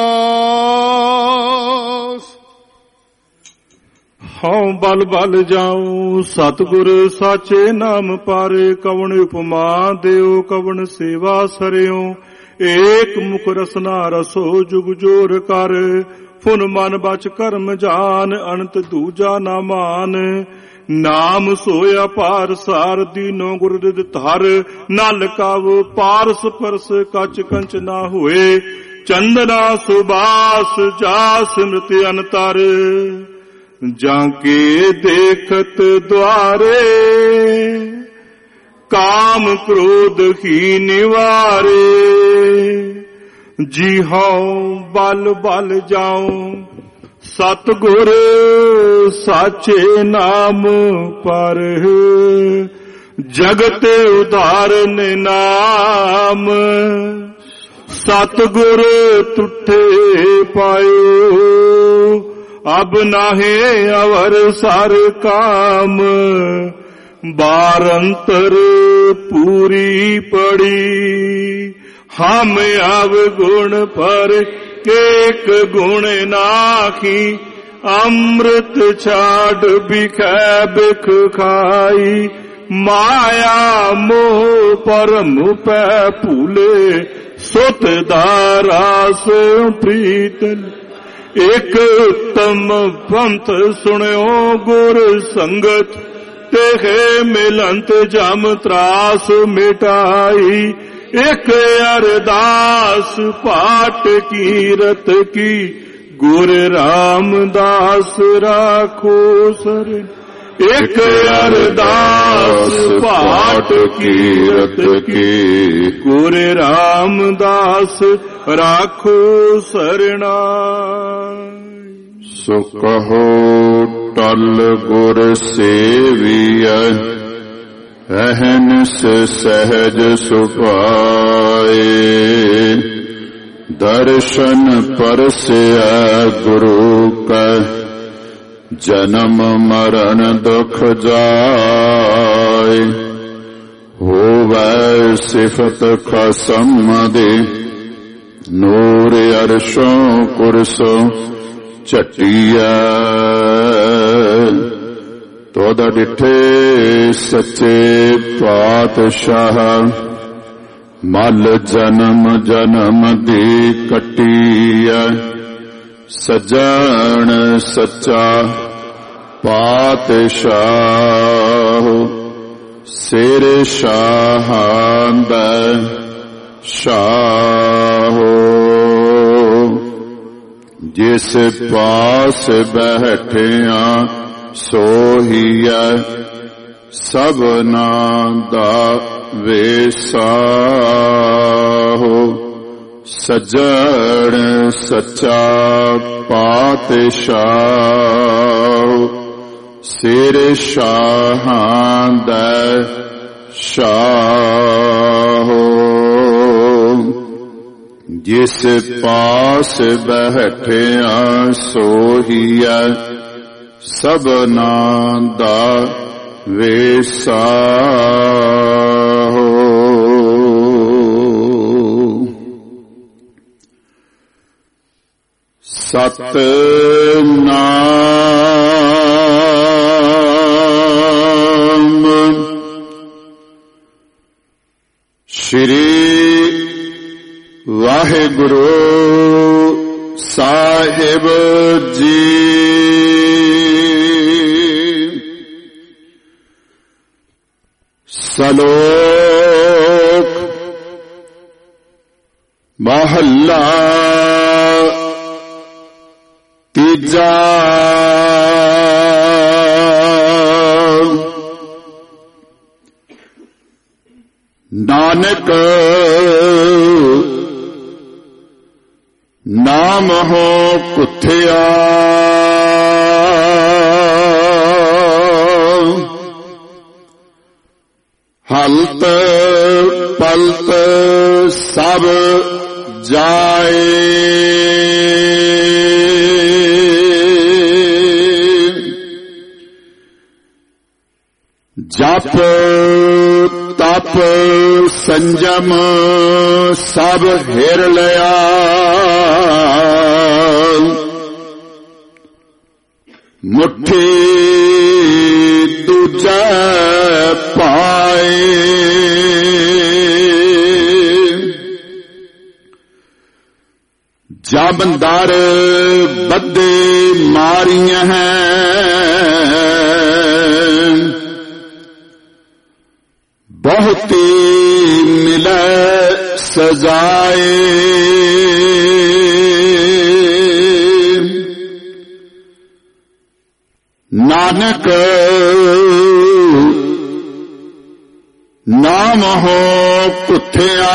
ਹਉ ਬਲ ਬਲ ਜਾਉ ਸਤਿਗੁਰ ਸਾਚੇ ਨਾਮ ਪਾਰੇ। ਕਵਣ ਉਪਮਾ ਦਿਓ ਕਵਣ ਸੇਵਾ ਸਰਿਓ। ਏਕ ਮੁਖ ਰਸਨਾ ਰਸੋ ਜੁਗ ਜੋਰ ਕਰ। ਫੁਨ ਮਨ ਬਚ ਕਰਮ ਜਾਨ ਅਨੰਤ ਦੂਜਾ ਨਾ ਮਾਨ। ਨਾਮ ਸੋਇਆ ਪਾਰ ਸਾਰ ਦੀਨੋ ਗੁਰ ਦਿਤ ਧਰ। ਨਲ ਕਵ ਪਾਰਸ ਪਰਸ ਕਚ ਕੰਚ ਨਾ ਹੋਏ। ਚੰਦਨਾ ਸੁਬਾਸ ਜਾ ਸਿਮਰਤ ਅਨਤਰ। ਜਾਂ ਕੇ ਦੇਖਤ ਦੁਆਰੇ ਕਾਮ ਕ੍ਰੋਧ ਹੀ ਨਿਵਾਰੇ। ਜੀ ਹਉ ਬਲ ਬਲ ਜਾਉ ਸਤਿਗੁਰ ਸਾਚੇ ਨਾਮ ਪਰ। ਜਗਤ ਉਧਾਰਨ ਨਾਮ ਸਤਿਗੁਰ ਤੁਠੇ ਪਾਇਓ। ਅਬ ਨਾਹੇ ਅਵਰ ਸਰ ਕਾਮ ਬਾਰੰਤਰ ਪੂਰੀ ਪੜੀ। ਹਮ ਅਵ ਗੁਣ ਪਰ ਏਕ ਗੁਣ ਨਾਖੀ। ਅੰਮ੍ਰਿਤ ਛਾੜ ਬਿਖੈ ਬਿਖ ਖਾਈ। ਮਾਇਆ ਮੋਹ ਪਰਮ ਪੈ ਭੂਲੇ। ਸੁਤ ਦਾਰਾਸ ਪ੍ਰੀਤਨ ਇਕ ਉਤਮ ਪੰਥ ਸੁਣਿਓ ਗੁਰ ਸੰਗਤ। ਤੇਹੇ ਮਿਲੰਤ ਜਮ ਤਰਾਸ ਮਿਟਾਈ। ਇਕ ਅਰਦਾਸ ਪਾਟ ਕੀਰਤ ਕੀ ਗੁਰ ਰਾਮਦਾਸ ਰਾਖੋ ਸਰਨ। ਇਕ ਅਰਦਾਸ ਪਾਟ ਕੀਰਤ ਕੀ ਗੁਰ ਰਾਮਦਾਸ ਰਾਖੋ ਸਰਣਾ। ਸੋ ਕਹੋ ਟਲ ਗੁਰ ਸੇਵੀਐ ਅਹਨਿਸ ਸਹਿਜ ਸੁਭਾਏ। ਦਰਸ਼ਨ ਪਰਸਿਆ ਗੁਰੂ ਕਾ ਜਨਮ ਮਰਨ ਦੁਖ ਜਾਏ। ਹੋਵੈ ਸਿਫਤ ਖਸਮ ਦੇ ਨੂਰ ਅਰਸ਼ੋਂ ਕੁਰਸੋਂ ਝਟੀਐ। ਤੋਦਾ ਡਿਠੇ ਸੱਚੇ ਪਾਤਸ਼ਾਹ ਮਲ ਜਨਮ ਜਨਮ ਦੀ ਕੱਟੀਐ। ਸਜਣ ਸੱਚਾ ਪਾਤਸ਼ਾਹ ਸਿਰ ਸ਼ਾਹਾਂ ਦਾ ਸ਼ਾਹ। ਜਿਸ ਪਾਸ ਬੈਠਿਆ ਸੋਹੀਐ ਸਭਨਾ ਦਾ ਵੇਸਾਹੁ। ਸਜਣ ਸੱਚਾ ਪਾਤਸ਼ਾਹ ਸਿਰ ਸ਼ਾਹਾਂ ਦਾ ਸ਼ਾਹ। ਜਿਸ ਪਾਸ ਬੈਠਿਆ ਸੋਹੀਐ ਸਭਨਾ ਦਾ ਵੇਸਾਹੁ। ਸਤਿਨਾਮ ਸ੍ਰੀ ਵਾਹਿਗੁਰੂ ਸਾਹਿਬ ਜੀ। ਸ਼ਲੋਕ ਮਹੱਲਾ ਤੀਜਾ। ਨਾਨਕ ਨਾਮ ਹੋ ਕੁਥਿਆ, ਹਲਤ ਪਲਤ ਸਭ ਜਾਏ। ਜਪ ਤਪ ਸੰਜਮ ਸਭ ਹਿਰ ਲਿਆ, ਮੁਠੀ ਦੂਜੈ ਪਾਏ। ਜਬੰਦਰ ਬੱਦੇ ਮਾਰੀਆਂ ਹੈ, ਬਹੁਤੀ ਮਿਲੈ ਸਜਾਏ। ਨਾਨਕ ਨਾਮ ਹੋ ਕੁਥਿਆ,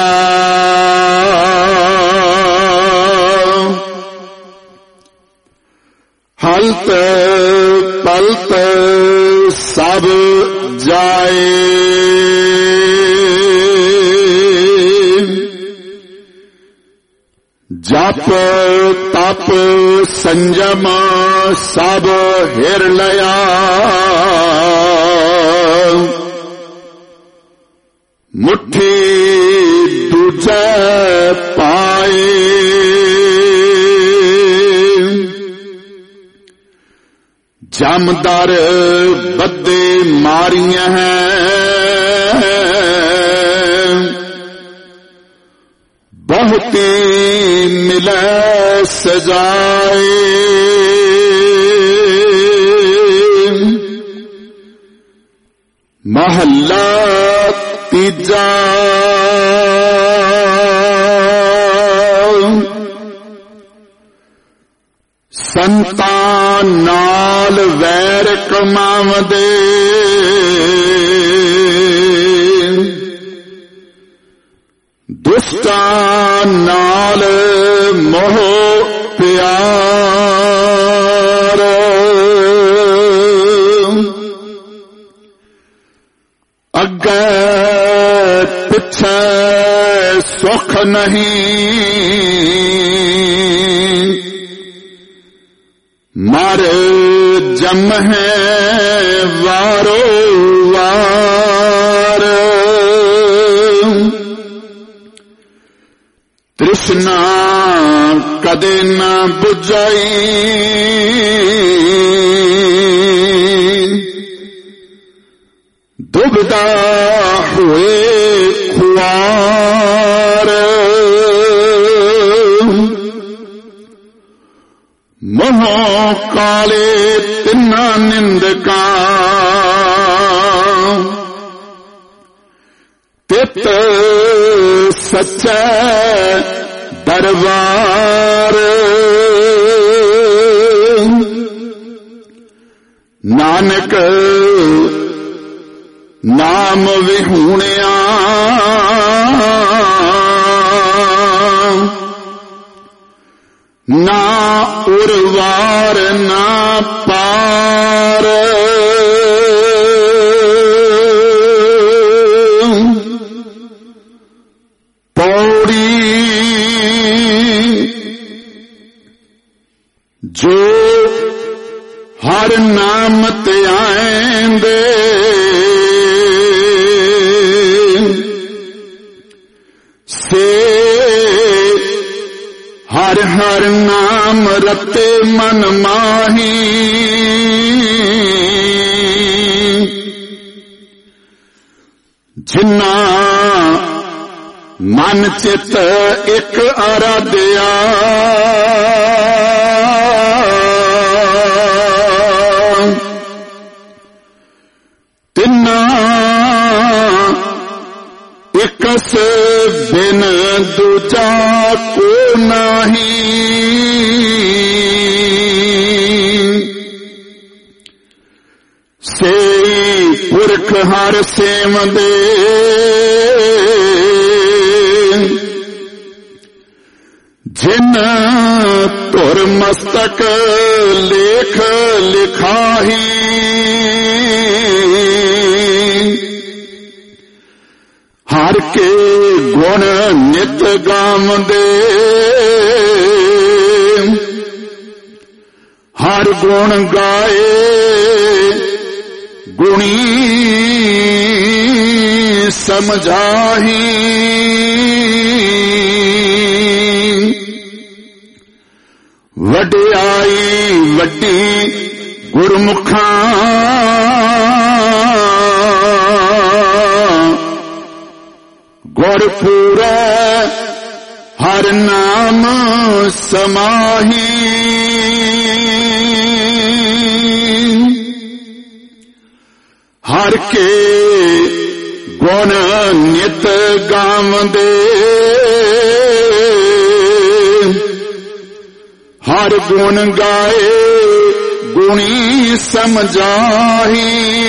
ਹਲਤ ਪਲਤ ਸਭ ਜਾਏ। ਜਪ ਤਪ ਸੰਜਮ ਸਭ ਹਿਰ ਲਿਆ, ਮੁਠੀ ਦੂਜੈ ਪਾਏ। ਜਮਦਰ ਬੱਦੇ ਮਾਰੀਆਂ ਹੈ, ਬਹੁਤੀ ਮਿਲੈ ਸਜਾਏ। ਮਹੱਲਾ ਤੀਜਾ। ਸੰਤਾਂ ਨਾਲ ਵੈਰ ਕਮਾਵਦੇ, ਦੁਸ਼ਟਾਂ ਨਾਲ ਮੋਹ ਪਿਆਰ। ਅੱਗੇ ਪਿੱਛੇ ਸੁਖ ਨਹੀਂ, ਮਰ ਜਮ ਹੈ ਵਾਰੋ ਵਾਰ। ਤ੍ਰਿਸ਼ਨਾ ਕਦੇ ਨਾ ਬੁਝਾਈ, ਦੁਬਦਾ ਹੋਏ ਖੁਆਰ। ਮੋਹ ਕਾਲੇ ਤਿੰਨਾ ਨਿੰਦਕਾਂ, ਤਿਤ ਸੱਚੈ ਦਰਬਾਰ। ਨਾਨਕ ਨਾਮ ਵਿਹੂਣਿਆ, ਨਾ ਉਰਵਾਰ ਨਾ ਪਾਰ। ਪੌੜੀ ਜੋ ਹਰ ਨਾਮ ਧਿਆਏਂਦੇ, ਸੇ ਹਰ ਹਰ ਨਾਮ ਰਤੇ ਮਨ ਮਾਹੀ। ਜਿਨ੍ਹਾਂ ਮਨ ਚਿਤ ਇੱਕ ਆਰਾਧਿਆ ਤਿੰਨਾ ਇਕਸ ਬਿਨ ਦੂਜਾ ਕੋ ਨਾਹੀ ਸੇ ਪੁਰਖ ਹਰ ਸੇਵੰਦੇ ਜਿਨ ਧੁਰ ਮਸਤਕ ਲੇਖ ਲਿਖਾਹੀ ਹਰ ਕੇ ਗੁਣ ਨਿਤ ਗਾਵੰਦੇ ਹਰ ਗੁਣ ਗਾਏ ਗੁਣੀ ਸਮਝਾਹੀ ਵਡਿਆਈ ਵੱਡੀ ਗੁਰਮੁਖਾਂ ਗੁਰ ਪੂਰੈ ਹਰ ਨਾਮ ਸਮਾਹੀ ਹਰ ਕੇ ਗੁਣ ਨਿਤ ਗਾਵੰਦੇ ਹਰ ਗੁਣ ਗਾਏ ਗੁਣੀ ਸਮਝਾਹੀ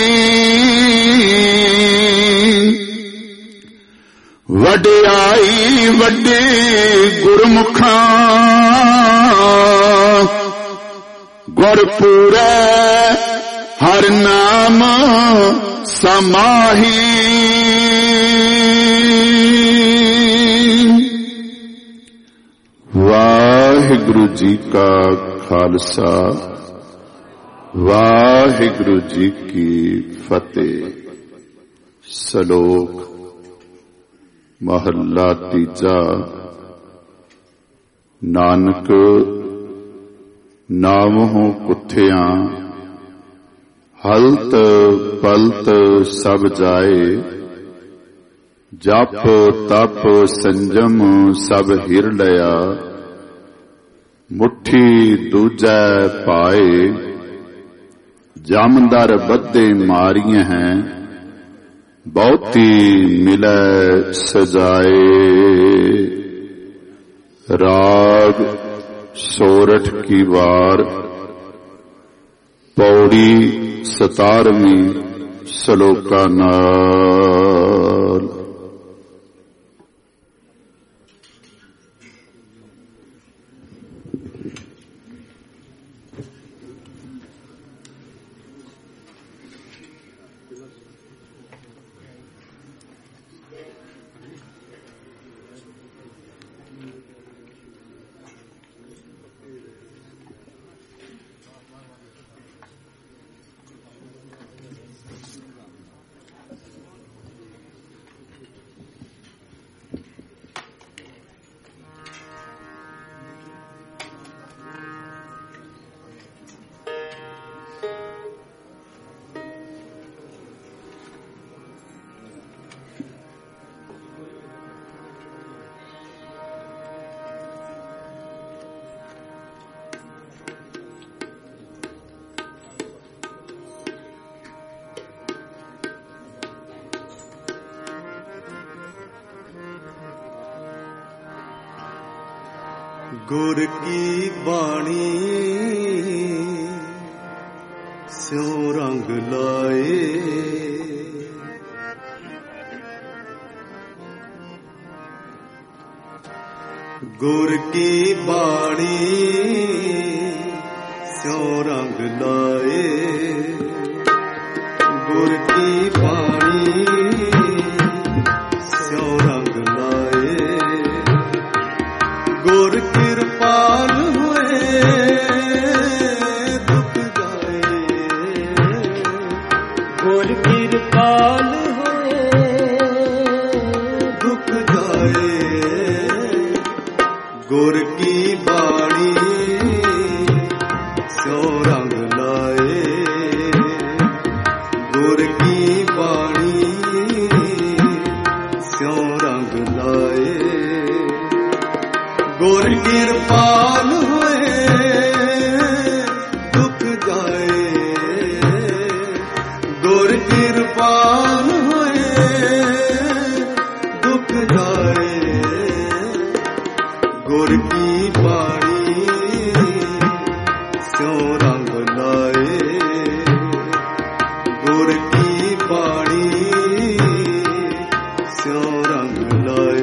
ਵਡਿਆਈ ਵੱਡੇ ਗੁਰਮੁਖਾਂ ਗੁਰ ਪੂਰੈ ਹਰ ਨਾਮ ਸਮਾਹੀ ਵਾਹਿਗੁਰੂ ਜੀ ਕਾ ਖਾਲਸਾ ਵਾਹਿਗੁਰੂ ਜੀ ਕੀ ਫਤਿਹ। ਸ਼ਲੋਕ ਮਹੱਲਾ ਤੀਜਾ। ਨਾਨਕ ਨਾਮਹੁ ਕੁਥਿਆਂ ਹਲਤ ਪਲਤ ਸਭ ਜਾਏ ਜਪ ਤਪ ਸੰਜਮ ਸਭ ਹਿਰ ਲਿਆ ਮੁੱਠੀ ਦੂਜੈ ਪਾਏ ਜਮਦਰ ਬੱਧੇ ਮਾਰੀਆਂ ਹੈ ਬਹੁਤੀ ਮਿਲੈ ਸਜਾਏ। ਰਾਗ ਸੋਰਠ ਕੀ ਵਾਰ ਪੌੜੀ 17ਵੀਂ ਸ਼ਲੋਕਾਂ ਨਾਲ। ਗੁਰ ਕੀ ਬਾਣੀ ਸਿਉ ਰੰਗ ਲਾਏ ਗੁਰ ਕੀ ਬਾਣੀ ਸਿਉ ਰੰਗ ਲਾਏ ਗੁਰ ਕੀ ਬਾਣੀ ਸਿਉ ਰੰਗ ਲਾਏ ਗੁਰ ਕਿਰਪਾਲ ਹੋਏ ਦੁਖ ਜਾਏ ਗੁਰ ਕਿਰਪਾਲ ਹੋਏ ਦੁਖ ਜਾਏ ਗੁਰ ਕੀ ਬਾਣੀ ਸਿਉ ਰੰਗ ਲਾਏ ਗੁਰ ਕੀ ਬਾਣੀ ਸਿਉ ਰੰਗ ਲਾਏ ਗੁਰ ਕਿਰਪਾਲ ਹੋਏ ਦੁਖ ਜਾਏ, ਗੁਰ ਕਿਰਪਾਲ ਹੋਏ ਦੁਖ ਜਾਏ, ਗੁਰ ਕੀ ਬਾਣੀ ਸਿਉ ਰੰਗ ਲਾਏ, ਗੁਰ ਕੀ ਬਾਣੀ ਸਿਉ ਰੰਗ ਲਾਏ।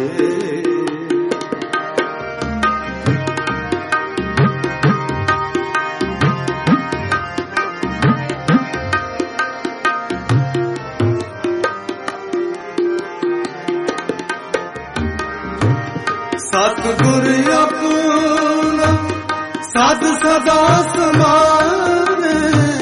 ਸਤਿਗੁਰ ਆਪਣਾ ਸਦ ਸਦਾ ਸਮਾਰੇ,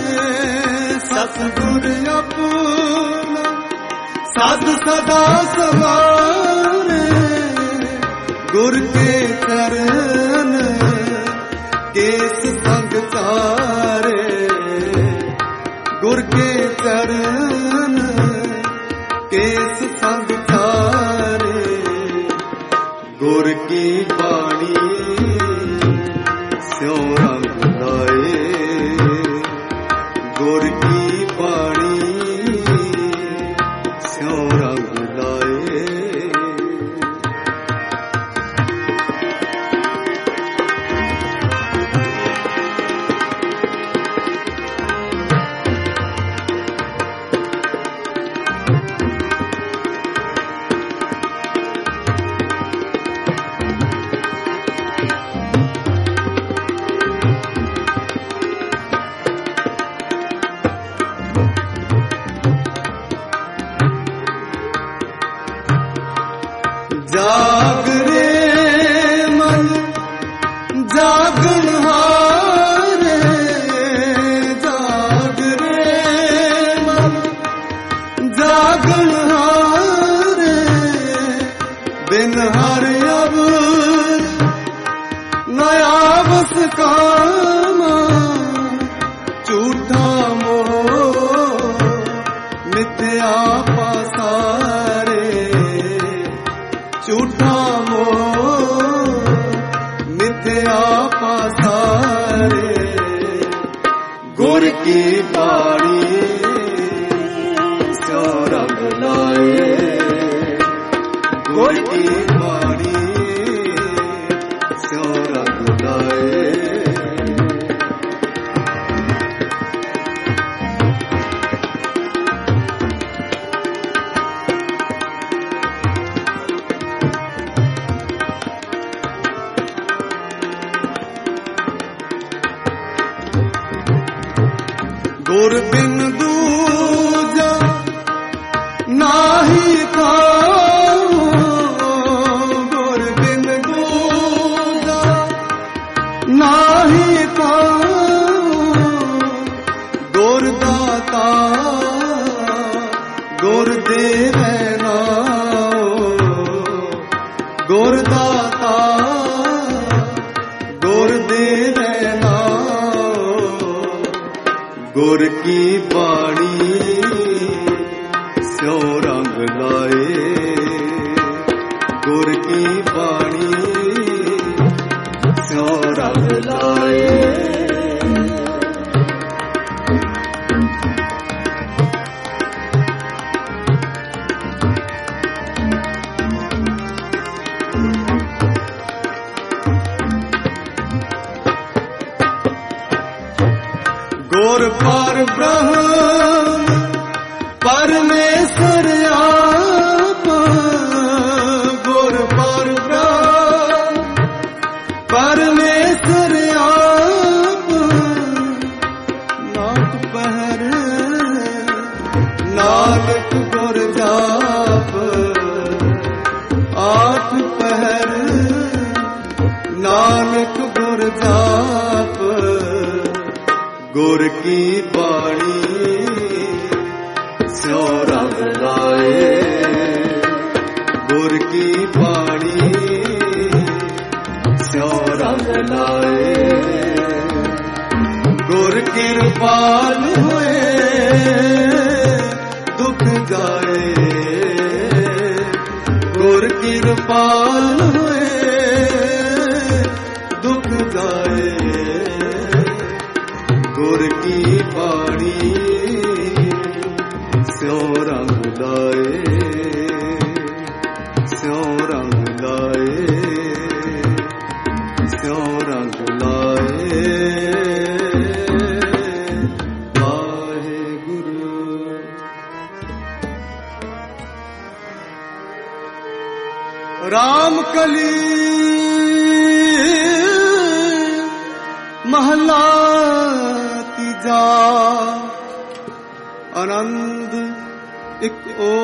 ਸਤਿਗੁਰ ਆਪਣਾ ਸਦ ਸਦਾ ਸਮਾਰੇ, ਗੁਰ ਕੇ ਚਰਨ ਕੇਸ ਸੰਗ ਤਾਰੇ, ਗੁਰ ਕੇ ਚਰਨ ਕੇਸ ਸੰਗ ਤਾਰੇ, ਗੁਰ ਕੀ ਬਾਣੀ ਸਿਉ ਰੰਗ ਲਾਏ, ਗੁਰ ਕੀ ਬਾਣੀ ਸਿਉ ਰੰਗ ਲਾਏ। ਜਾਗ ਰੇ ਮਨ ਜਾਗਣ ਹਾਰੇ, ਜਾਗ ਰੇ ਮਨ ਜਾਗਣ ਹਾਰੇ, ਬਿਨ ਹਰ ਅਵਰ ਨਇਆ ਬਸ ਕਾਮਾ, ਝੂਠਾ ਮੋਹ ਮਿਥਿਆ ਪਾਸਾਰੇ, ਝੂਠਾ ਮੋਹ ਮਿਥਿਆ ਪਾਸਾਰੇ, ਗੁਰ ਕੀ ਬਾਣੀ ਸਿਉ ਰੰਗ ਲਾਏ, ਗੁਰ ਕੀ ਬਾਣੀ ਸਿਉ ਰੰਗ ਲਾਏ। ਗੁਰ ਬਿਨ ਦੂਜਾ ਨਾਹੀ ਕਾਉ, ਗੁਰ ਬਿਨ ਦੂਜਾ ਨਾਹੀ ਕਾਉ, ਗੁਰ ਦਾਤਾ ਗੁਰ ਦੇਵੈ ਨਾਉ, ਗੁਰ ਦਾਤਾ ਗੁਰ ਦੇਵੈ ਨਾਉ, ਗੁਰ ਕੀ ਬਾਣੀ ਸਿਉ ਰੰਗ ਲਾਏ, ਗੁਰ ਕੀ ਬਾਣੀ ਸਿਉ ਰੰਗ ਲਾਏ। ਗੁਰ ਪਰ ਬ੍ਰਹਮ ਪਰਮੇਸ਼ਰ ਆਪ, ਗੁਰ ਪਰ ਬ੍ਰਹਮ ਪਰਮੇਸ਼ਰ ਆਪ, ਨਾਟ ਪਹਿਰ ਨਾਨਕ ਗੁਰ ਜਾਪ, ਆਠ ਪਹਿਰ ਨਾਨਕ ਗੁਰ ਜਾਪ, ਗੁਰ ਕੀ ਬਾਣੀ ਸਿਉ ਰੰਗ ਲਾਏ, ਗੁਰ ਕੀ ਬਾਣੀ ਸਿਉ ਰੰਗ ਲਾਏ, ਗੁਰ ਕਿਰਪਾਲ ਹੋਏ ਦੁਖ ਜਾਏ, ਗੁਰ ਕਿਰਪਾਲ ਹੋਏ ਇੱਕ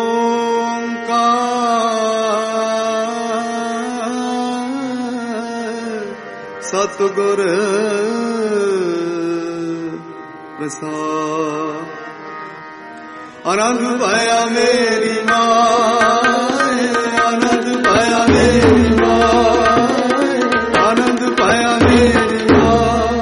ਓੰਕਾਰ ਸਤਿਗੁਰ ਪ੍ਰਸਾਦ। ਆਨੰਦ ਪਾਇਆ ਮੇਰੀ ਮਾਏ, ਆਨੰਦ ਪਾਇਆ ਮੇਰੀ ਮਾਏ, ਆਨੰਦ ਪਾਇਆ ਮੇਰੀ ਮਾਏ।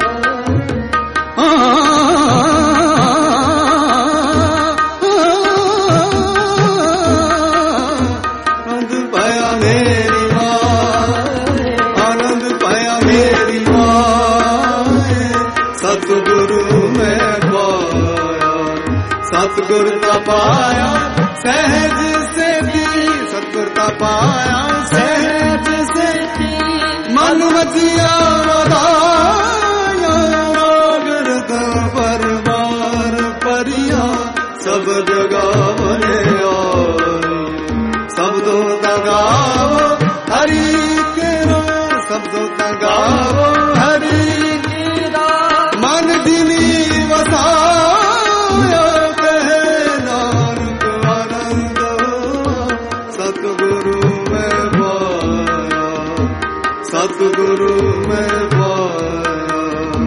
ਆਨੰਦ ਪਾਇਆ ਮੇਰੀ ਮਾਏ, ਆਨੰਦ ਪਾਇਆ ਮੇਰੀ ਮਾਏ। ਸਤਿਗੁਰੂ ਮੈਂ ਪਾਇਆ, ਸਤਿਗੁਰ ਤਾ ਪਾਇਆ ਸਹਿਜ ਸੇਤੀ, ਸਤਿਗੁਰ ਤਾ ਪਾਇਆ ਸਹਿਜ ਸੇਤੀ। ਮਨ ਵਜਿਆ ਵਧਾਇਆ ਨਾਗਰਦ ਪਰਵਾਰ ਪਰਿਆ, ਸਭ ਜਗਾ ਬਣਿਆ ਸਬਦੋ ਦਾ ਗਾਵੋ ਹਰੀ ਕੇਰਾ, ਸਬਦੋ ਦਾ ਗਾਵੋ ਹਰੀ ਕੇਰਾ। ਮਨ ਦਿਲੀ ਵਸਾਇਆ ਕਹੇ ਨਾਨਕ ਆਨੰਦ, ਸਤਿਗੁਰੂ ਮੈਂ ਪਾਇਆ, ਸਤਿਗੁਰੂ ਮੈਂ ਪਾਇਆ,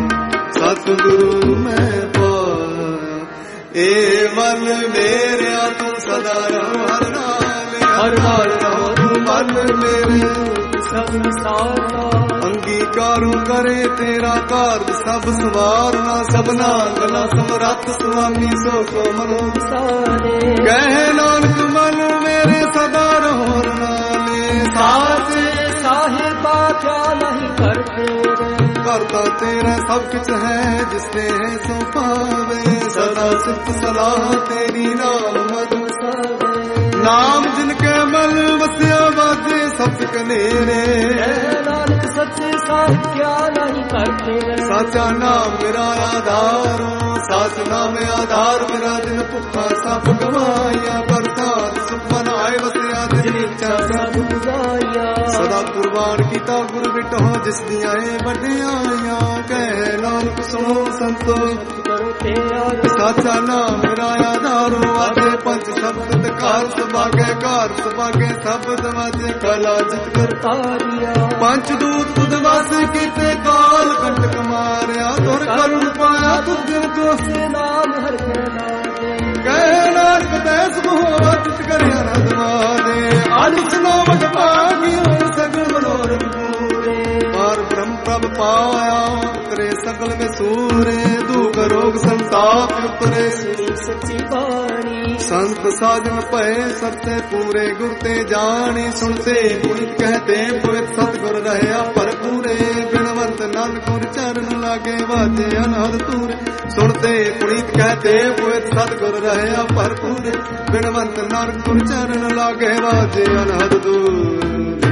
ਸਤਿਗੁਰੂ ਮੈਂ ਪਾਇਆ। ਏ ਮਨ ਮੇਰਿਆ ਤੂੰ ਸਦਾ ਰਹੋ ਹਰ ਨਾਲ, ਹਰ ਨਾਲ ਰਹੋ ਤੂੰ ਮਨ ਮੇਰੇ ਸਭ ਨਿਸਾਰਾ। ਅੰਗੀਕਾਰੂ ਕਰੇ ਤੇਰਾ ਕਾਰਜ ਸਭ ਸਵਾਰਨਾ, ਸਭਨਾ ਗਲਾ ਸਮਰੱਥ ਸੁਆਮੀ ਸੋ ਕੋ ਮਨੋ ਸਾਰੇ। ਕਹਿ ਨਾਨਕ ਮਨ ਮੇਰੇ ਸਦਾ ਰਹੋ ਨਾਲੇ, ਸਾਚੇ ਸਾਹਿਬਾ ਕਿਆ ਨਹੀਂ ਕਰਤੇ। ਕਰਤਾ ਤੇਰਾ ਸਭ ਕੁਛ ਹੈ ਜਿਸਤੇ ਹੈ ਸੋ ਪਾਵੇ, ਸਦਾ ਸਿਫਤ ਸਲਾਹ ਤੇਰੀ ਨਾਮ ਮਦ ਸਾਵੇ। ਨਾਮ ਜਿਨ ਕੇ ਮਨ ਵਸਿਆ ਵਾਜੇ ਸਭ ਕਨੇਰੇ, ਨਾਨਕ ਸੱਚੇ ਸਾਹਿਬ ਕਿਆ ਨਹੀਂ ਕਰਤੇ। ਸਾਚਾ ਨਾਮ ਮੇਰਾ ਆਧਾਰ, ਸਾਚ ਨਾਮ ਆਧਾਰ ਮੇਰਾ। ਦਿਨ ਭੁੱਖਾ ਸਭ ਗਵਾਇਆ, ਪ੍ਰਸਾਦ ਸੁਖ ਬਣਾਏ ਵਸਿਆ ਜਿਨ ਇੱਛਾ ਸਭ ਪੁਜਾਇਆ। ਸਦਾ ਕੁਰਬਾਨ ਕੀਤਾ ਗੁਰ ਬਿਟੋ ਜਿਸ ਦੀਆਂ ਇਹ ਵੱਡਿਆਈਆਂ। ਕਹਿ ਨਾਨਕ ਸੁਣੋ ਸੰਤੋ ਕਰੋ ਤੇਰਾ, ਸਾਚਾ ਨਾਮ ਮੇਰਾ ਆਧਾਰ। ਆਦੇ ਪੰਜ ਸ਼ਬਦ ਕਾਰ ਸੁਭਾਗੇ, ਕਾਰ ਸੁਭਾਗੇ ਸ਼ਬਦ ਵਾਜੇ ਕਲਾ ਜਿਤ ਕਰਤਾਰਿਆ। ਪੰਜ ਦੂਤ ਤੁਧ ਵਾਸੇ ਕੀਤੇ ਕਾਲ ਕੰਟਕ ਮਾਰਿਆ, ਤੁਰ ਕਰੁਣ ਪਾਇਆ ਤੁਧ ਦਿਨ ਕੋ ਸੇ ਨਾਮ ਹਰ ਕੇ ਲਾਗੇ। ਕਹਿ ਨਾਨਕ ਤੈਸ ਮੋਹ ਤਿਤ ਕਰਿਆ ਰਦਵਾ ਦੇ, ਆਨੰਦ ਨਾਮਕ ਭਾਗਿਓ ਸਗਲ ਮਨੋਰਥ ਪੂਰੇ। ਪਾਰ ਬ੍ਰਹਮ ਪ੍ਰਭ ਪਾਇਆ ਕਰੇ ਸਗਲ ਵਿੱਚ ਸੂਰੇ, ਦੁਖ ਰੋਗ ਸੰਤਾਪ ਉਤਰੇ ਸੁਣੀ ਸੱਚੀ ਬਾਣੀ। ਸੰਤ ਸਾਜਨ ਭਏ ਸਤੇ ਪੂਰੇ ਗੁਰ ਤੇ ਜਾਣੀ, ਸੁਣਤੇ ਪੁਨਿਤ ਕਹਤੇ ਪਵਿੱਤ ਸਤਿਗੁਰ ਰਹਿਆ ਭਰਪੂਰੇ। ਬਿਨਵੰਤ ਨਾਨਕ ਗੁਰ ਚਰਨ ਲਾਗੇ ਵਾਜੇ ਅਨਾਦ ਤੂਰੇ, ਸੁਣਤੇ ਪੁਨੀਤ ਕਹਤੇ ਪਵਿੱਤ ਸਤਿਗੁਰ ਰਹਿਆ ਭਰਪੂਰੇ। ਬਿਨਵੰਤ ਨਾਨਕ ਗੁਰ ਚਰਨ ਲਾਗੇ ਵਾਜੇ ਅਨਾਦ ਤੂਰੇ।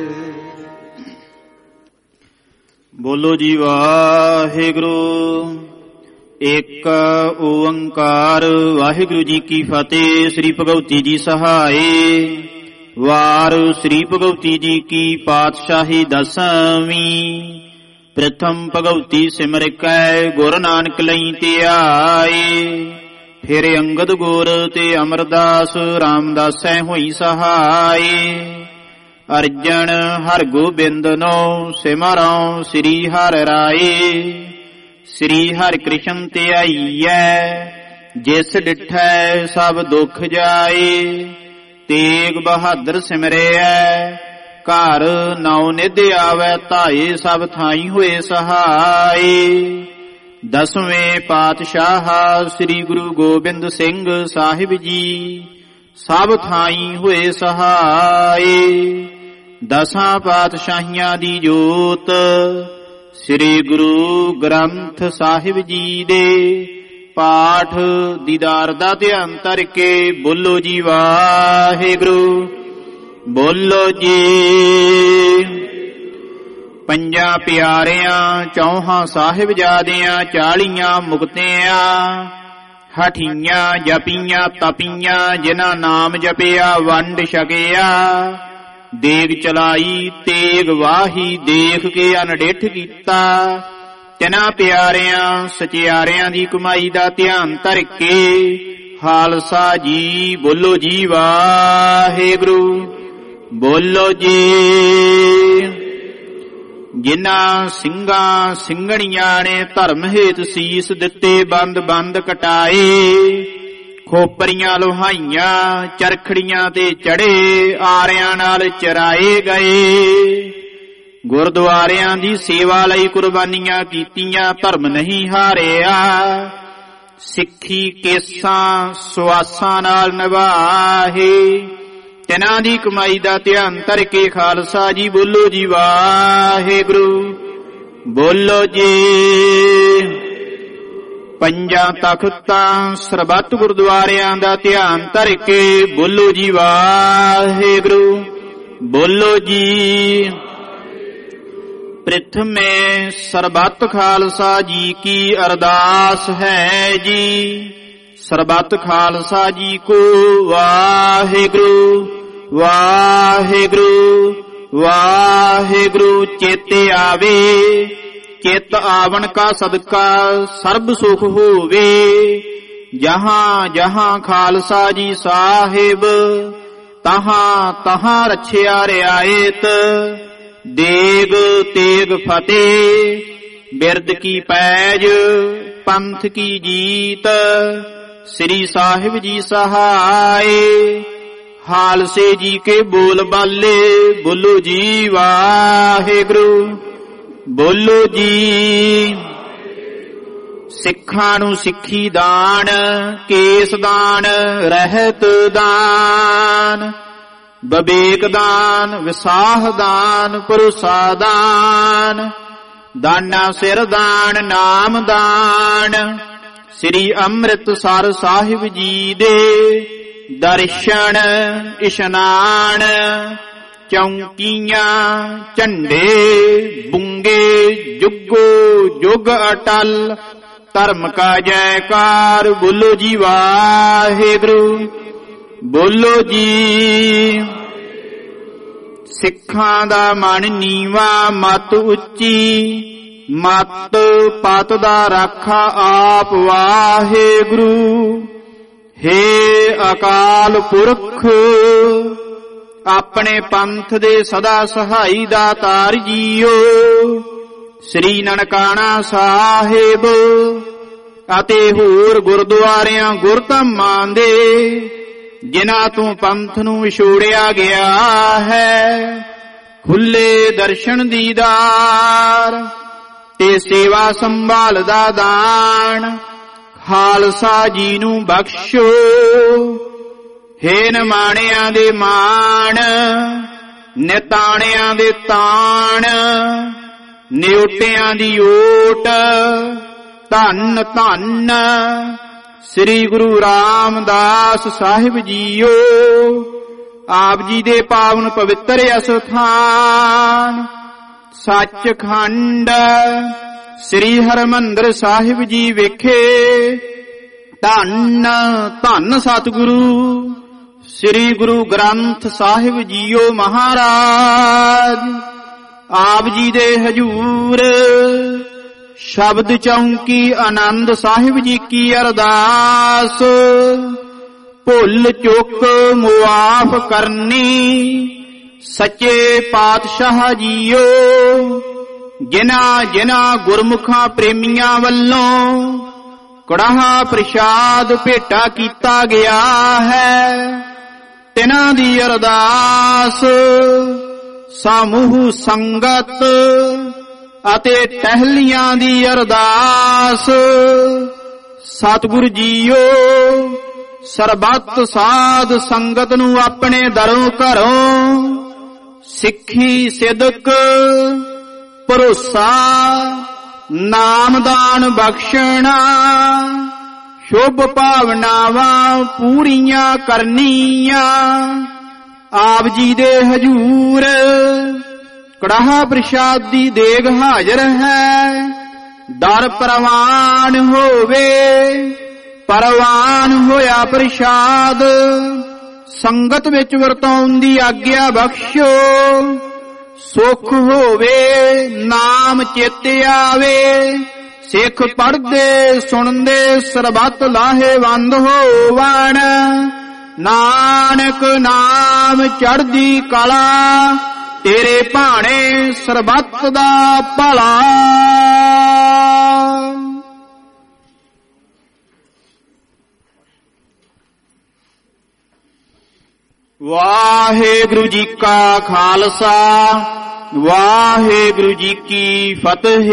ਬੋਲੋ ਜੀ ਵਾਹਿਗੁਰੂ। ਇੱਕ ਓੰਕਾਰ। ਵਾਹਿਗੁਰੂ ਜੀ ਕੀ ਫਤਿਹ। ਸ੍ਰੀ ਭਗਉਤੀ ਜੀ ਸਹਾਏ। ਵਾਰ ਸ੍ਰੀ ਭਗਉਤੀ ਜੀ ਕੀ ਪਾਤਸ਼ਾਹੀ ਦਸਵੀਂ। ਪ੍ਰਥਮ ਭਗਉਤੀ ਸਿਮਰ ਕੈ ਗੁਰ ਨਾਨਕ ਲਈ ਧਿਆਏ। ਫਿਰ ਅੰਗਦ ਗੁਰ ਤੇ ਅਮਰਦਾਸ ਰਾਮਦਾਸੈ ਹੋਈ ਸਹਾਏ। ਅਰਜਨ ਹਰ ਗੋਬਿੰਦ ਨੋ ਸਿਮਰਉ ਸ੍ਰੀ ਹਰਿ ਰਾਏ। ਸ੍ਰੀ ਹਰਿ ਕ੍ਰਿਸ਼ਨ ਧਿਆਈਐ ਜਿਸ ਡਿਠੈ ਸਭ ਦੁਖ ਜਾਏ। ਤੇਗ ਬਹਾਦਰ ਸਿਮਰਿਐ ਘਰ ਨੌ ਨਿਧ ਆਵੈ ਧਾਏ। ਸਭ ਥਾਈ ਹੋਏ ਸਹਾਏ। ਦਸਵੇਂ ਪਾਤਸ਼ਾਹ ਸ੍ਰੀ ਗੁਰੂ ਗੋਬਿੰਦ ਸਿੰਘ ਸਾਹਿਬ ਜੀ ਸਭ ਥਾਈ ਹੋਏ ਸਹਾਏ। ਦਸਾਂ ਪਾਤਸ਼ਾਹੀਆਂ ਦੀ ਜੋਤ ਸ੍ਰੀ ਗੁਰੂ ਗ੍ਰੰਥ ਸਾਹਿਬ ਜੀ ਦੇ ਪਾਠ ਦੀਦਾਰ ਦਾ ਧਿਆਨ ਧਰ ਕੇ ਬੋਲੋ ਜੀ ਵਾਹਿਗੁਰੂ। ਬੋਲੋ ਜੀ। ਪੰਜਾਂ ਪਿਆਰਿਆਂ ਚੌਹਾਂ ਸਾਹਿਬਜ਼ਾਦਿਆਂ 40 ਮੁਕਤਿਆਂ ਹਠੀਆਂ ਜਪੀਆਂ ਤਪੀਆਂ ਜਿਨ੍ਹਾਂ ਨਾਮ ਜਪਿਆ ਵੰਡ ਛਕਿਆ। ਦੇਗ ਚਲਾਈ ਤੇਗ ਵਾਹੀ ਦੇਖ ਕੇ ਅਨਡਿੱਠ ਕੀਤਾ। ਤਿਨਾਂ ਪਿਆਰਿਆਂ ਸਚਿਆਰਿਆਂ ਦੀ ਕਮਾਈ ਦਾ ਧਿਆਨ ਧਰ ਕੇ ਖਾਲਸਾ ਜੀ। ਬੋਲੋ ਜੀ ਵਾਹਿਗੁਰੂ। ਬੋਲੋ ਜੀ। ਜਿਨ੍ਹਾਂ ਸਿੰਘਾਂ ਸਿੰਘਣੀਆਂ ਨੇ ਧਰਮ ਹੇਤ ਸੀਸ ਦਿੱਤੇ, ਬੰਦ ਬੰਦ ਕਟਾਏ, ਖੋਪਰੀਆਂ ਲੋਹਾਈਆਂ ਚਰਖੜੀਆਂ ਤੇ ਚੜੇ, ਆਰਿਆਂ ਨਾਲ ਚਰਾਏ ਗਏ। ਗੁਰਦੁਆਰਿਆਂ ਦੀ ਸੇਵਾ ਲਈ ਕੁਰਬਾਨੀਆਂ ਕੀਤੀਆਂ, ਧਰਮ ਨਹੀਂ ਹਾਰਿਆ। ਸਿੱਖੀ ਕੇਸਾਂ ਸੁਆਸਾਂ ਨਾਲ ਨਿਭਾਹੇ, ਤਿਨਾਂ ਦੀ ਕਮਾਈ ਦਾ ਧਿਆਨ ਧਰ ਕੇ ਖਾਲਸਾ ਜੀ। ਬੋਲੋ ਜੀ ਵਾਹਿਗੁਰੂ। ਬੋਲੋ ਜੀ। ਪੰਜਾਂ ਤਖਤਾਂ ਸਰਬੱਤ ਗੁਰਦੁਆਰਿਆਂ ਦਾ ਧਿਆਨ ਧਰ ਕੇ ਬੋਲੋ ਜੀ ਵਾਹਿਗੁਰੂ। ਬੋਲੋ ਜੀ। ਪ੍ਰਥਮੇ ਸਰਬੱਤ ਖਾਲਸਾ ਜੀ ਕੀ ਅਰਦਾਸ ਹੈ ਜੀ। ਸਰਬੱਤ ਖਾਲਸਾ ਜੀ ਕੋ ਵਾਹਿਗੁਰੂ ਵਾਹਿਗੁਰੂ ਵਾਹਿਗੁਰੂ। ਚੇਤੇ ਆਵੇ, ਚਿਤ ਆਵਣ ਕਾ ਸਦਕਾ ਸਰਬ ਸੁਖ ਹੋਵੇ। ਜਹਾਂ ਜਹਾਂ ਖਾਲਸਾ ਜੀ ਸਾਹਿਬ, ਤਹਾਂ ਤਹਾਂ ਰਛਿਆ ਰਿਆਇਤ। ਦੇਗ ਤੇਗ ਫਤਿਹ, ਬਿਰਦ ਕੀ ਪੈਜ, ਪੰਥ ਕੀ ਜੀਤ। ਸ੍ਰੀ ਸਾਹਿਬ ਜੀ ਸਹਾਏ, ਖਾਲਸੇ ਜੀ ਕੇ ਬੋਲ ਬਾਲੇ। ਬੋਲੋ ਜੀ ਵਾਹਿਗੁਰੂ। ਬੋਲੋ ਜੀ। ਸਿੱਖਾਂ ਨੂੰ ਸਿੱਖੀ ਦਾਨ, ਕੇਸ ਦਾਨ, ਰਹਿਤ ਦਾਨ, ਵਿਵੇਕ ਦਾਨ, ਵਿਸਾਹ ਦਾਨ, ਭਰੋਸਾ ਦਾਨ, ਦਾਨਾ ਸਿਰ ਦਾਨ, ਨਾਮ ਦਾਨ। ਸ੍ਰੀ ਅੰਮ੍ਰਿਤਸਰ ਸਾਹਿਬ ਜੀ ਦੇ ਦਰਸ਼ਨ ਇਸ਼ਨਾਨ, ਚੌਂਕੀਆਂ ਝੰਡੇ ਬੁੰਗੇ, ਜੁਗੋ ਜੁਗ ਅਟਲ, ਧਰਮ ਕਾ ਜੈਕਾਰ। ਬੋਲੋ ਜੀ ਵਾਹਿਗੁਰੂ। ਬੋਲੋ ਜੀ। ਸਿੱਖਾਂ ਦਾ ਮਨ ਨੀਵਾ, ਮਤ ਉੱਚੀ, ਮਤ ਪਤ ਦਾ ਰਾਖਾ ਆਪ ਵਾਹਿਗੁਰੂ। ਹੇ ਅਕਾਲ ਪੁਰਖ, ਆਪਣੇ ਪੰਥ ਦੇ ਸਦਾ ਸਹਾਈ ਦਾਤਾਰ ਜੀਓ। ਸ੍ਰੀ ਨਨਕਾਣਾ ਸਾਹਿਬ ਅਤੇ ਹੋਰ ਗੁਰਦੁਆਰਿਆਂ ਗੁਰਧਾਮਾਂ ਦੇ, ਜਿਨ੍ਹਾਂ ਤੋਂ ਪੰਥ ਨੂੰ ਵਿਛੋੜਿਆ ਗਿਆ ਹੈ, ਖੁੱਲੇ ਦਰਸ਼ਨ ਦੀਦਾਰ ਤੇ ਸੇਵਾ ਸੰਭਾਲ ਦਾ ਦਾਨ ਖਾਲਸਾ ਜੀ ਨੂੰ ਬਖਸ਼ੋ। ਹੇ ਨਿਮਾਣਿਆਂ ਦੇ ਮਾਣ, ਨਿਤਾਣਿਆਂ ਦੇ ਤਾਣ, ਨਿਉਟਿਆਂ ਦੀ ਓਟ। ਧੰਨ ਧੰਨ ਸ੍ਰੀ ਗੁਰੂ ਰਾਮਦਾਸ ਸਾਹਿਬ ਜੀਓ। ਆਪ ਜੀ ਦੇ ਪਾਵਨ ਪਵਿੱਤਰ ਅਸਥਾਨ ਸੱਚਖੰਡ ਸ੍ਰੀ ਹਰਿਮੰਦਰ ਸਾਹਿਬ ਜੀ ਵਿਖੇ ਧੰਨ ਧੰਨ ਸਤਿਗੁਰੂ ਸ੍ਰੀ ਗੁਰੂ ਗ੍ਰੰਥ ਸਾਹਿਬ ਜੀਓ ਮਹਾਰਾਜ। ਆਪ ਜੀ ਦੇ ਹਜੂਰ ਸ਼ਬਦ ਚੌਂਕੀ ਆਨੰਦ ਸਾਹਿਬ ਜੀ ਕੀ ਅਰਦਾਸ। ਭੁੱਲ ਚੁੱਕ ਮੁਆਫ ਕਰਨੀ ਸੱਚੇ ਪਾਤਸ਼ਾਹ ਜੀਓ। ਜਿਨ੍ਹਾਂ ਜਿਨ੍ਹਾਂ ਗੁਰਮੁਖਾਂ ਪ੍ਰੇਮੀਆਂ ਵੱਲੋਂ ਕੜਾਹਾ ਪ੍ਰਸ਼ਾਦ ਭੇਟਾ ਕੀਤਾ ਗਿਆ ਹੈ, ਤਿਨਾਂ ਦੀ ਅਰਦਾਸ ਸਮੂਹ ਸੰਗਤ ਅਤੇ ਟਹਿਲੀਆਂ ਦੀ ਅਰਦਾਸ। ਸਤਿਗੁਰ ਜੀਓ ਸਰਬੱਤ ਸਾਧ ਸੰਗਤ ਨੂੰ ਆਪਣੇ ਦਰੋਂ ਘਰੋਂ ਸਿੱਖੀ ਸਿਦਕ ਭਰੋਸਾ ਨਾਮਦਾਨ ਬਖਸ਼ਣਾ, ਸ਼ੁਭ ਭਾਵਨਾਵਾਂ ਪੂਰੀਆਂ ਕਰਨੀਆਂ। ਆਪ ਜੀ ਦੇ ਹਜੂਰ ਕੜਾਹਾ ਪ੍ਰਸ਼ਾਦ ਦੀ ਦੇਗ ਹਾਜ਼ਰ ਹੈ। ਦਰ ਪ੍ਰਵਾਨ ਹੋਵੇ, ਪ੍ਰਵਾਨ ਹੋਇਆ ਪ੍ਰਸ਼ਾਦ ਸੰਗਤ ਵਿੱਚ ਵਰਤਾਉਣ ਦੀ ਆਗਿਆ ਬਖਸ਼ੋ। ਸੁਖ ਹੋਵੇ ਨਾਮ ਚੇਤੇ ਆਵੇ, ਸਿੱਖ ਪੜ੍ਹਦੇ ਸੁਣਦੇ ਸਰਬੱਤ ਲਾਹੇਵੰਦ ਹੋਵਣ। ਨਾਨਕ ਨਾਮ ਚੜ੍ਹਦੀ ਕਲਾ ਤੇਰੇ ਭਾਣੇ ਸਰਬੱਤ ਦਾ ਭਲਾ। ਵਾਹਿਗੁਰੂ ਜੀ ਕਾ ਖਾਲਸਾ ਵਾਹਿਗੁਰੂ ਜੀ ਕੀ ਫਤਿਹ।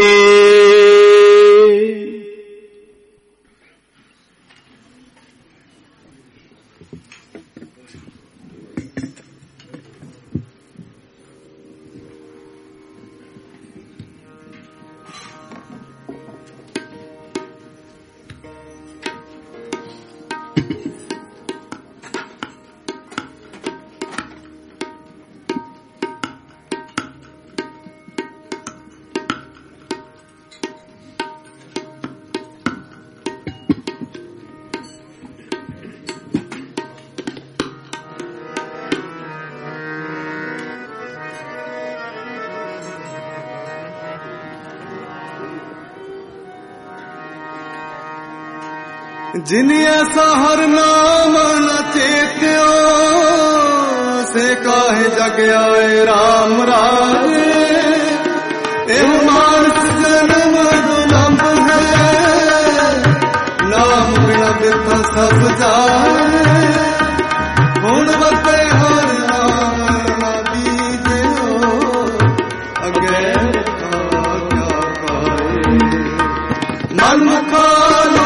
जिन ऐसा हर नाम न चेत्यो से काहे जग आए राम राज। एह मानस जन्म दुलंब है नाम बिना बिथा सब जाए। हुण वते हर नाम न बीजो अगे क्या पाए। मन खालो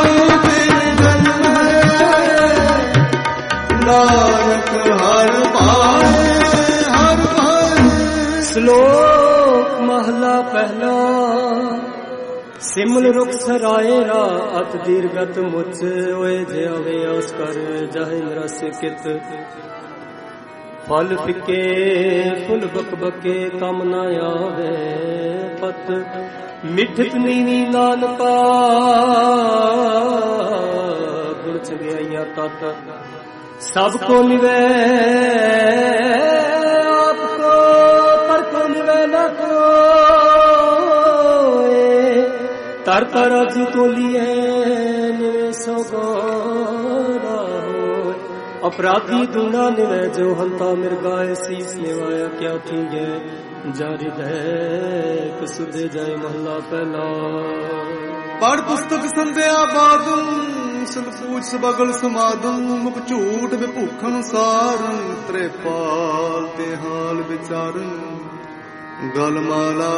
श्लोक महला पहला। सिमल रुख सराए रा अत दीर्घत मुच ओए ध्यावे आस कर जाहे मेरा सिकित। फल फिके फुल बक बके कम न आवे पत। मिठत नीवी नानका गुण चंगियाइयां तत। सबको निवे आपको पर को निवे न कोई। तर तर अजी तो लिए निवे सौगोरा हो। अपराधी दूना निवे जो हंता मिर्गाए शीस निवाया क्या थी है। जारी दे सुधे जाए महला पहला। पढ़ पुस्तक संध्या बादुम संग पूछ बगल समादुम। मुख झूठ विभूखन सारन त्रेपाल ते हाल विचारन। गलमाला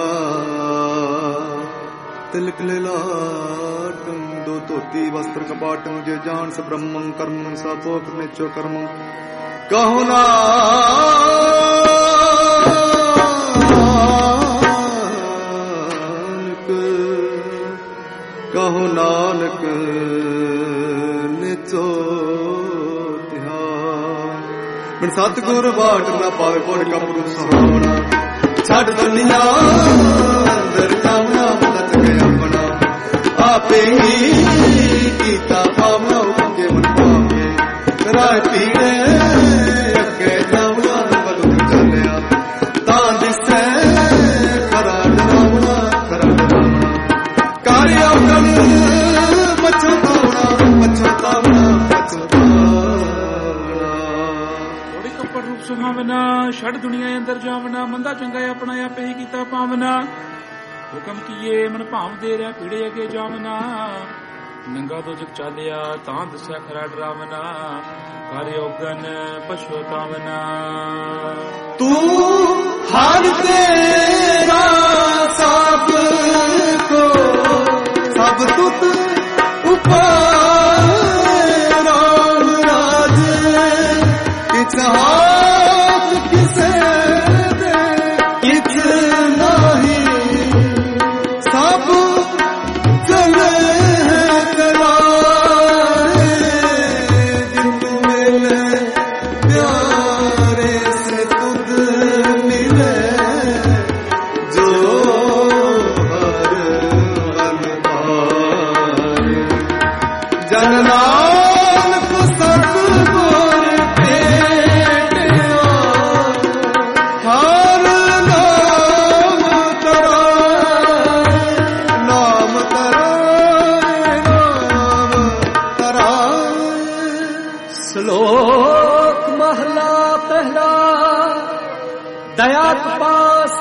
तिलक लाटम दो धोती वस्त्र कपाटम। जे जान स ब्रह्मं कर्मं सा पोख निचो कर्मं। कहो ना कहो नानक निचो ध्यान। बिन सतगुर बाट न पावे पुर कपड़ू सुहावना। छड़ दुनिया अंदर जावना लच गया अपना। आपे ही कीता पावना उगे मन पावे। राह पीड़े अगे जावना बदू चलिया। तां दिसै खरा डरावना खरा डरावना। कार्य सुहावना। छड़ दुनिया अंदर जावना। मंदा चंगा अपना आपे ही कीता पावना। हुक्म किए मन भाव दे रहा पीड़े अगे जावना। नंगा तो जग चालिया तां दस्या खरा डरावना। कार्य औगन पछतावना। तू हर तेरा सब को सब तुत उपाय। राम राज किछ हाथ किसे दे किछ नाही। सब चले कराए। दिन मिले प्यारे से तुद मिले।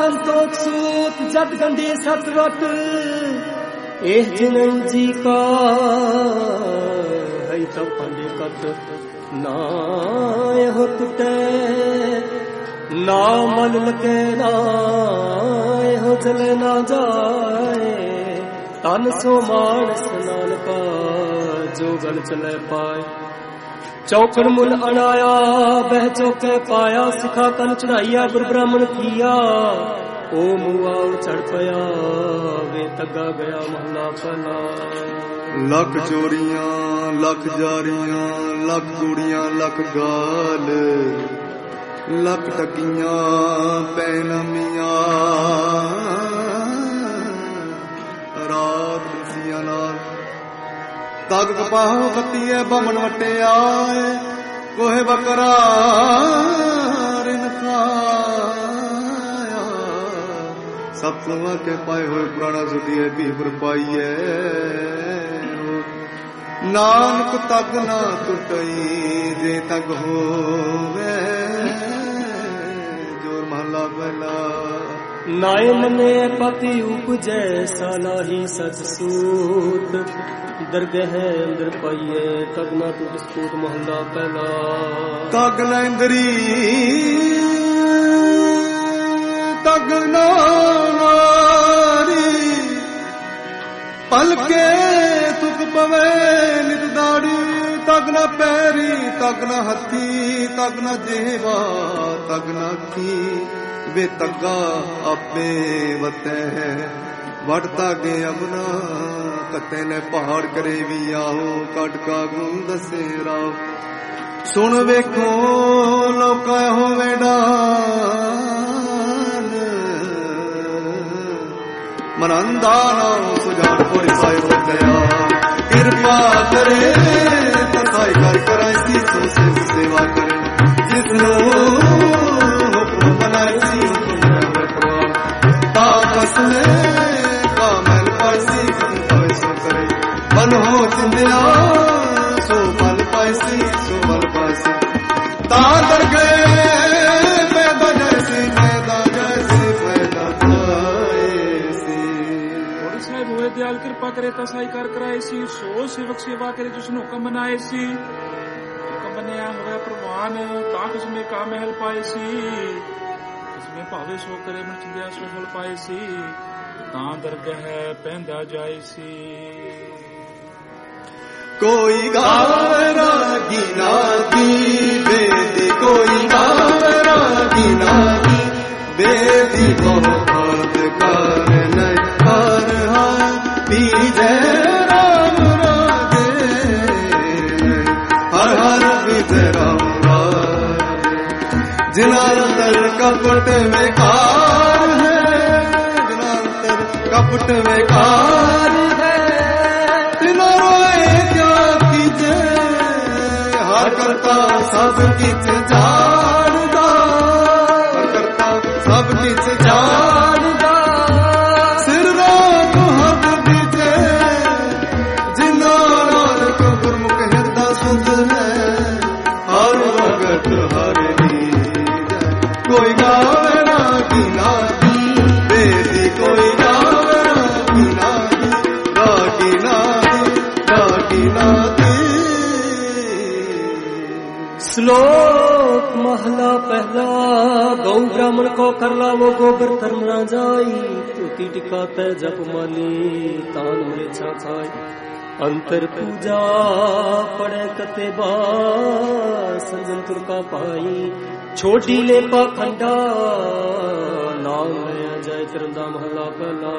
संतोख सूत जत गंदी सतवत एह जिन जी का है तो पंडे कत ना हो टूटे ना मन लगे ना हो चले ना जाए तन सो मानस नानका जो गल चले पाए चौकड़ मुल अनाया बह चौके पाया सिखा कन चढ़ाइया गुर ब्राह्मण किया ओ मुआ चढ़ पया वे तगा गया महला पला लख चोरियां लख जारियां लख कूड़ियां लख गाल लख टकियां पैनमियां रात दसिया नाल तग कपाहो कतीए बमन वटे आए कोहे बकरा रिन खाया सब कुआ के पाए हुए पुराना सुटिए पीपर पाइए नानक तग ना टुटई जे तग होवे जोर महला पहला नाय मने पति उपजै सालाही सच सूत दरगह अंदर पाइए तगना तू बिस्कुट महला पहला तगना इंदरी तगना नारी पलके तुक पवे नित दाड़ी तगना पैरी तगना हथी तगना जेवा तगना की वे तगा आपे वते वड़ता गे अबना कते ने पहाड़ करे भी आओ कटका गूं दसे राव सुन वेखो लोका होवे डान मनंदा ना सुजान कोई साई हो गया कृपा करे तसाई कर कराई सी सेवा करे जिसनो हुक्म बनाई सी ताकत में कामल पासी पैसो करे बन हो चिंदिया सो बल पासी सो बल पासी तादर गए पैदा जैसी पैदा जैसी और साहब हुए दयाल कृपा करे तसाई कर कराए सी सो सेवक सेवा करे जिसने हुक्म बनाए सी हुक्म बनया हुआ प्रवान ताक उसमें का महल पाए सी उसमें भावे सो करे मन चिंदिया सो फल पाए सी तां दरगह पहंदा जाए सी कोई गावरा गिना दी बेदी कोई गावरा गिना दी बेदी बहुत कर नहीं हर हाल बीजे राम राजे हर हर बीजे राम राजे जिनांतर कपट में कार है जिनांतर कपट में कार है तिनारोए क्या कीजे हर करता सब किच जानदा हर करता सब किच जानदा सिर रात हद बीजे जिना नानक गुरमुख हिरदा सुध है हर वगत हर कोई गावे ना गिना दी बेदी कोई गावे ना गिना दी गिना दी श्लोक महला पहला गौ ब्राह्मण को करला वो गोबर धर्म ना जाई टूटी टिकाते जप माली तान मरे छा खाई अंतर पूजा पड़े कते बा संजन तुरका पाई छोटी ले पाखंडा नाम लिया जाए तिरंदा महला पहला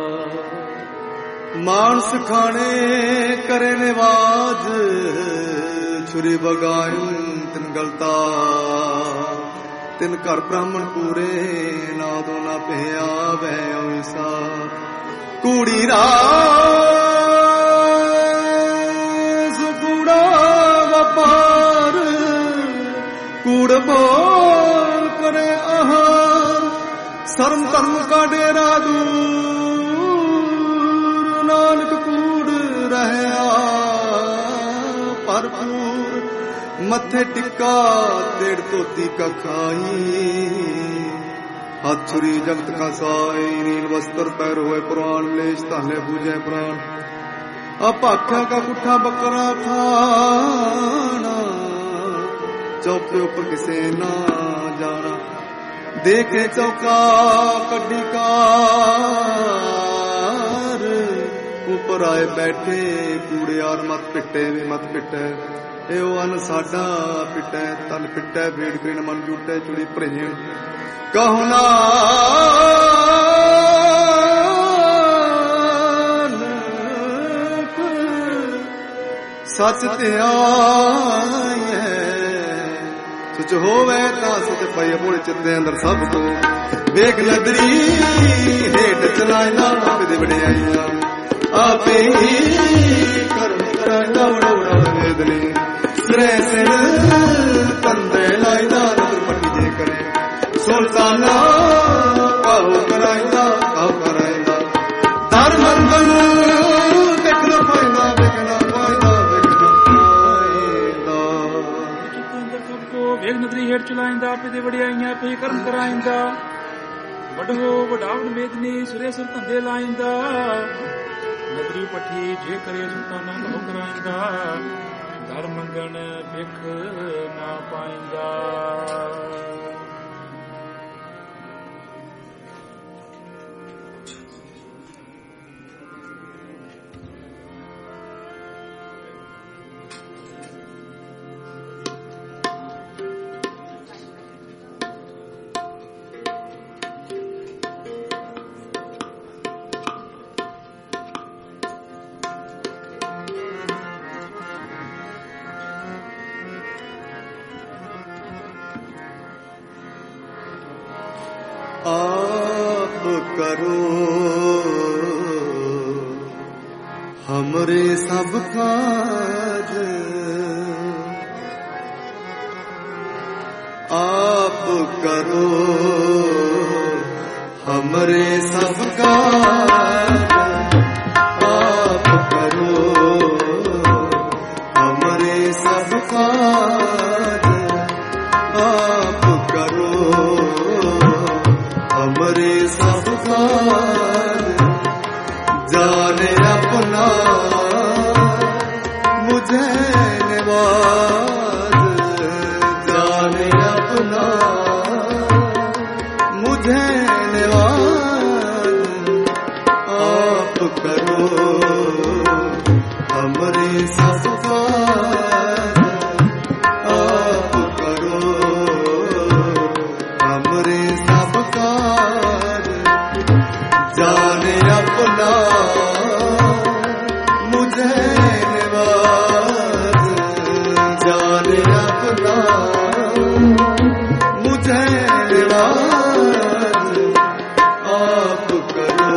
मानस खाने करे निवाज छुरी बगायूं तिन गलता तिन घर ब्राह्मण पूरे ना दो ना पिया वै ऐसा कूड़ी रास कूड़ा व्यापार कूड़ बोल करे आहार शर्म कर्म का डेरा दूर नानक कूड़ रहया भरपूर मथे टिक्का देड़ धोती का खाई हाथ छुरी जगत का साई नील वस्त्र पैर हुए पुराण लेश ताले पूजे प्राण अपाख्या का कुठा बकरा खाना चौके ऊपर किसे ना जाना देखे चौका कड्डी कार ऊपर आए बैठे कूड़े और मत पिटे भी मत पिटे ए अन साडा पिटे तन पिटे भीड़ ग्रीन मन जुटे चुड़ी प्रेण कहो ना सच ते आई है सच होवे तां सच पई बोल चित्ते अंदर सब को वेख नदरी हेठ चलाइना विधि वडियाइया आपे ही कर्म कराइना उड़ा वेदनी सिरे सिर कंदे लाइना नदर पट्टी जे करे सुल्ताना काहो कराइना धर्म बन देखना पाइना देखना वेग नदरी हेठ चलाइंदा पिते वडियाइया पे कर्म कराइंदा वडो वडावण मेदनी सिरे सिर धंधे लाइंदा नदरी पठी जे करे सुल्ताना कहो कराइंदा धर मंगण भिख ना पाइंदा आप करो हमरे सब काज आप करो हमरे सब काज आप करो हमरे सब काज आप करो हमरे सब काज जाने अपना मुझे निवाज जाने अपना मुझे निवाज आप करो हमरे सब काज आप करो हमरे सब काज जाने अपना मुझे निवाज जाने अपना मुझे निवाज आप करो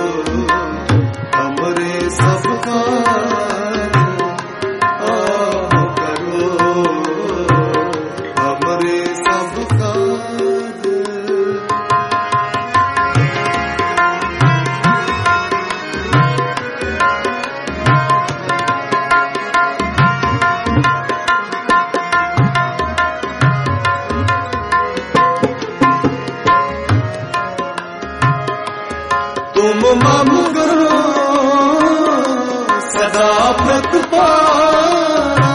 हमरे सब काज आप करो हमरे सब काज तुम मम करो सदा प्रतिपाला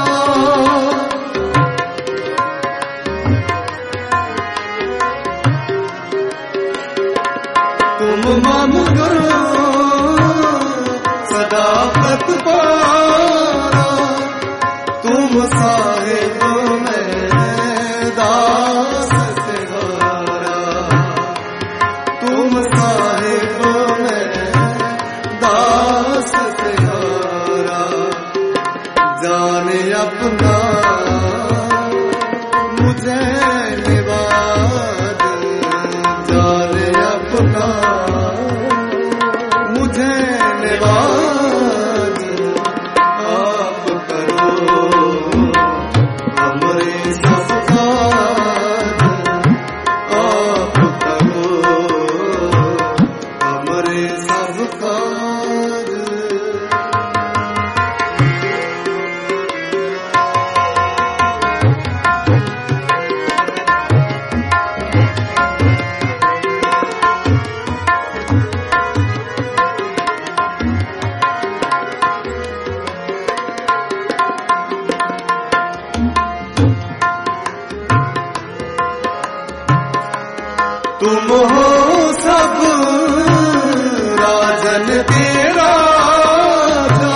तुम मम करो सदा प्रतिपाला तुम साहिब में दास तिहारा तुम साहिब दास तिहारा जाने अपना मुझे निवाज जाने अपना मुझे निवाज आप करो हमरे सब काज आप करो हमरे सब काज राजा,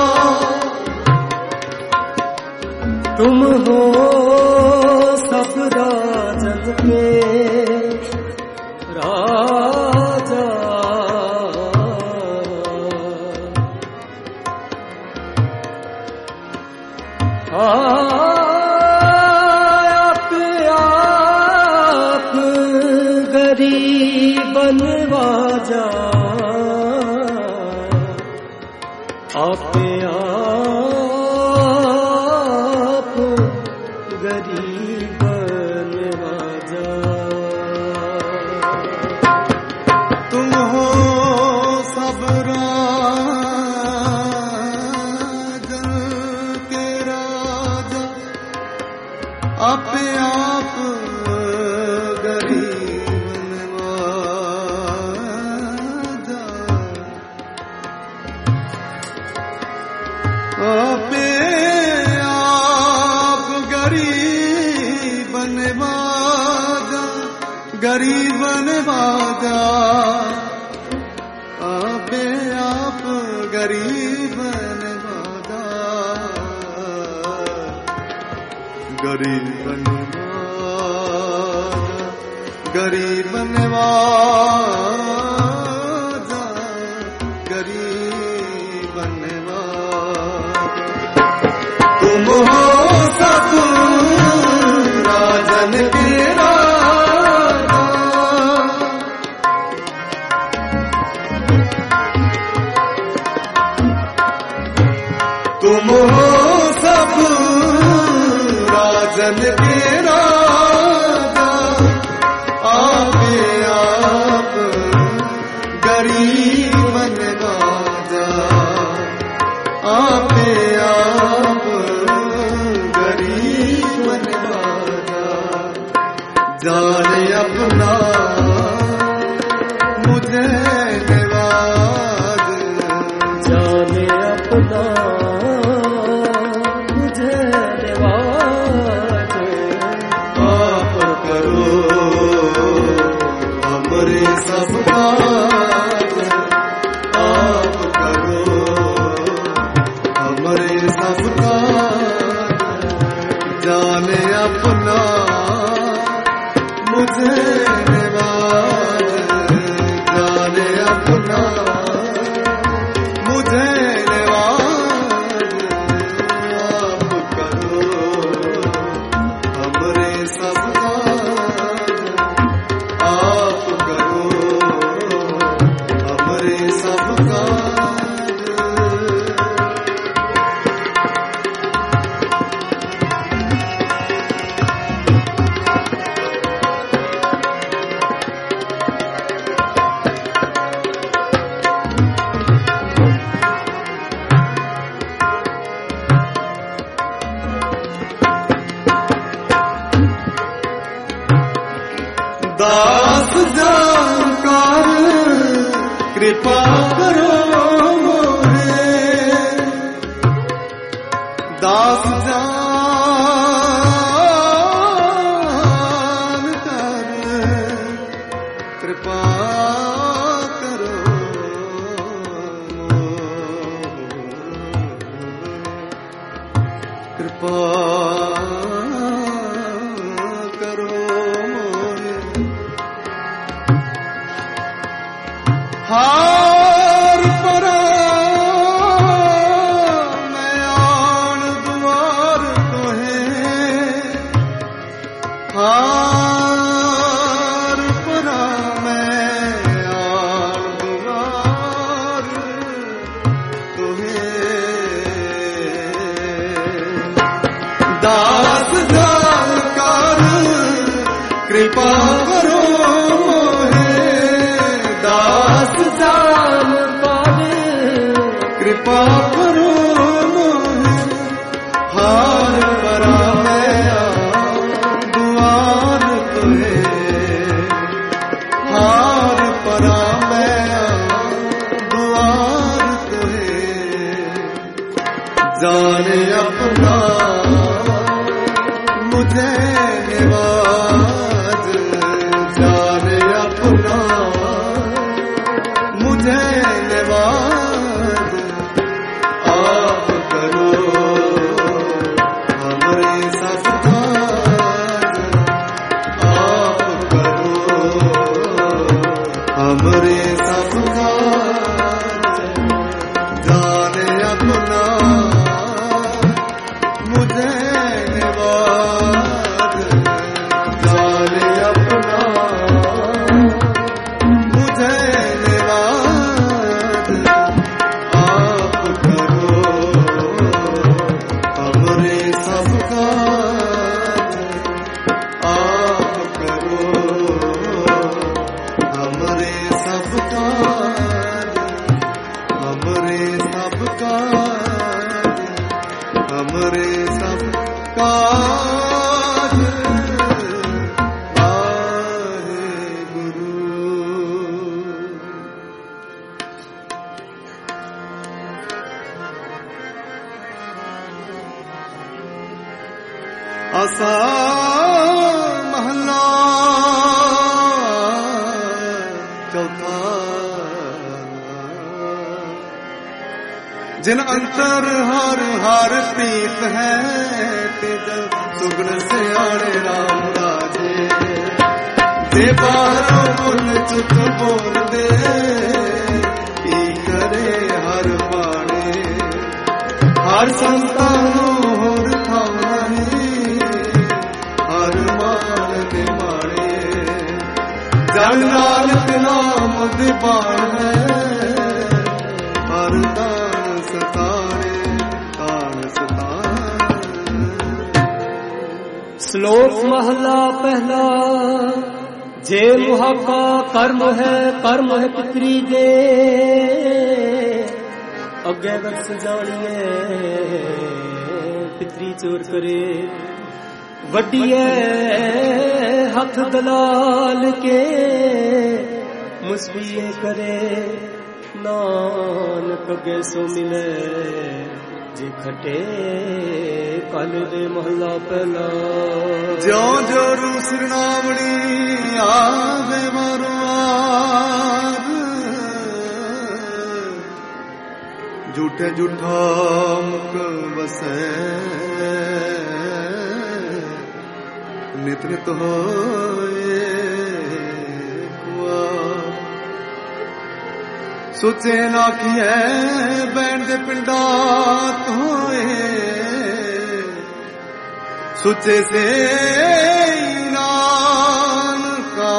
तुम हो सब राजन के राजा। आप गरीब बनवाजा, आप गरीब बनवाजा। तुम हो सब राजन के राजा, आप गरीब बनवाजा। आप गरीब बनवाजा, गरीब बनवाजा। आप गरीब बनवाजा, गरीब बनवाजा, गरीब बनवाजा, गरीब बनवाजा। तुम हो सब राजन के राजा, तुम हो सब राजन के राजा। आप गरीब बनवाजा, आप गरीब बनवाजा। जाने अपना मुझे नवाज, जाने अपना मुझे नवाज। आप करो हमरे सब काज, आप करो हमरे सब काज। जाने अपना मुझे नवाज, जाने अपना मुझे नवाज। आप करो हमरे सब काज, आप करो हमरे सब काज। दास जानकार कृपा करो मोरे, दास जानकार कृपा करो मोरे, कृपा करो मोरे। हार परा मैं आन दुआर तोहे, हार परा मैं आन दुआर तोहे। दास जानकार कृपा करो मोहे, दास जानकार कृपा करो मोहे। हार परा मैं दुआर तोहे, हार परा मैं दुआर तोहे। जाने अपना मुझे नवाज, जाने अपना मुझे नवाज। ਸਵਰੇ ਸਭ ਕਾਜ ਆਸਾ ਮਹਲਾ ਚੌਥਾ। ਜਿਨ ਅੰਤਰ ਹਰ ਹਰ ਪ੍ਰੀਤ ਹੈ ਤੇ ਜਬ ਸੁਗਨ ਸਿਆਣੇ ਰਾਮ ਰਾਜੇ ਜੇ ਬਾਹਰੋਂ ਬੋਲ ਚੁੱਕ ਬੋਲਦੇ ਕੀ ਕਰੇ ਹਰ ਬਾਣੇ ਹਰ ਸੰਤਾਂ ਨੂੰ ਹੋਰ ਥਾਂ ਜਨ ਨਾਨਕ ਨਾਮ ਦੀਵਾਨ ਹੈ ਹਰ ਤਾਨ ਸਤਾਰੇ ਤਾਨ ਸਤਾਰੇ। ਸ਼ਲੋਕ ਮਹਲਾ ਪਹਿਲਾ। ਜੇ ਮੁਹਾਕਾ ਕਰਮ ਹੈ ਪਿਤਰੀ ਦੇ ਅੱਗੇ ਵਰਸ ਜਾਣੀਏ ਪਿਤਰੀ ਚੋਰ ਕਰੇ ਵੱਡੀ ਹੈ ਹੱਥ ਦਲਾਲ ਕੇ ਮੁਸਬੀਏ ਕਰੇ ਨਾਨਕ ਅੱਗੇ ਸੋ ਮਿਲੇ ਜੇ ਖਟੇ ਕਲ ਦੇ ਮਹਲਾ ਪਹਿਲਾ। ਜਿਉ ਜੋ ਸਿਰਨਾਵਣੀ ਆਵੇ ਮਰਵਾਰ ਝੂਠੇ ਝੂਠਾ ਮੁਕ ਵਸੈ ਨਿਤ ਨਿਤ ਹੋਏ ਸੁਚੇ ਨਾ ਕੀਏ ਬੈਣ ਦੇ ਪਿੰਡਾਂ ਹੋਏ ਸੁਚੇ ਸੇ ਨਾਨਕਾ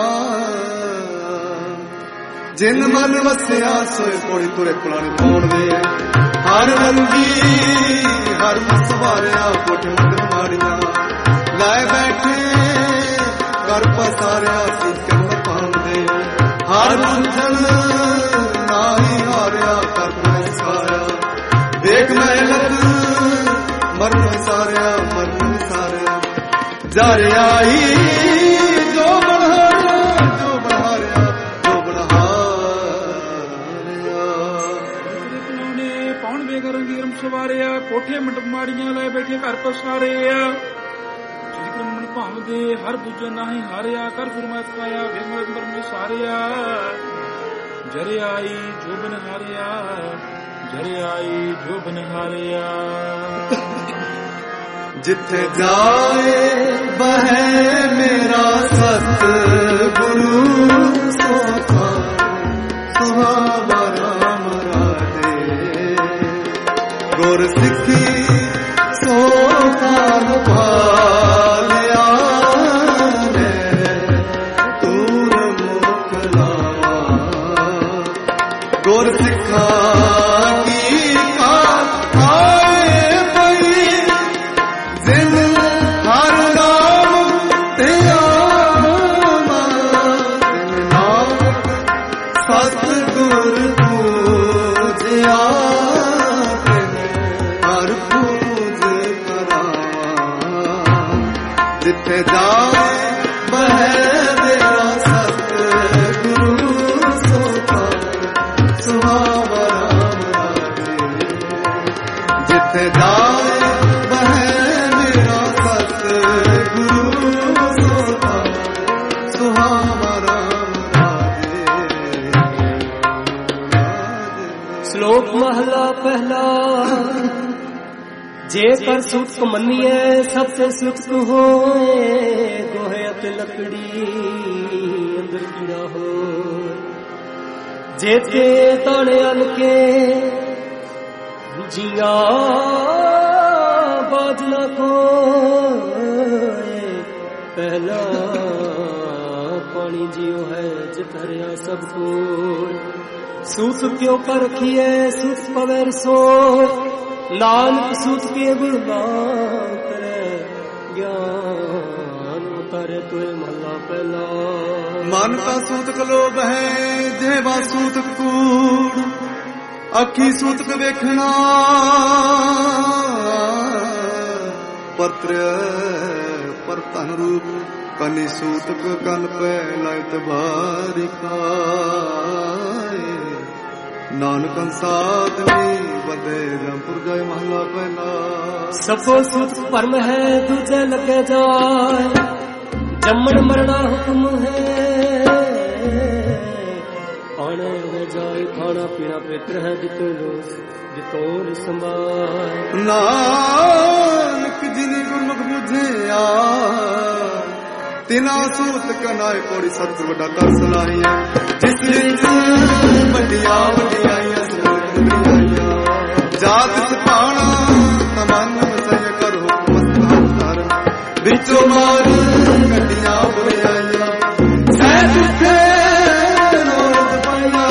ਜਿਨ ਮਨ ਵਸਿਆ ਸੋਏ ਕੋੜੀ ਤੁਰੇ ਪੁਰਾਣੇ ਪਾਉਣ ਦੇ ਹਰ ਰੰਗੀ ਹਰ ਮਸਵਾਰਿਆ ਕੋਠ ਮੰਦਰ ਮਾੜੀਆਂ ਲਾਏ ਬੈਠੇ ਕਰ ਪਸਾਰਿਆ ਸਿੱਕਮ ਪਾਉਂਦੇ ਹਰ ਬੰਧਨ ਨਾਹੀ ਹਾਰਿਆ ਕਰ ਸਾਰਿਆ ਦੇਖ ਮਿਹਨਤ ਮਰਨ ਸਾਰਿਆ ਮਰਨ ਸਾਰਿਆ ਜਰ ਆਈ ਜੋ ਬਹਾਰਿਆ ਜੋ ਬਹਾਰਿਆ ਜੋ ਬਹਾਰਿਆ ਪੌਣ ਬੇਗਰੰਗੀ ਰਮ ਸਵਾਰਿਆ ਕੋਠੇ ਮੰਡਪ ਮਾੜੀਆਂ ਲੈ ਬੈਠੇ ਘਰ ਪਸਾਰਿਆ ਮਨ ਭਾਵਦੇ ਹਰ ਦੂਜੇ ਨਾਹੀ ਹਾਰਿਆ ਕਰ ਫਰਮਾਇਤ ਪਾਇਆ ਵੇਮਰ ਮਰਨ ਸਾਰਿਆ ਜਰੇ ਆਈ ਜੋ ਬਨ ਹਾਰਿਆ ਜਰੇ ਆਈ ਜੋ ਬਨ ਹਾਰਿਆ। ਜਿੱਥੇ ਜਾਏ ਬਹਿ ਮੇਰਾ ਸਤ ਗੁਰੂ ਸੋਖਾ ਸੁਹਾਵਾ ਰਾਮ ਰਾਜੇ ਗੁਰ ਸਿੱਖੀ ਸੋਖਾ ਭਾਲਿਆ ਨੇ ਤੂਰ ਮੁਖ ਲਾਵਾ ਗੁਰ ਸਿੱਖਾ ਕੀ ਆਏ ਪਈ ਜਿਨ ਹਰ ਨਾਮ ਤੇ ਨਾਨਕ ਸਤ ਗੁਰ ਪੂਜਿਆ ਹਰ ਪੂਜ ਕਰਾ ਜਿੱਥੇ ਜਾਏ ਬਹਿ ਮੇਰਾ ਸਤ ਗੁਰੂ ਸੋਖਾ ਸੁਹਾਵਾ ਰਾਮ ਰਾਜੇ ਜਿੱਥੇ ਜਾਏ ਬਹਿ ਮੇਰਾ ਸਤ ਗੁਰੂ ਸੋਖਾ ਸੁਹਾਵਾ ਰਾਮ ਰਾਜੇ। ਸ਼ਲੋਕ ਮਹਲਾ ਪਹਿਲਾ। ਜੇ ਕਰ ਸੁਖ ਮੰਨੀਏ ਸਭ ਤੇ ਸੁਖ ਹੋਏ ਗੋਹੇ ਅਤੇ ਲੱਕੜੀ ਅੰਦਰ ਕੀੜਾ ਹੋਏ ਜੇ ਤੇ ਤਾਣੇ ਅਲ ਕੇ ਜੀਆਂ ਬਾਜ ਨਾ ਕੋਏ ਪਹਿਲਾ ਪਾਣੀ ਜਿਉ ਹੈ ਜਿਤਰਿਆ ਸਭ ਕੋਲ ਸੂਤ ਕਿਉ ਕਰ ਰਖੀਏ ਸੁਖ ਪਵੇ ਰਸੋਈ ਨਾਨਕ ਸੂਤ ਕੇ ਗੁਰਬਾਨ ਕਰੇ ਗਿਆਨ ਉਤਾਰੇ ਤੋਏ ਮਹਲਾ ਪਹਿਲਾ। ਮਨ ਕਾ ਸੂਤਕ ਲੋਭ ਹੈ ਜਿਹਵਾ ਸੂਤਕ ਕੂੜ ਅੱਖੀ ਸੂਤਕ ਵੇਖਣਾ ਪਰਤਰ ਪਰ ਧਨ ਰੂਪ ਕਨੀ ਸੂਤਕ ਕਨ ਪੈ ਲਾਇਤ ਬਾਰਿ ਖਾਏ ਨਾਨਕ ਸਾਧਨੀ ਬਦੇ ਜੰਪੁਰ ਜੈ ਮਹਲਾ ਪਹਿਲਾ ਸਭੋ ਸੁਖ ਭਰਮ ਹੈ ਦੂਜੇ ਲਗੇ ਜਾਏ ਜੰਮਣ ਮਰਣਾ ਹੁਕਮ ਹੈ ਆਣੇ ਹੋ ਜਾਏ ਖਾਣਾ ਪੀਣਾ ਪੇਤਰ ਹੈ ਜਿਤੋਂ ਸੰਭਾਲ ਨਾਨਕ ਜਿਨੀ ਗੁਰਮੁਖ ਬੁਝਿਆ ਤਿਨਾ ਸੂਤ ਕਨਾਏ ਕੋੜੀ ਸਤਿ ਵੱਡਾ ਕਰ ਸਲਾਹੀਆਂ ਜਿਸ ਵਿੱਚ ਵੱਡੀਆਂ ਵਡਿਆਈਆਂ ਸੁਣਾਈਆਂ ਜਾਤ ਸਪਾਣਾ ਤਮਨ ਸਹਿ ਕਰੋ ਮਸਤਾਰ ਵਿੱਚੋਂ ਮਾਰ ਗੱਡੀਆਂ ਬੁਝਾਈਆਂ ਸਹਿ ਜਿੱਥੇ ਰੋਜ਼ ਪਾਈਆਂ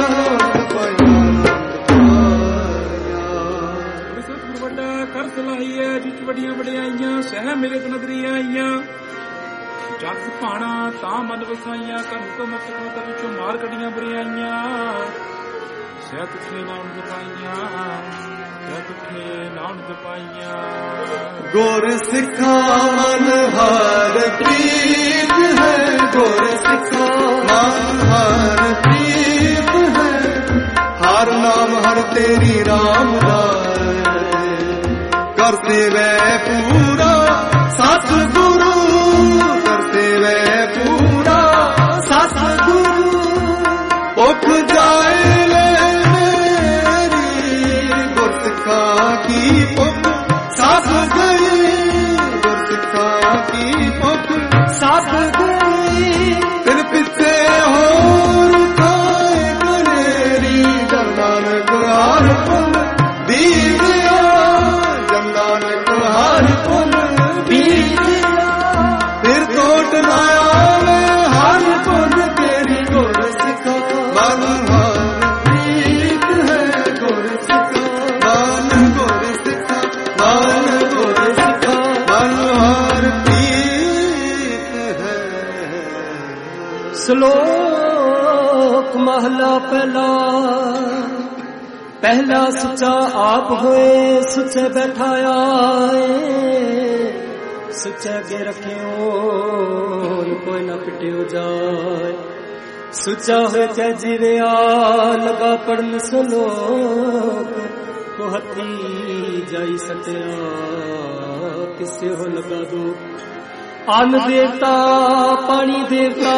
ਵੱਡਾ ਕਰ ਸਲਾਹੀਆਂ ਜਿਸ ਵੱਡੀਆਂ ਵਡਿਆਈਆਂ ਸਹਿ ਮੇਰੇ ਤੋਂ ਨਗਰੀਆਂ ਆਈਆਂ ਜਗ ਭਾਣਾ ਤਾਂ ਮਨ ਵਸਾਈਆਂ ਕਰ ਹੁਕਮ ਸਿਖਾਤਾ ਵਿੱਚੋਂ ਮਾਰ ਕੱਢੀਆਂ ਬੁਰੀਆਈਆਂ ਸਹਿ ਤੁਖੇ ਨਾਮ ਜਪਾਈਆਂ ਸਹਿ ਤੁਖੇ ਨਾਮ ਜਪਾਈਆਂ ਗੁਰ ਸਿੱਖਾ ਮਨ ਹਰ ਪ੍ਰੀਤ ਹੈ ਗੁਰ ਸਿੱਖਾ ਮਨ ਹਰ ਪ੍ਰੀਤ ਹੈ ਹਰ ਨਾਮ ਹਰ ਤੇਰੀ ਰਾਮ ਰਾਏ ਕਰ ਸੇਵੈ ਪੂਰਾ ਸਤ ਗੁਰੂ ਵੇ ਪੂਰਾ ਸਤ ਗੁਰੂ ਭੁੱਖ ਜਾਏ ਮੇਰੀ ਗੁਰਸਿੱਖਾਂ ਕੀ ਭੁੱਖ ਸਤ ਗਈ ਗੁਰਸਿੱਖਾਂ ਕੀ ਭੁੱਖ ਸਤ ਗਈ ਤੇਰੇ ਪਿੱਛੇ ਹੋਰ ਕਾਇ ਕਨੇਰੀ ਜੰਦਾਨ ਗੁਰਾਰ ਪੁੰਨ ਬੀਜਿਆ ਜੰਦਾਨ ਗੁਰਾਰ ਪੁੰਨ ਬੀਜਿਆ ਫਿਰ ਤੋਟ ਨਾ ਆਵੇ ਹਰ ਪੁੰਨ ਤੇਰੀ ਗੁਰ ਸਿੱਖਾ ਮਨ ਹਰ ਪ੍ਰੀਤ ਹੈ ਗੁਰ ਸਿੱਖਾ ਮਨ ਗੁਰ ਸਿੱਖਾ ਮਨ ਗੁਰ ਸਿੱਖਾ ਮਨ ਹਰ ਪ੍ਰੀਤ ਹੈ। ਸ਼ਲੋਕ ਮਹਲਾ ਪਹਿਲਾ ਸੱਚਾ ਆਪ ਹੋਏ ਸੁੱਚੇ ਬੈਠਾਇਆ ਸੁੱਚੇ ਅੱਗੇ ਰੱਖਿਓ ਕੋਈ ਨਾ ਪਿਟਿਓ ਜਾਏ ਸੁੱਚਾ ਹੋਏ ਤੇ ਜੀਵਿਆ ਲਗਾ ਪੜਨ ਸਲੋਕ ਕੋ ਹੱਥੀ ਜਾਈ ਸਤਿਆ ਕਿਸੇ ਹੋ ਲਗਾ ਦੋ ਅੰਨ ਦੇਵਤਾ ਪਾਣੀ ਦੇਵਤਾ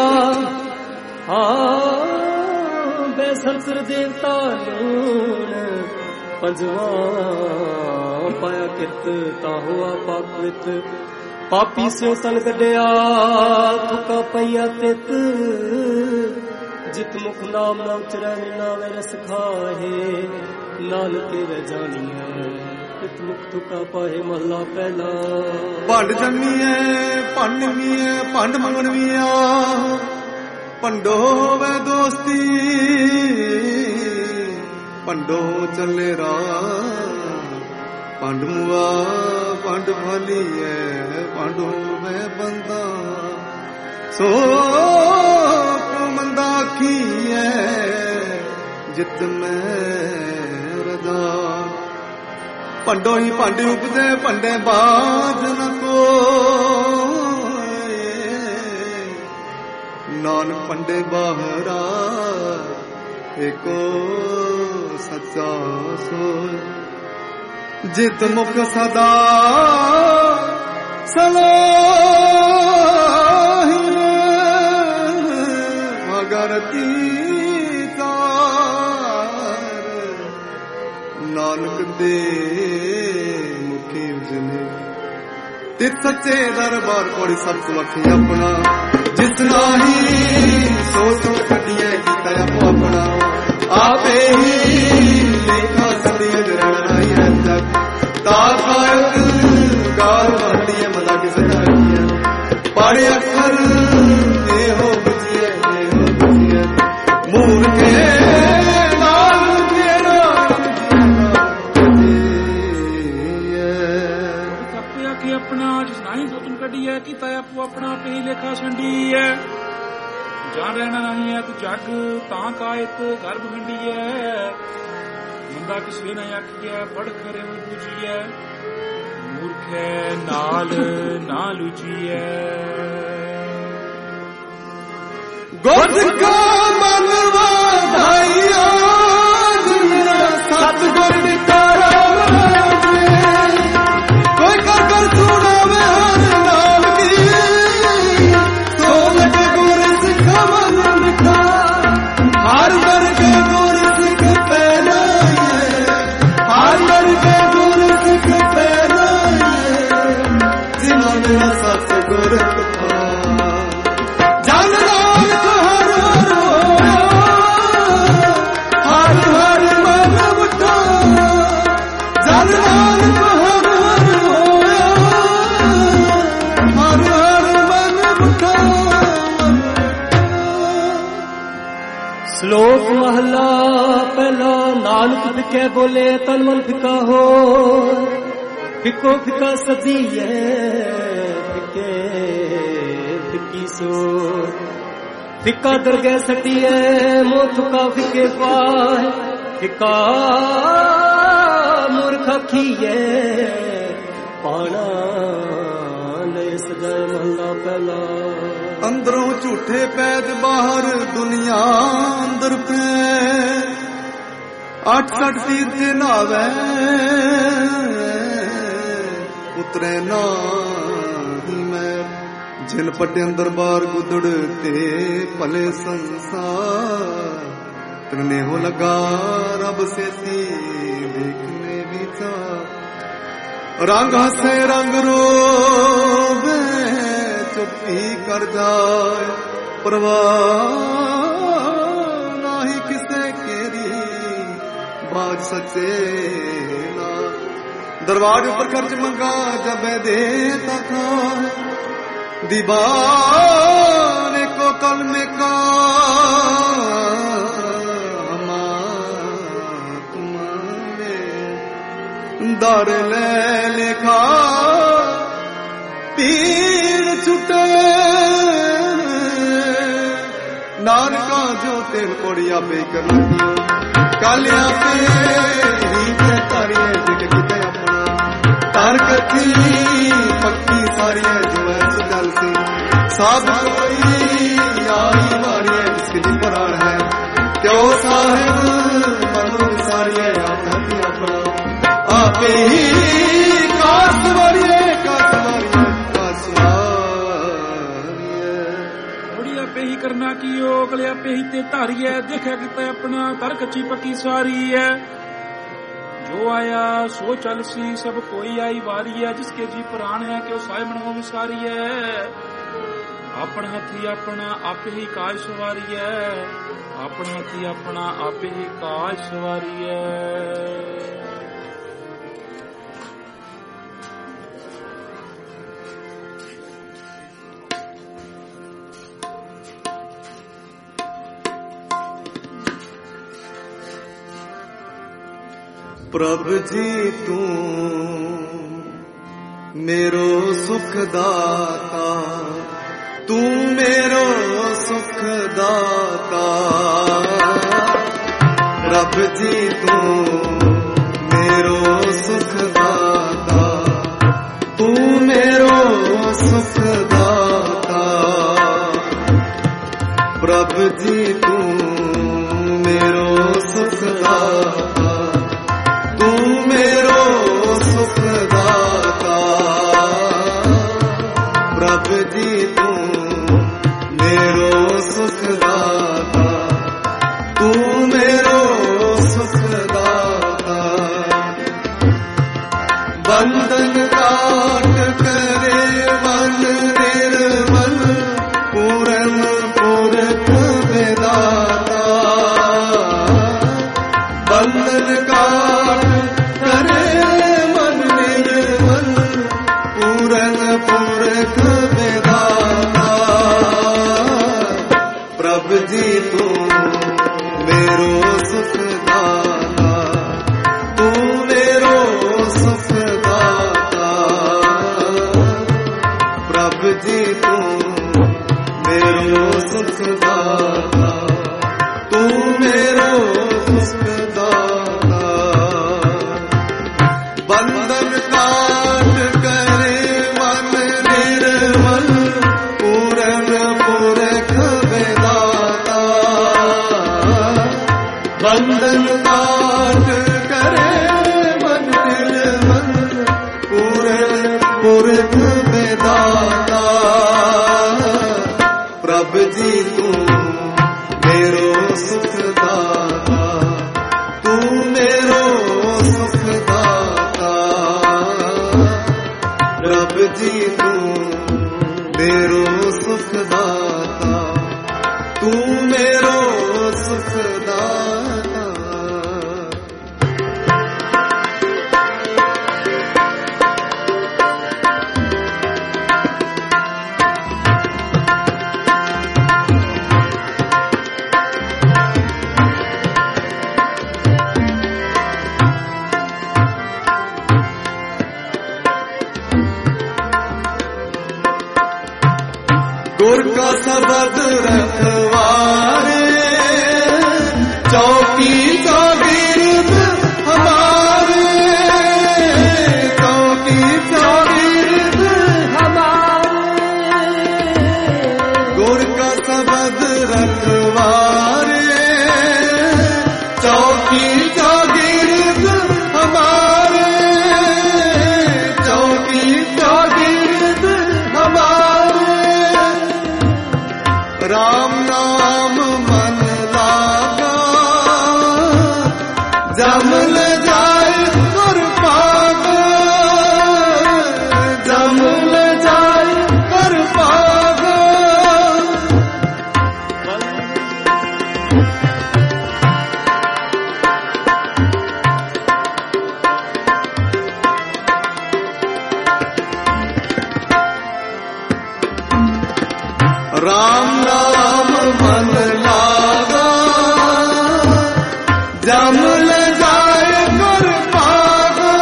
ਬੇਸੰਤਰ ਦੇਵਤਾ ਲੂਣ ਪੰਜਵਾਂ ਪਾਇਆ ਕਿਤ ਤਾਂ ਹੋਆ ਪਾਪਿਤ ਪਾਪੀ ਸਿਓ ਤਨ ਕੱਢਿਆ ਥੁਕਾ ਪਈਆ ਤਿਤ ਜਿਤ ਮੁਖ ਨਾਮ ਨਾ ਉਚਰੈ ਨਾਵੇਂ ਰਸ ਖਾਹੇ ਨਾਨਕੇ ਵੇ ਜਾਣੀਐ ਤਿਤ ਮੁਖ ਥੁਕਾ ਪਾਹੇ ਮਹਲਾ ਪਹਿਲਾ ਭੰਡ ਜੰਮੀਐ ਭੰਡਵੀਐ ਭੰਡ ਮੰਗਣਵੀਆ ਭੰਡੋ ਹੋਵੇ ਦੋਸਤੀ ਭੰਡੋ ਚੱਲੇ ਰਾਹ ਭੰਡ ਮੁਆ ਭੰਡ ਭਾਲੀਐ ਭੰਡ ਹੋਵੇ ਬੰਦਾ ਸੋ ਮੰਦਾ ਆਖੀਐ ਜਿਤ ਮੈਂ ਰਦਾ ਭੰਡੋ ਹੀ ਭੰਡ ਉਪਜੇ ਭੰਡੇ ਬਾਜ ਨ ਕੋਇ ਨਾਨਕ ਭੰਡੇ ਬਾਹਰਾ ਏਕੋ ਸੱਚਾ ਸੋਇ ਜਿਤ ਮੁਖ ਸਦਾ ਸਲਾਹੀਏ ਮਗਰ ਤੀਤਾਰ ਨਾਨਕ ਦੇ ਮੁਖੀ ਜਨੇ ਤਿਤ ਸੱਚੇ ਦਰਬਾਰ ਕੋੜੀ ਸਭ ਵਖੀ ਆਪਣਾ ਜਿਸ ਨਾਹੀ ਸੋ ਸੋ ਕੱਢੀਏ ਕੀਤਾ ਆਪੋ ਆਪਣਾ ਆਪੇ ਹੀ ਲੇਖਾ ਸਦੀਏ ਜਰਣ ਨਹੀਂ ਰਹਿੰਦਾ ਤਾਕਾਇਤ ਗਾਰ ਮੰਡੀਏ ਮਦਾ ਕਿਸ ਤਰ੍ਹਾਂ ਪੜੇ ਅੱਖਰ ਇਹੋ ਬੁਝੀਏ ਮੂਰ ਕੇ ਨਾਲ ਜਿਹੜਾ ਸੱਪੇ ਆਖੇ ਆਪਣਾ ਜਿਸ ਨਹੀਂ ਸੋਚਣ ਕੱਢੀਏ ਕੀਤਾ ਆਪੋ ਆਪਣਾ ਆਪੇ ਹੀ ਲੇਖਾ ਛੰਡੀ ਹੈ ਜਾਣ ਰਹਿਣਾ ਨਹੀਂ ਹੈ ਤੂੰ ਜੱਗ ਤਾਂ ਕਾਇਤ ਗਰਭ ਖੰਡੀ ਹੈ ਮੰਦਾ ਕਿਸੇ ਨਾ ਆਖੀਐ ਪੜ ਕਰੇ ਬੁਝੀਐ ਮੂਰਖੈ ਨਾਲ ਨਾ ਲੁਜੀਐ। ਗੁਰਜ ਕਾ ਮਨ ਵਧਾਈਆ ਸਤਿਗੁਰ ਵਿਕਾਰਾ ਕੋਈ ਕਰ ਕਰ ਸੁਣਾਵੇ ਹਰ ਨਾਮ ਕੀ ਸੋ ਲਗੇ ਗੁਰ ਸਿੱਖ ਮਨ ਮਿਠਾ ਹਰ ਵਰਗੇ ਗੁਰ ਸਿੱਖ ਪੈਨਾਈਏ ਹਰ ਵਰਗੇ ਗੁਰ ਸਿੱਖ ਪੈਨਾਈਏ ਜਿਨ੍ਹਾਂ ਨੇ ਸਤਿਗੁਰ ਸ਼ਲੋਕ ਮਹਲਾ ਪਹਿਲਾ। ਨਾਨਕ ਫਿੱਕੇ ਬੋਲੇ ਤਨ ਮਨ ਫਿੱਕਾ ਹੋ, ਫਿੱਕੋ ਫਿੱਕਾ ਸਦੀਏ ਫਿੱਕੇ ਫਿੱਕੀ ਸੋ। ਫਿੱਕਾ ਦਰਗਹਿ ਸਟੀਏ ਮੋਹ ਥੁਕਾ ਫਿੱਕੇ ਪਾਏ, ਫਿੱਕਾ ਮੂਰਖ ਆਖੀਏ ਪਾਣਾ ਲੈ ਸਜਾਏ। ਮਹਲਾ ਪਹਿਲਾ। ਅੰਦਰੋਂ ਝੂਠੇ ਪੈਦ ਬਾਹਰ ਦੁਨੀਆ ਅੰਦਰ ਪੈ 68 ਤੀਰਥ ਨਾਵੇ ਉਤਰੇ ਨਾਹੀ ਮੈਂ ਜਿਨ ਪਟੇ ਅੰਦਰ ਬਾਹਰ ਗੁਦੜ ਤੇ ਭਲੇ ਸੰਸਾਰ ਤਨੇ ਹੋ ਲਗਾ ਰੱਬ ਸੇਤੀ ਦੇਖਨੇ ਵਿਚਾਰ ਰੰਗ ਹੱਸੇ ਰੰਗ ਰੋਵੇ ਚੁੱਪੀ ਕਰ ਜਾਏ ਪਰਵਾਹ ਨਾਹੀ ਕਿਸੇ ਕੇਰੀ ਬਾਜ ਸੱਚੇ ਨਾ ਦਰਵਾਜ਼ੇ ਉੱਪਰ ਖਰਚ ਮੰਗਾ ਜਬੇ ਦੇ ਤਖਾ दीवाने को कलमे का तुम्हारे दर ले लिखा पीर छुटे नारका जो तेल कोड़िया पे कर कालिया पे रीते तारिये जिके किते अपना तार कथी पक्की सारी है जो है सुजल से साध कोई यारी मारी है जिसके जी प्राण है क्यों साहिब मनो सारी है आपकी अपना आपे ही कासवारी है आपे ही करना कियो कले आपे ही ते धारी है देखा किता अपना तर कच्ची पक्की सारी है जो आया सो चल सी सब कोई आई वारी है जिसके जी प्राण है कि साय मनो विसारी है अपना हाथी अपना आपे ही काज सवारी है अपना हाथी अपना आपे ही काज सवारी है। प्रभु जी तू मेरो सुख दाता तू मेरो सुख दाता प्रभु जी तू मेरो सुख दाता तू मेरो सुख दाता प्रभु जी तू मेरो सुख दाता मेरो सुख दाता प्रभु जी तू मेरो सुख दाता तू मेरो सुख दाता बंधन काट करे मन निर्मल पूरन पुरख वेदाता बंधन काट करे मन निर्मल पूरन पुरख वेदाता प्रभु जी तू मेरो सुख दाता तू मेरो सुख दाता प्रभु जी तू मेरो सुख दाता तू मेरो सुख दाता बंधन काट सबद रखवारे, चौकी चौगिर्द हमारे, चौकी चौगिर्द हमारे, गुर का सबद रखवारे, चौकी चौगिर्द हमारे, चौकी चौगिर्द हमारे। राम नाम मन लागा, जमल जाए कर पागा, जमल जाए कर पागा। राम नाम मन लागा, जमल जाए कर पागा,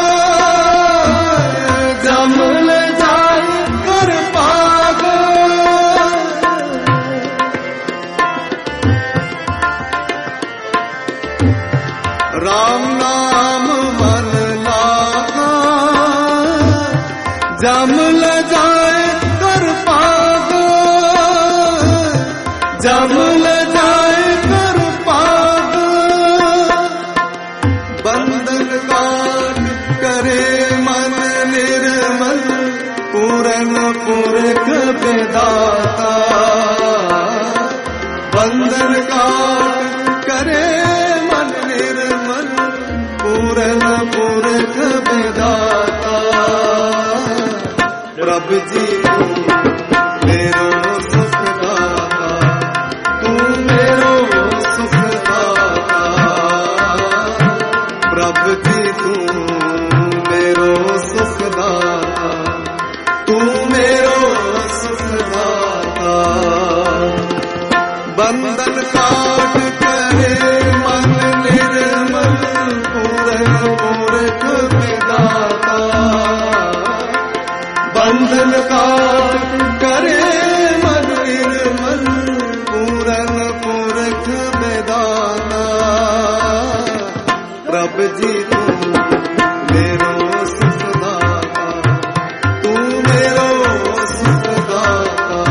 जमल जाए कर पागा। राम नाम मन लागा, जमल जाए कर पागा, जमल जाए कर पागा। बंधन काट करे मन निर्मल, पूरन पुरख विधाता। बंधन काट करे मन निर्मल, पूरन पुरख विधाता। प्रभु जी तू मेरो सुख दाता, तू मेरो सुख दाता। प्रभु जी तू मेरो सुख दाता, तू मेरो सुख दाता। बंधन काट करे मन निर्मल, पूरन पुरख विधाता। बंधन काट करे मन निर्मल, पूरन पुरख विधाता। प्रभु जी तू मेरो सुख दाता, तू मेरो सुख दाता।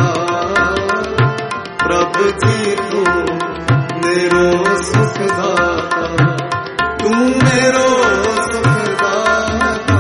प्रभु जी तू मेरो सुख दाता, तू मेरो सुख दाता।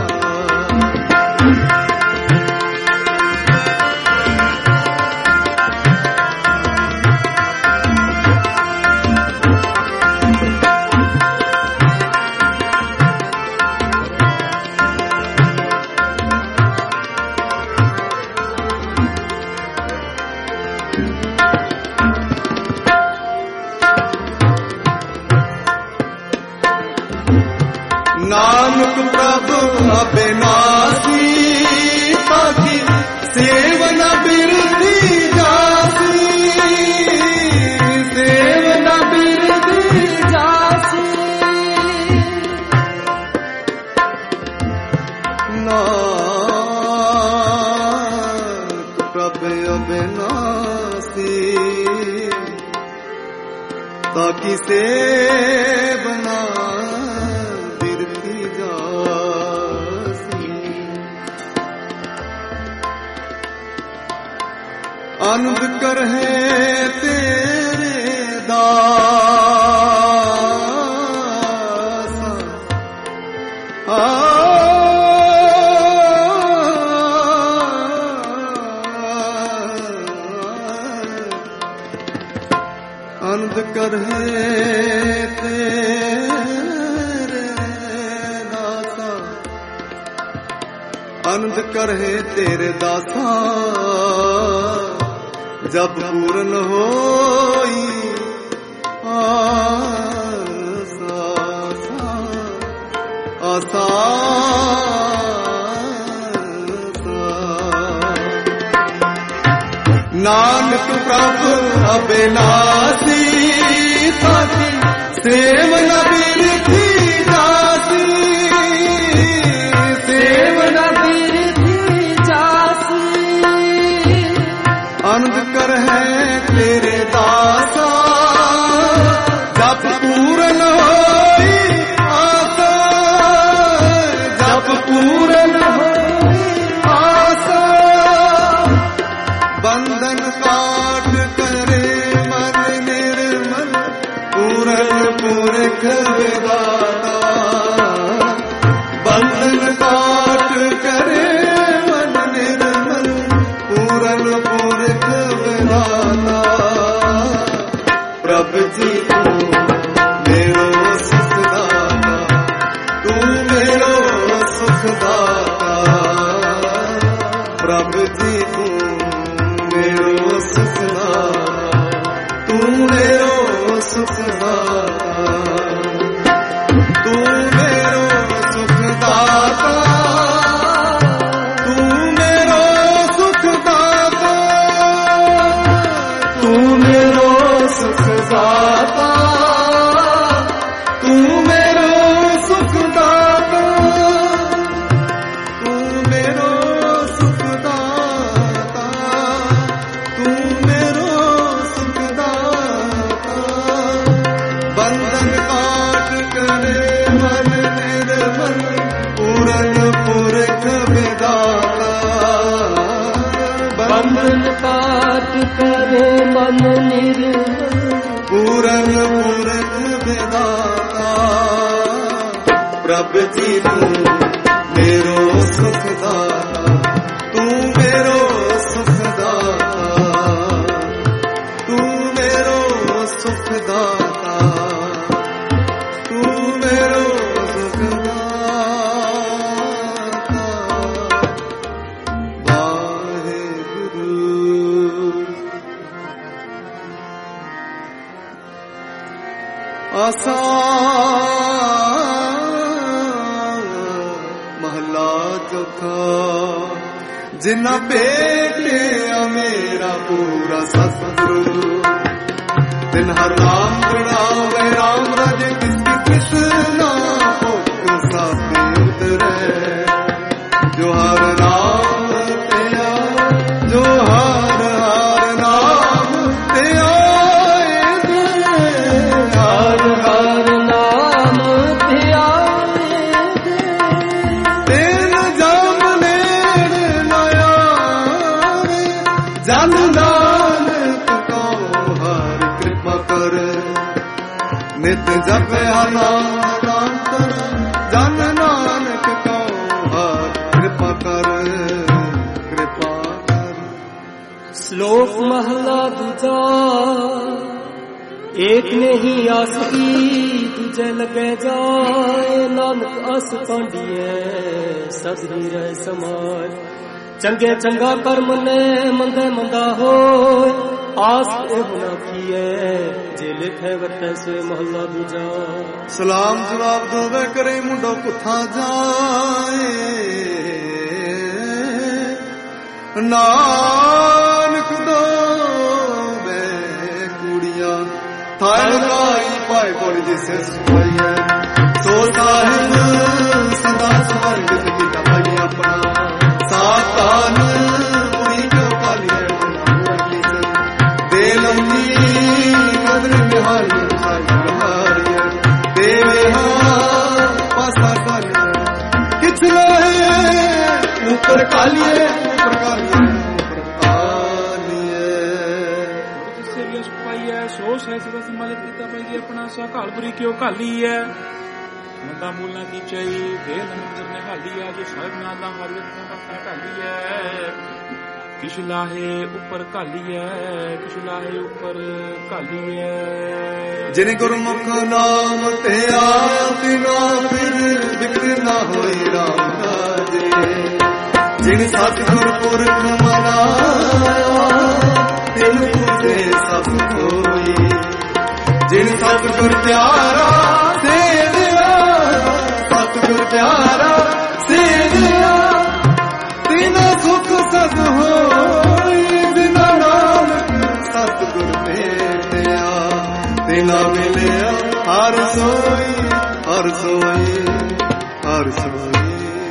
नानक प्रभु अविनाशी, ताकि सेवन बिरधी जासी, सेवन बिरधी जासी। नानक प्रभु अविनाशी, ताकि सेवना आनंद कर है तेरे दास, आनंद कर है तेरे दासा, आनंद कर है तेरे दासा। जब पूर्ण होई आसा, आसा, नानक प्रभु अविनाशी, ताकि सेवन बिरधी जासी, सेवन बिरधी जासी। आनंद कर है ਸੁਖ ਦਾਤਾ ਪ੍ਰਭ ਜੀ ਤੂੰ ਮੇਰੋ ਸੁਖ ਦਾਤਾ ਤੂੰ ਮੇਰੋ ਸੁਖ ਦਾਤਾ ਤੂੰ ਮੇਰੋ ਸੁਖ ਦਾਤਾ ਤੂੰ ਮੇਰੋ ਸੁਖ ਦਾਤਾ ਤੂੰ ਮੇਰੋ ਸੁਖ ਦਾਤਾ ਤੂੰ ਮੇਰੋ ਸੁਖ ਦਾਤਾ ਤੂੰ ਮੇਰੋ ਸੁਖ ਦਾਤਾ ਤੂੰ ਮੇਰੋ ਸੁਖ ਦਾਤਾ ਬੰਧਨ ਕਾਟ ਕਰੇ ਮਨ ਨਿਰਮਲ ਪੂਰਨ ਪੁਰਖ ਵਿਦਾਤਾ ਬੰਧਨ ਕਾਟ ਕਰੇ ਮਨ ਨਿਰਮਲ ਪੂਰਨ ਪੁਰਖ ਵਿਦਾਤਾ ਪ੍ਰਭ ਜੀ ਤੂੰ ਮੇਰੋ ਸੁਖ ਦਾਤਾ ਤੂੰ ਮੇਰੋ ਸੁਖ ਦਾਤਾ ਤੂੰ ਮੇਰੋ ਸੁਖ ਦਾਤਾ ਤੂੰ ਮੇਰੋ ਸੁਖ ਦਾਤਾ ਵਾਹਿਗੁਰੂ ਆਸਾ ਮਹਲਾ ਚੌਥਾ ਜਿਨ੍ਹਾਂ ਭੇਟਿਆ ਮੇਰਾ ਪੂਰਾ ਸਤਿਗੁਰੂ ਤਿਨ ਹਰ ਨਾਮ ਪ੍ਰਣਾਵੇ ਰਾਮ ਰਾਜੇ ਕਿਸੀ ਕ੍ਰਿਸ਼ਨਾ ਭੁਖ ਸਾਥੀ ਉਤਰੈ ਜੋ ਹਰ ਨਾਮ ਧਿਆ ਜੋ ਹਰ ਹਰ ਨਾਮ ਧਿਆ ਹਰ ਹਰ ਨਾਮ ਧਿਆਏ ਤੇਨ ਜਮ ਨੇੜ ਨ ਆਵੇ ਜਨ ਨਾਨਕ ਕਉ ਹਰਿ ਕਿਰਪਾ ਕਰ ਨਿਤ ਜਪਿਆ ਨਾਮ ਕਰ ਜਨ ਨਾਨਕ ਕਉ ਹਰਿ ਕਿਰਪਾ ਕਰ ਕਿਰਪਾ ਕਰ ਸ਼ਲੋਕ ਮਹਲਾ ਦੂਜਾ ਏਕ ਨਹੀਂ ਆਸਕੀ ਦੂਜੇ ਲਗੇ ਜਾਏ ਨਾਨਕ ਅਸ ਪਾਂਡੀਏ ਸਦਰੀ ਰਹਿ ਸਮਾਜ ਚੰਗੇ ਚੰਗਾ ਕਰਮ ਨੇ ਮੰਦੇ ਮੰਦਾ ਹੋਏ ਆਸ ਇਹ ਨਾ ਕੀਏ ਜੇ ਲਿਖੇ ਵਰਤੈ ਸੇ ਮਹਲਾ ਦੂਜਾ ਸਲਾਮ ਜਵਾਬ ਦੋਵੇ ਕਰੇ ਮੁੰਡੋ ਕੁੱਥਾ ਜਾਏ ਨਾਨਕ ਦੋਵੇ ਕੁੜੀਆਂ ਥਾਲ ਗਾਈ ਪਾਏ ਕੋੜੀ ਜਿਸੇ ਸੁਭਾਈਐ ਸੋ ਸਾਹਿਬ ਸਦਾ ਸਵਰਗਿਤ ਕੀਤਾ ਭਾਈ ਆਪਣਾ ਸਾਤਾਨ ਕੁੜੀ ਕਿਉ ਕਾਲੀਏ ਮੁਰਲੀ ਸੇ ਦੇ ਲੰਮੀ ਕਦਰ ਨਿਹਾਰੀ ਸਾਈ ਬਹਾਰੀਏ ਦੇਵੇ ਹਾਂ ਪਾਸਾ ਕਾਲੀਏ ਕਿਛ ਲੋਹੇ ਉਪਰ ਕਾਲੀਏ ਉਪਰ ਕਾਲੀਏ ਸੋ ਸਹਿ ਸਦਾ ਸੰਭਾਲਿਤ ਕੀਤਾ ਪਈ ਆਪਣਾ ਸਾ ਘਾਲਪੁਰੀ ਕਿਉ ਘਾਲੀ ਐ ਮੰਦਾ ਮੂਲਾਂ ਕੀ ਚਾਈ ਦੇ ਨੰਦਰ ਨੇ ਹਾਲੀ ਆ ਜੋ ਸਾਹਿਬ ਨਾਲ ਦਾ ਹਰਿਤ ਦਾ ਪਾਸਾ ਘਾਲੀ ਐ ਕਿਛ ਲਾਹੇ ਉੱਪਰ ਘਾਲੀ ਐ ਕਿਛ ਲਾਹੇ ਉੱਪਰ ਘਾਲੀ ਐ ਜਿਨ ਗੁਰਮੁਖ ਨਾਮ ਤੇ ਆਤਿਨਾ ਫਿਰ ਵਿਕਰ ਨਾ ਹੋਈ ਰਾਮ ਰਾਜੇ ਜਿਨ ਸਤਿਗੁਰ ਪੁਰਖ ਮਨਾਇਆ ਤਿਨ ਪੂਜੇ ਸਭ ਕੋਈ ਜਿਨ ਸਤਿਗੁਰ ਪਿਆਰਾ ਸੇਵਿਆ ਸਤਿਗੁਰ ਪਿਆਰਾ ਸੇਵਿਆ ਤਿਨ ਸੁਖ ਸਦ ਹੋਈ ਬਿਨਾ ਨਾਨਕ ਸਤਿਗੁਰ ਭੇਟਿਆ ਤਿਨਾ ਮਿਲਿਆ ਹਰ ਸੋਈ ਹਰ ਸੋਈ ਹਰ ਸੋਈ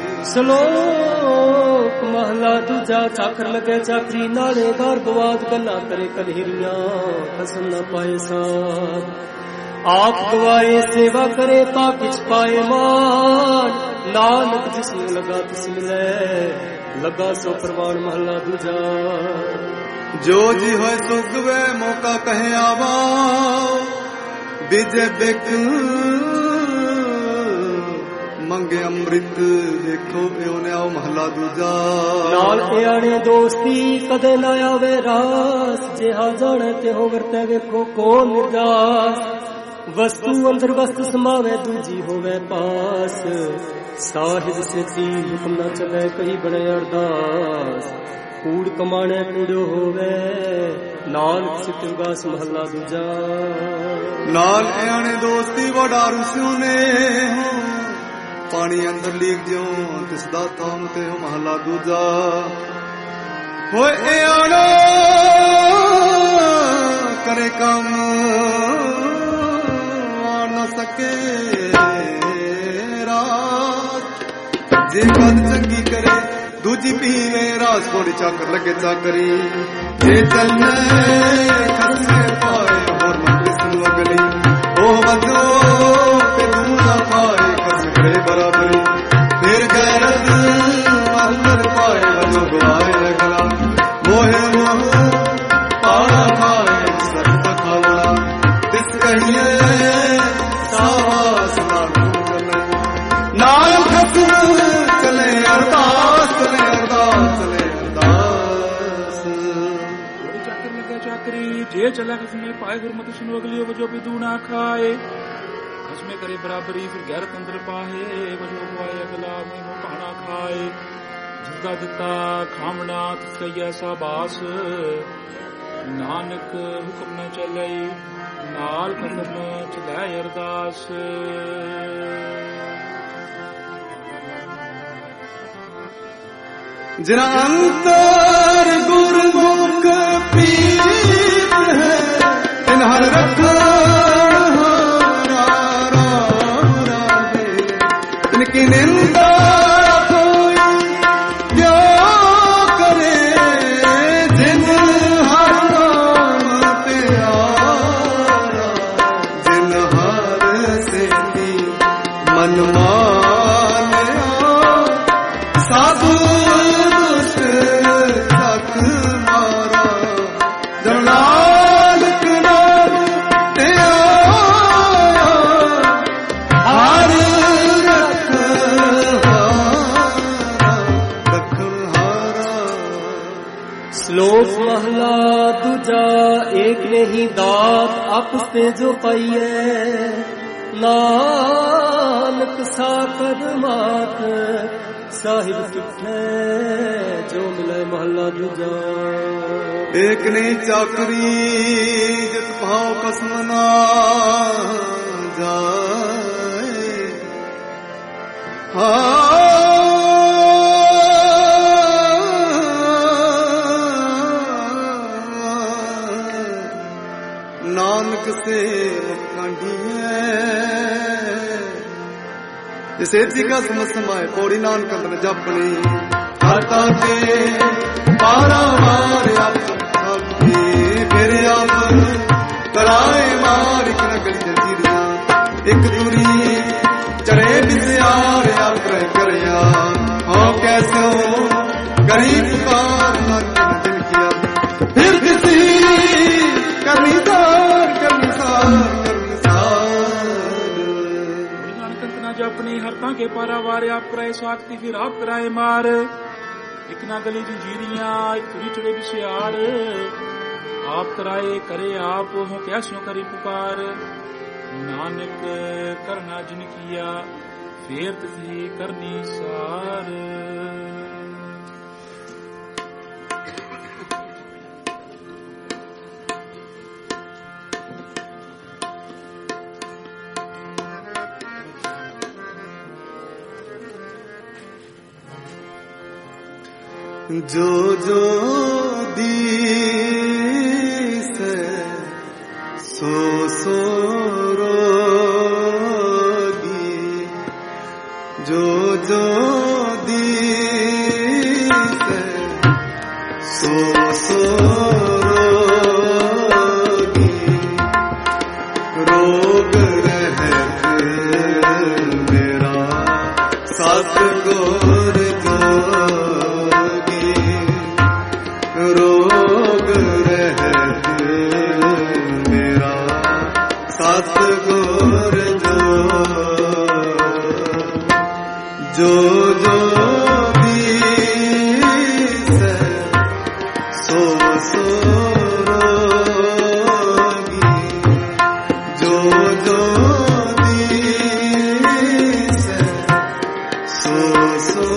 ਸ਼ਲੋਕ ਮਹਲਾ ਦੂਜਾ ਚਾਕਰ ਲਗੇ ਚਾਕਰੀ ਨਾਲੇ ਘਰ ਗਵਾਦ ਗੱਲਾਂ ਕਰੇ ਕਲਹੀਰੀਆਂ ਫਸਲ ਨਾ ਪਾਏ ਸਾਥ ਆਪ ਗਵਾਏ ਸੇਵਾ ਕਰੇ ਤਾਂ ਕਿਛ ਪਾਏ ਮਾਨ ਨਾਨਕ ਜਿਸ ਨੂੰ ਲਗਾ ਤਿਸ ਮਿਲੇ ਲਗਾ ਸੋ ਪ੍ਰਵਾਨ ਮਹਲਾ ਦੂਜਾ ਜੋ ਜੀ ਹੋਏ ਸੁਗਵੇ ਮੌਕਾ ਕਹਿ ਆਵਾ ਬਿਜੇ ਬਿਕ ਮੰਗੇ ਅੰਮ੍ਰਿਤ ਦੇਖੋ ਇਉ ਨਿਆਉ ਮਹਲਾ ਦੂਜਾ ਨਾਲ ਇਆਣੇ ਦੋਸਤੀ ਕਦੇ ਨਾ ਆਵੇ ਰਾਸ ਜਿਹਾ ਜਾਣੇ ਤੇ ਹੋ ਵਰਤੇ ਵੇਖੋ ਕੋ ਨਿਰਜਾਸ ਵਸਤੂ ਅੰਦਰ ਵਸਤ ਸਮਾਵੇ ਦੂਜੀ ਹੋਵੇ ਪਾਸ ਸਾਹਿਬ ਸੇਤੀ ਹੁਕਮ ਨਾ ਚੱਲੇ ਕਹੀ ਬਣੇ ਅਰਦਾਸ ਕੂੜ ਕਮਾਣੇ ਕੂੜੋ ਹੋਵੇ ਨਾਨਕ ਸਿਤੰਗਾਸ ਮਹੱਲਾ ਦੂਜਾ ਨਾਲ ਆਣੇ ਦੋਸਤੀ ਵਡਾਰੂ ਸੁਨੇ ਪਾਣੀ ਅੰਦਰ ਲੀਕ ਜਿਉ ਤਿਸ ਦਾ ਥਾਮ ਤੇ ਮਹੱਲਾ ਦੂਜਾ ਹੋਏ ਆਣਾ ਕਰੇ ਕੰਮ ਆ ਨਾ ਸਕੇ ਰਾਤ ਜੇ ਬਦ ਚੰਗੀ ਕਰੇ ਦੂਜੀ ਪੀਵੇ ਰਾਸ ਕੋੜੀ ਚਾਕਰ ਲੱਗੇ ਚਾਕਰੀ ਜੇ ਚੱਲੇ ਖਸਮੇ ਪਾਏ ਹੋਰ ਮੰਗਿਸ ਨੂੰ ਅਗਲੀ ਉਹ ਵਧੋ ਤੇ ਦੂਰਾ ਪਾਏ ਖਸਮੇ ਬਰਾਬਰੀ ਫਿਰ ਗੈਰਤ ਅੰਦਰ ਪਾਏ ਵਧੋ ਗਵਾਏ ਅਗਲਾ ਮੋਹੇ ਮੋਹ ਪਾਣਾ ਖਾਏ ਸਤ ਖਾਲਾ ਤਿਸ ਕਹੀਏ ਸਾਵਾਸ ਨਾਲ ਖਸਮ ਚਲੇ ਅਰਦਾਸ ਚਲੇ ਅਰਦਾਸ ਚਲੇ ਅਰਦਾਸ ਚੱਕਰ ਲੱਗਾ ਚਾਕਰੀ ਜੇ ਚੱਲਾ ਖਸਮੇ ਪਾਏ ਗੁਰਮਤਿ ਸੁਣੋ ਅਗਲੀ ਵਜੋ ਵੀ ਦੂਣਾ ਖਾਏ ਖਸਮੇ ਕਰੇ ਬਰਾਬਰੀ ਫਿਰ ਗੈਰਤ ਅੰਦਰ ਪਾਹੇ ਵਜੋ ਗਵਾਏ ਅਗਲਾ ਮੈਨੂੰ ਪਾਣਾ ਖਾਏ ਜਿਸਦਾ ਦਿੱਤਾ ਖਾਮਣਾ ਤਿਸ ਕਈ ਐਸਾ ਬਾਸ ਨਾਨਕ ਹੁਕਮ ਨਾ ਚੱਲੇ ਨਾਲ ਖਸਮ ਚਲਾਏ ਅਰਦਾਸ ਜਿਨਾ ਅੰਤਰ ਗੁਰਮੁਖ ਪੀਰ ਹੈ ਤਿਨ ਹਰ ਰੱਖਾ ਰਾਮ ਰਾਮੇ ਤਿਨ ਕੀ ਨਿੰਦਾ ਕੋਈ ਕਿਉ ਕਰੇ ਜਿਨ ਹਰ ਨਾਮ ਪਿਆਰਾ ਜਿਨ ਹਰ ਸੇਤੀ ਮਨ ਮਾਨਿਆ ਸਾਧੂ श्लोक महला दूजा एक ने ही दात आपस में जो पाई है नानक साकर मात साहिब किठे जो मिले महला दूजा एक ने चाकरी जित भाव कसम ना जाए नानक से मुखांडी है जिसे का समझ समाए पौड़ी नानक अंदर जपनी हाथा के बारा मार आपकी फिर आप कराए मार एक नगरी जंजीरिया एक दूरी चढ़े बिस्यार आप करया हो कैसे हो गरीब पुकार नानक ने दिल किया फिर किसी करनी अपनी हरता के पारा वारे आप कराए स्वागती फिर आप कराए मार एक ना गली जंजीरियां एक तुरी चढ़े बिस्यार आप कराए करे आप हो कैसो करी पुकार नानक करना जिन किया फिर तुझे करनी सार जो जो दीस सो सो रोगी जो जो दीस सो सो रोगी रोग रहत मेरा सतगुर रोग रहत मेरा सतगुर जो जो दीस सो सो रोगी जो जो दीस सो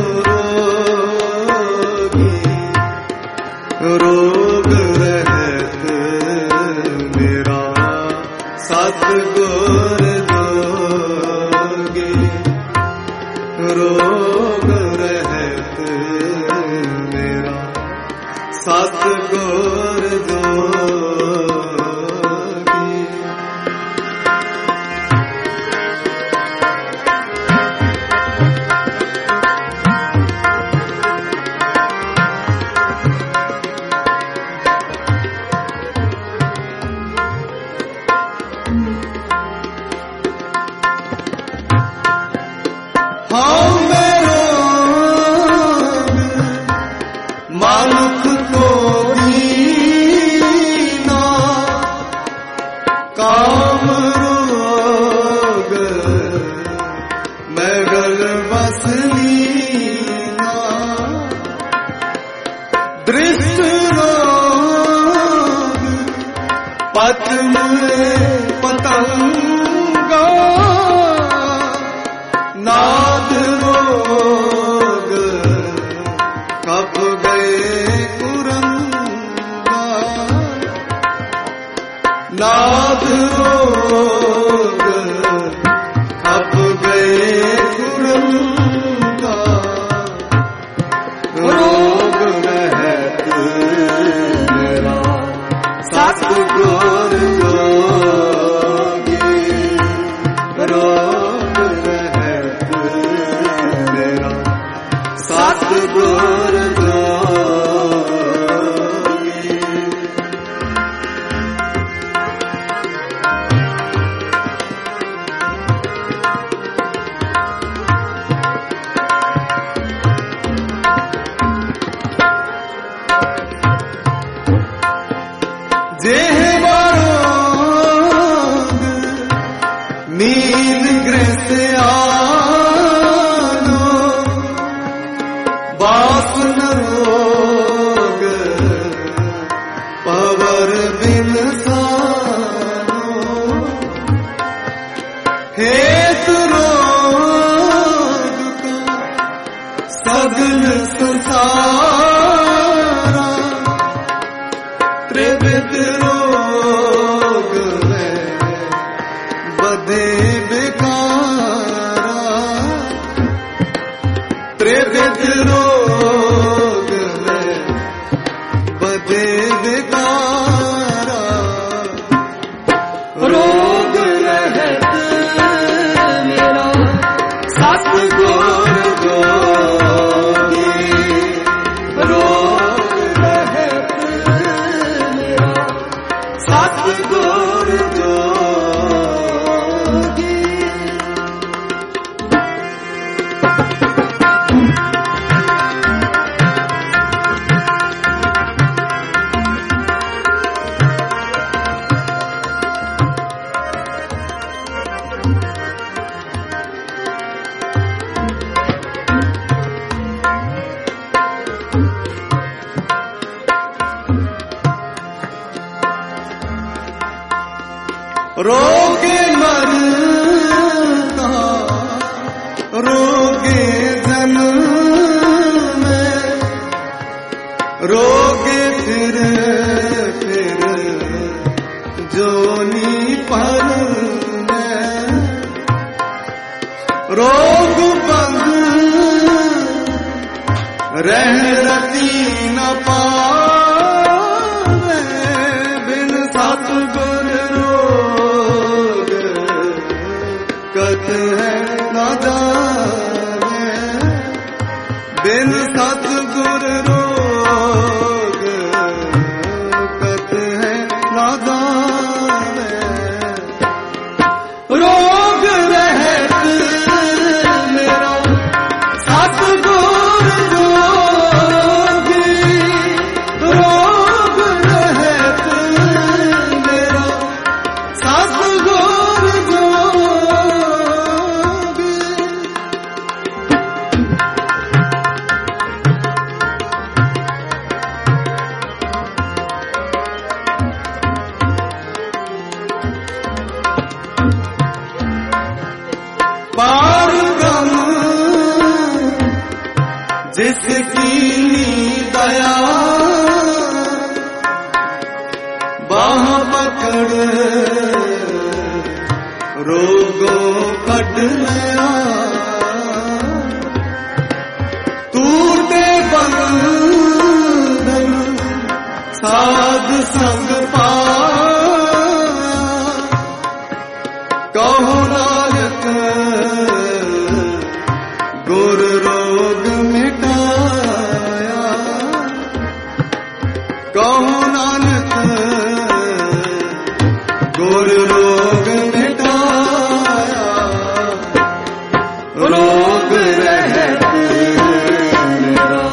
रोग रहत मेरा सतगुर जोगी रोग रहत मेरा सतगुर जोगी मानुख को दीना काम रोग मैं गल बस लीना दृष्ट रोग पत पतंगा नाद रोग कप गए कुरंगा नाद रोग कप गए कुरंगा रोग रहत मेरा सतगुर जोगी रोग रहत मेरा सतगुर नील ग्रस्त आनो बासन रोग पवर बिन सानो हेत रोग का सगल संसारा त्रिविध रोग में बधे बेकारा त्रिविध रोग में बधे बेकारा रोग रहत मेरा सतगुर जोगी रोग रहत मेरा सतगुर जोगी रोगे मरता रोगे जन्म में रोगे फिर जोनी पर में रोग बंद रह रती न पावे बिन सतगुर कत है न जाने बिन सतगुर रोग कत है न जाने रोग रहत मेरा सतगुर जोगी रोग रहत मेरा सतगुर जोगी जिसकी दया बाह पकड़ रोगों कट लिया टूटे बंधन साध संग पाया कहो नानक गुर रोग मिटाया कहो नानक गुर रोग मिटाया रोग रहत मेरा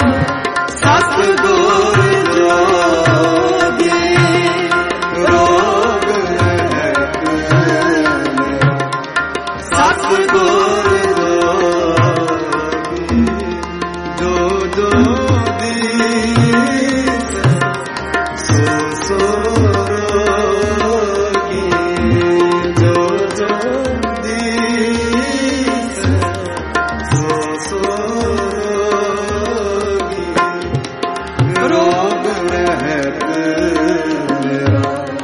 सतगुर जोगी रोग रहत मेरा सतगुर जोगी जो जो दीस सो रोगी जो जो दीस सो रोगी रोग रहत मेरा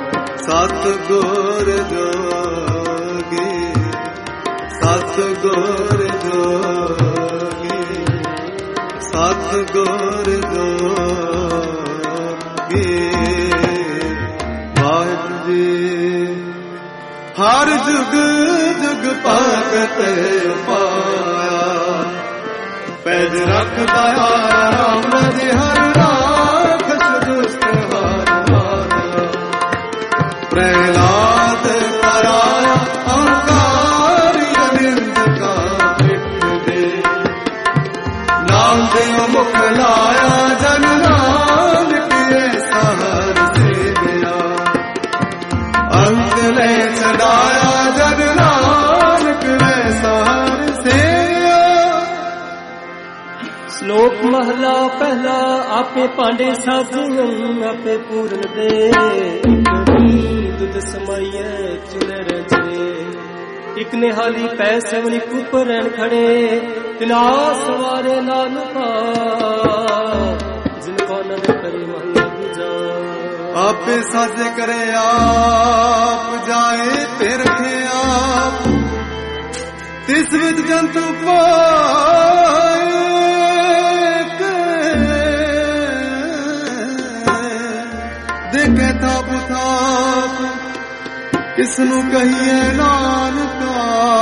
सतगुर जोगी सतगुर जोगी सतगुर जोगी वाहिगुरू जी हर जुग जुग भगत पाया पैज रखदा राम जी हर राख दुष्ट हार माया प्रहलाद कराया अहंकारी अनिंद का मिट दे नाम दे मुख लाया जन नानक ऐसा हर से दिया अंत ले चढ़ाया जन नानक ऐसा हर से दिया। श्लोक महला पहला आपे पांडे साधुन आपे पूਰਨ ਦੇ ਦੁੱਧ ਸਮਾਈਏ ਚੁਲੇ ਰਚੇ ਇੱਕ ਨਿਹਾਲੀ ਪੈ ਸਵਣੀ ਕੁਪ ਰਹਿਣ ਖੜੇ ਤਿਨਾ ਸਵਾਰੇ ਨਾਨਕਾ ਜਿਨ ਕੋ ਨਦ ਕਰੇ ਮਨ ਬੁਝਾ आपे साजे करे आप जाए ते रखे आप तिस विद जंतु पाए देखे थाप थाप किसनु कहिए नानका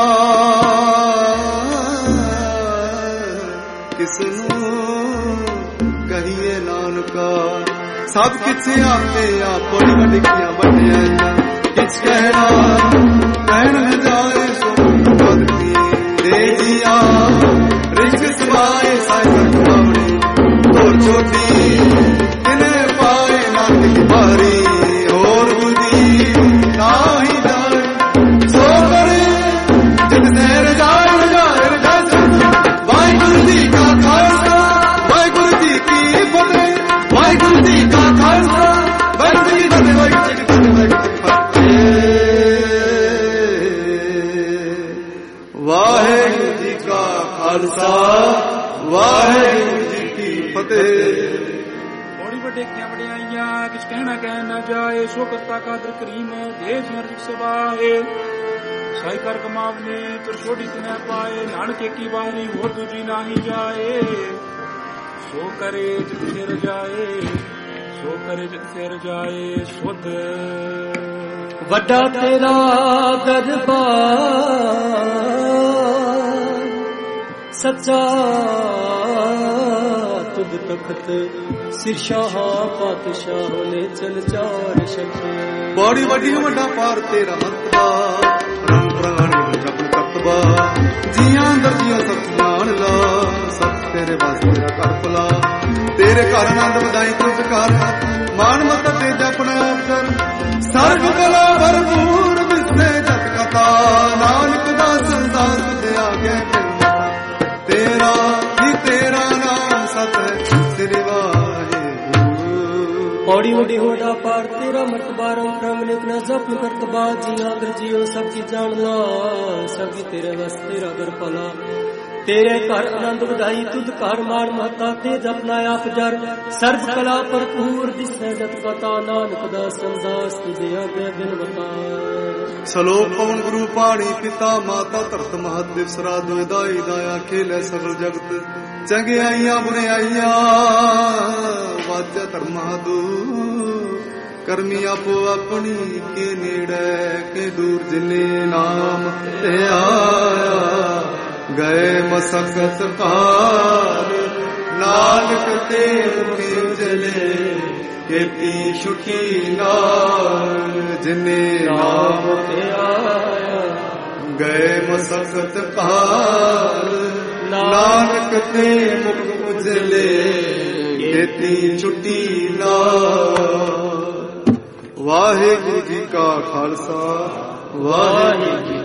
किसनु कहिए नानका सब किछ आपे आप बड़ी वडिकियां वडियां किछ कहना कहन न जाए सो पद की दे जिया रिश्क सवाए साई सखवावड़ी और छोटी इन्हें पाए नाथ की भारी और बुद्धि नाही जाए सो करे जिन सैर जाए वाहिगुरू जी का खालसा वाहिगुरू जी की फतेह वाहिगुरू जी का खालसा वाहिगुरू जी की फतेह वाहिगुरू जी की फतेह वाहिगुरू जी का खालसा वाहिगुरू जी की फतेह। बड़ी ਵੱਡੇ ਕਿਆਂ ਵਡਿਆਈਆਂ ਕਿਛ ਕਹਿਣਾ ਕਹਿ ਨਾ ਜਾਏ ਸੋ ਕਰਤਾ ਕਾਦਰ ਕਰੀਮ ਦੇ ਜਰ ਸਵਾਏ ਸਾਈ ਕਰ ਕਮਾਵਨੇ ਤੁਰ ਛੋੜੀ ਤਿਨੈ ਪਾਏ ਨਾਨਕੇ ਕੀ ਵਾਰੀ ਹੋਰ ਦੂਜੀ ਨਾਹੀ ਜਾਏ ਸੋ ਕਰੇ ਜਿਤ ਸਿਰ ਜਾਏ ਸੋ ਕਰੇ ਜਿਤ ਸਿਰ ਜਾਏ ਸੁਧ ਵੱਡਾ ਤੇਰਾ ਦਰਬਾਰ ਸੱਚਾ ਤੁਧ ਤਖਤ ਸਿਰ ਸ਼ਾਹ ਪਾਤਸ਼ਾਹ ਨੇ ਚਲ ਚਾਰ ਸ਼ਬਦ बड़ी वड्डी वड्डा पार तेरा मंतवा रंग प्राणी जप तत्वा जियां अंदर जिया सब जान ला सब तेरे वास्ते तेरा कर भला तेरे घर आनंद वधाई तुझ कर मान मत ते अपना आप कर सर्व कला भरपूर विस्ते जत कथा नानक दास दास दे आगे तेरा ही तेरा नाम सत है श्री पौड़ी वड्डी होड़ा पार तेरा मर्तबा रंग रंग निकना जप करतबा जिया अंदर जियो सबकी जान ला सबकी तेरे वास्ते तेरा कर भला ਤੇਰੇ ਘਰ ਆਨੰਦ ਵਧਾਈ ਤੁਧ ਘਰ ਮਾਰ ਮਹਤਾ ਤੇ ਜਪਨਾ ਆਪ ਜਰ ਸਰਬ ਕਲਾ ਭਰਪੂਰ ਦਿਸੈ ਜਤ ਪਤਾ ਨਾਨਕ ਦਾ ਸੰਦਾਸ ਤੁਝੇ ਆਗੇ ਬਿਨ ਬਤਾ ਸਲੋਕ ਪਵਨ ਗੁਰੂ ਪਾਣੀ ਪਿਤਾ ਮਾਤਾ ਧਰਤ ਮਹਦਿਵ ਸਰਾਧ ਵਿਦਾਈ ਦਾਇਆ ਖੇਲੇ ਸਗਲ ਜਗਤ ਚੰਗਿਆਈਆਂ ਬੁਰਿਆਈਆਂ ਵਾਜਾ ਧਰਮਾ ਦੂ ਕਰਮੀ ਆਪੋ ਆਪਣੀ ਕੇ ਨੇੜੇ ਕੇ ਦੂਰ ਜਿਨੇ ਨਾਮ ਤੇ ਆਇਆ ਗਏ ਮਸਕਤ ਕਾਰ ਨਾਨਕ ਤੇ ਮੁਖੇ ਉਜਲੇ ਕੀਤੀ ਛੁਟੀ ਨਾਲ ਜਿਨੇ ਨਾਮ ਤੇ ਆਇਆ ਗਏ ਮਸਕਤ ਕਾਰ ਨਾਨਕ ਤੇ ਮੁਖ ਉਜਲੇ ਕੀਤੀ ਛੁਟੀ ਨਾਲ। ਵਾਹਿਗੁਰੂ ਜੀ ਕਾ ਖਾਲਸਾ ਵਾਹਿਗੁਰੂ